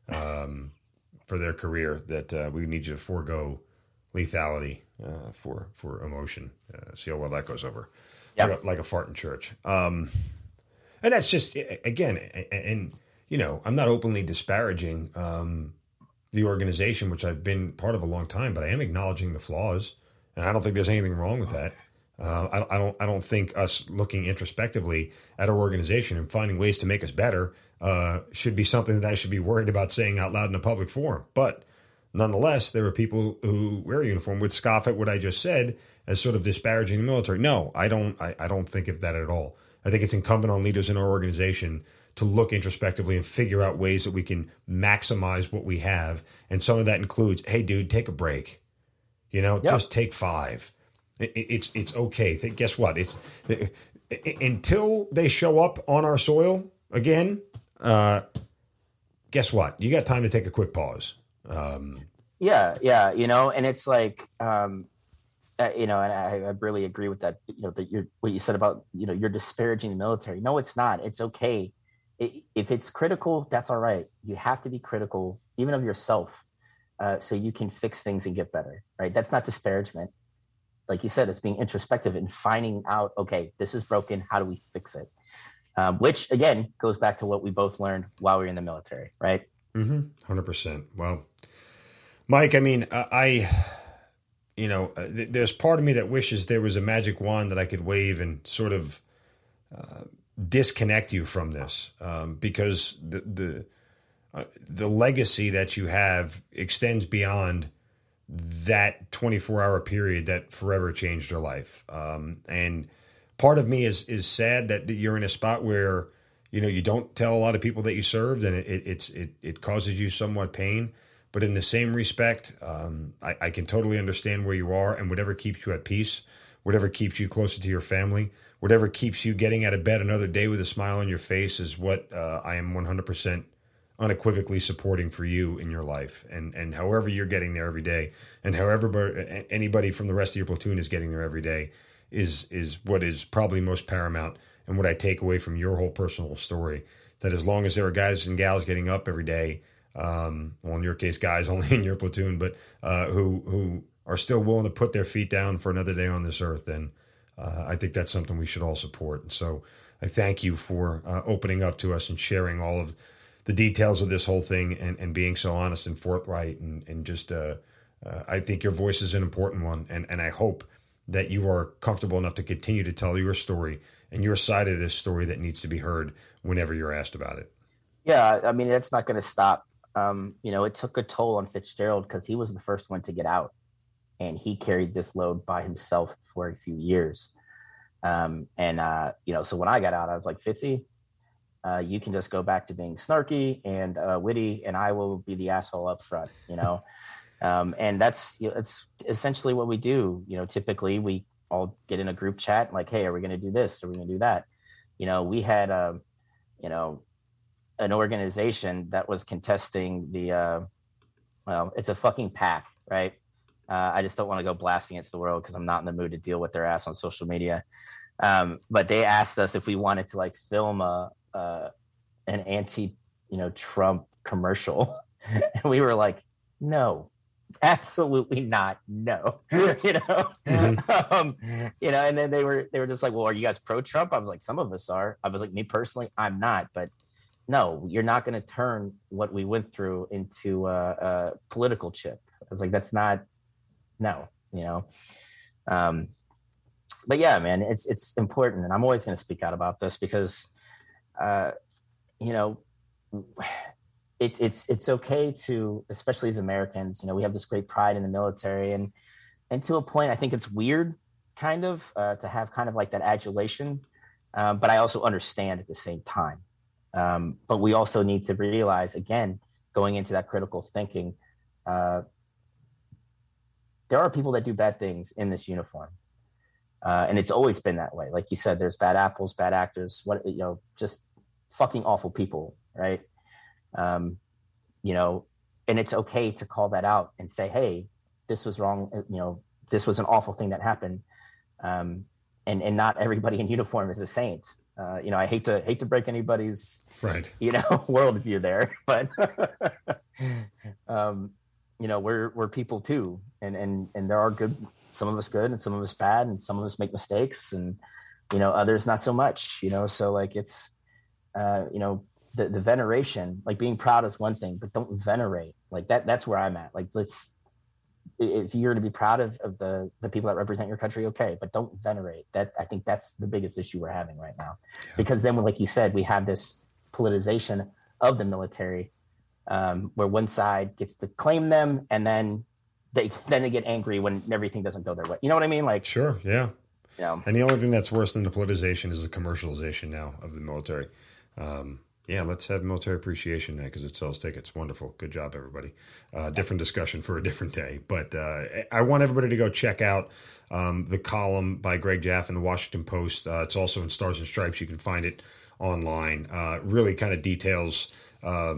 for their career that we need you to forego lethality for emotion. See how well that goes over. Yep. Like a fart in church. And that's just, again, and you know, I'm not openly disparaging the organization, which I've been part of a long time, but I am acknowledging the flaws, and I don't think there's anything wrong with that. I don't think us looking introspectively at our organization and finding ways to make us better should be something that I should be worried about saying out loud in a public forum. But nonetheless, there are people who wear a uniform would scoff at what I just said as sort of disparaging the military. No, I don't think of that at all. I think it's incumbent on leaders in our organization to look introspectively and figure out ways that we can maximize what we have. And some of that includes, hey, dude, take a break. You know, just take 5. It's okay. Guess what? It's until they show up on our soil again, guess what? You got time to take a quick pause. Yeah. And it's like, and I really agree with that. What you said about, you're disparaging the military. No, it's not. It's okay. If it's critical, that's all right. You have to be critical, even of yourself, so you can fix things and get better, right? That's not disparagement. Like you said, it's being introspective and finding out, okay, this is broken. How do we fix it? Which, again, goes back to what we both learned while we were in the military, right? 100%. Well, Mike, I mean, there's part of me that wishes there was a magic wand that I could wave and sort of disconnect you from this, because the legacy that you have extends beyond that 24-hour period that forever changed your life. And part of me is sad that you're in a spot where, you don't tell a lot of people that you served, and it causes you somewhat pain. But in the same respect, I can totally understand where you are, and whatever keeps you at peace, whatever keeps you closer to your family, whatever keeps you getting out of bed another day with a smile on your face is what I am 100% unequivocally supporting for you in your life. And however you're getting there every day, and however anybody from the rest of your platoon is getting there every day is what is probably most paramount, and what I take away from your whole personal story, that as long as there are guys and gals getting up every day, well, in your case, guys only in your platoon, but who are still willing to put their feet down for another day on this earth, then I think that's something we should all support. And so I thank you for opening up to us and sharing all of the details of this whole thing, and being so honest and forthright, and just I think your voice is an important one, and I hope that you are comfortable enough to continue to tell your story and your side of this story that needs to be heard whenever you're asked about it. Yeah, I mean, that's not going to stop. It took a toll on Fitzgerald because he was the first one to get out, and he carried this load by himself for a few years. So when I got out, I was like, Fitzy, you can just go back to being snarky and witty, and I will be the asshole up front, and that's, it's essentially what we do. Typically we all get in a group chat like, hey, are we going to do this? Are we going to do that? We had, an organization that was contesting the, it's a fucking pack, right? I just don't want to go blasting it to the world because I'm not in the mood to deal with their ass on social media. But they asked us if we wanted to film an anti, Trump commercial. And we were like, no, absolutely not. No, and then they were just like, well, are you guys pro Trump? I was like, some of us are. I was like, me personally, I'm not, but no, you're not going to turn what we went through into a political chip. I was like, that's not, no, but yeah, man, it's important. And I'm always going to speak out about this because, it's okay to, especially as Americans, we have this great pride in the military, and to a point, I think it's weird kind of to have kind of like that adulation. But I also understand at the same time. But we also need to realize, again, going into that critical thinking, there are people that do bad things in this uniform. And it's always been that way. Like you said, there's bad apples, bad actors, just fucking awful people. Right. And it's okay to call that out and say, hey, this was wrong. This was an awful thing that happened. And not everybody in uniform is a saint. I hate to break anybody's, right, worldview there, but, we're people too. And there are some of us good and some of us bad, and some of us make mistakes, and, others not so much, so like it's, the veneration, like being proud is one thing, but don't venerate like that. That's where I'm at. Like, if you're to be proud of the people that represent your country, okay, but don't venerate that. I think that's the biggest issue we're having right now, because then, like you said, we have this politicization of the military, where one side gets to claim them, and then they get angry when everything doesn't go their way. You know what I mean? Like, sure. Yeah. And the only thing that's worse than the politicization is the commercialization now of the military. Let's have military appreciation night because it sells tickets. Wonderful. Good job, everybody. Different discussion for a different day. But I want everybody to go check out the column by Greg Jaffe in the Washington Post. It's also in Stars and Stripes. You can find it online. Really kind of details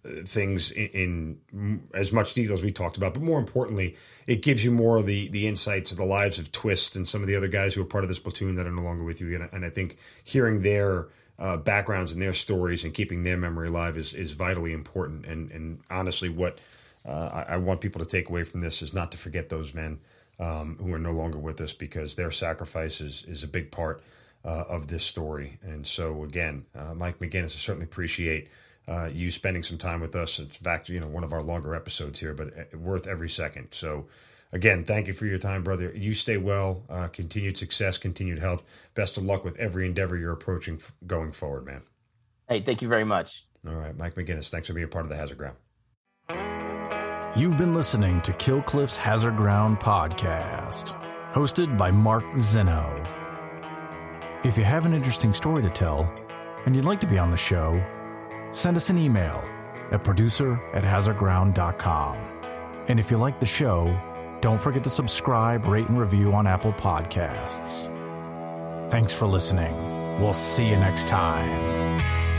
things in as much detail as we talked about, but more importantly, it gives you more of the insights of the lives of Twist and some of the other guys who are part of this platoon that are no longer with you. And I think hearing their backgrounds and their stories and keeping their memory alive is vitally important. And honestly, what I want people to take away from this is not to forget those men who are no longer with us, because their sacrifice is a big part of this story. And so again, Mike McGinnis, I certainly appreciate you spending some time with us. It's in fact, one of our longer episodes here, but worth every second. So again, thank you for your time, brother. You stay well, continued success, continued health. Best of luck with every endeavor you're approaching going forward, man. Hey, thank you very much. All right, Mike McGinnis, thanks for being part of the Hazard Ground. You've been listening to Killcliff's Hazard Ground podcast, hosted by Mark Zeno. If you have an interesting story to tell and you'd like to be on the show, send us an email at producer@hazardground.com. And if you like the show, don't forget to subscribe, rate, and review on Apple Podcasts. Thanks for listening. We'll see you next time.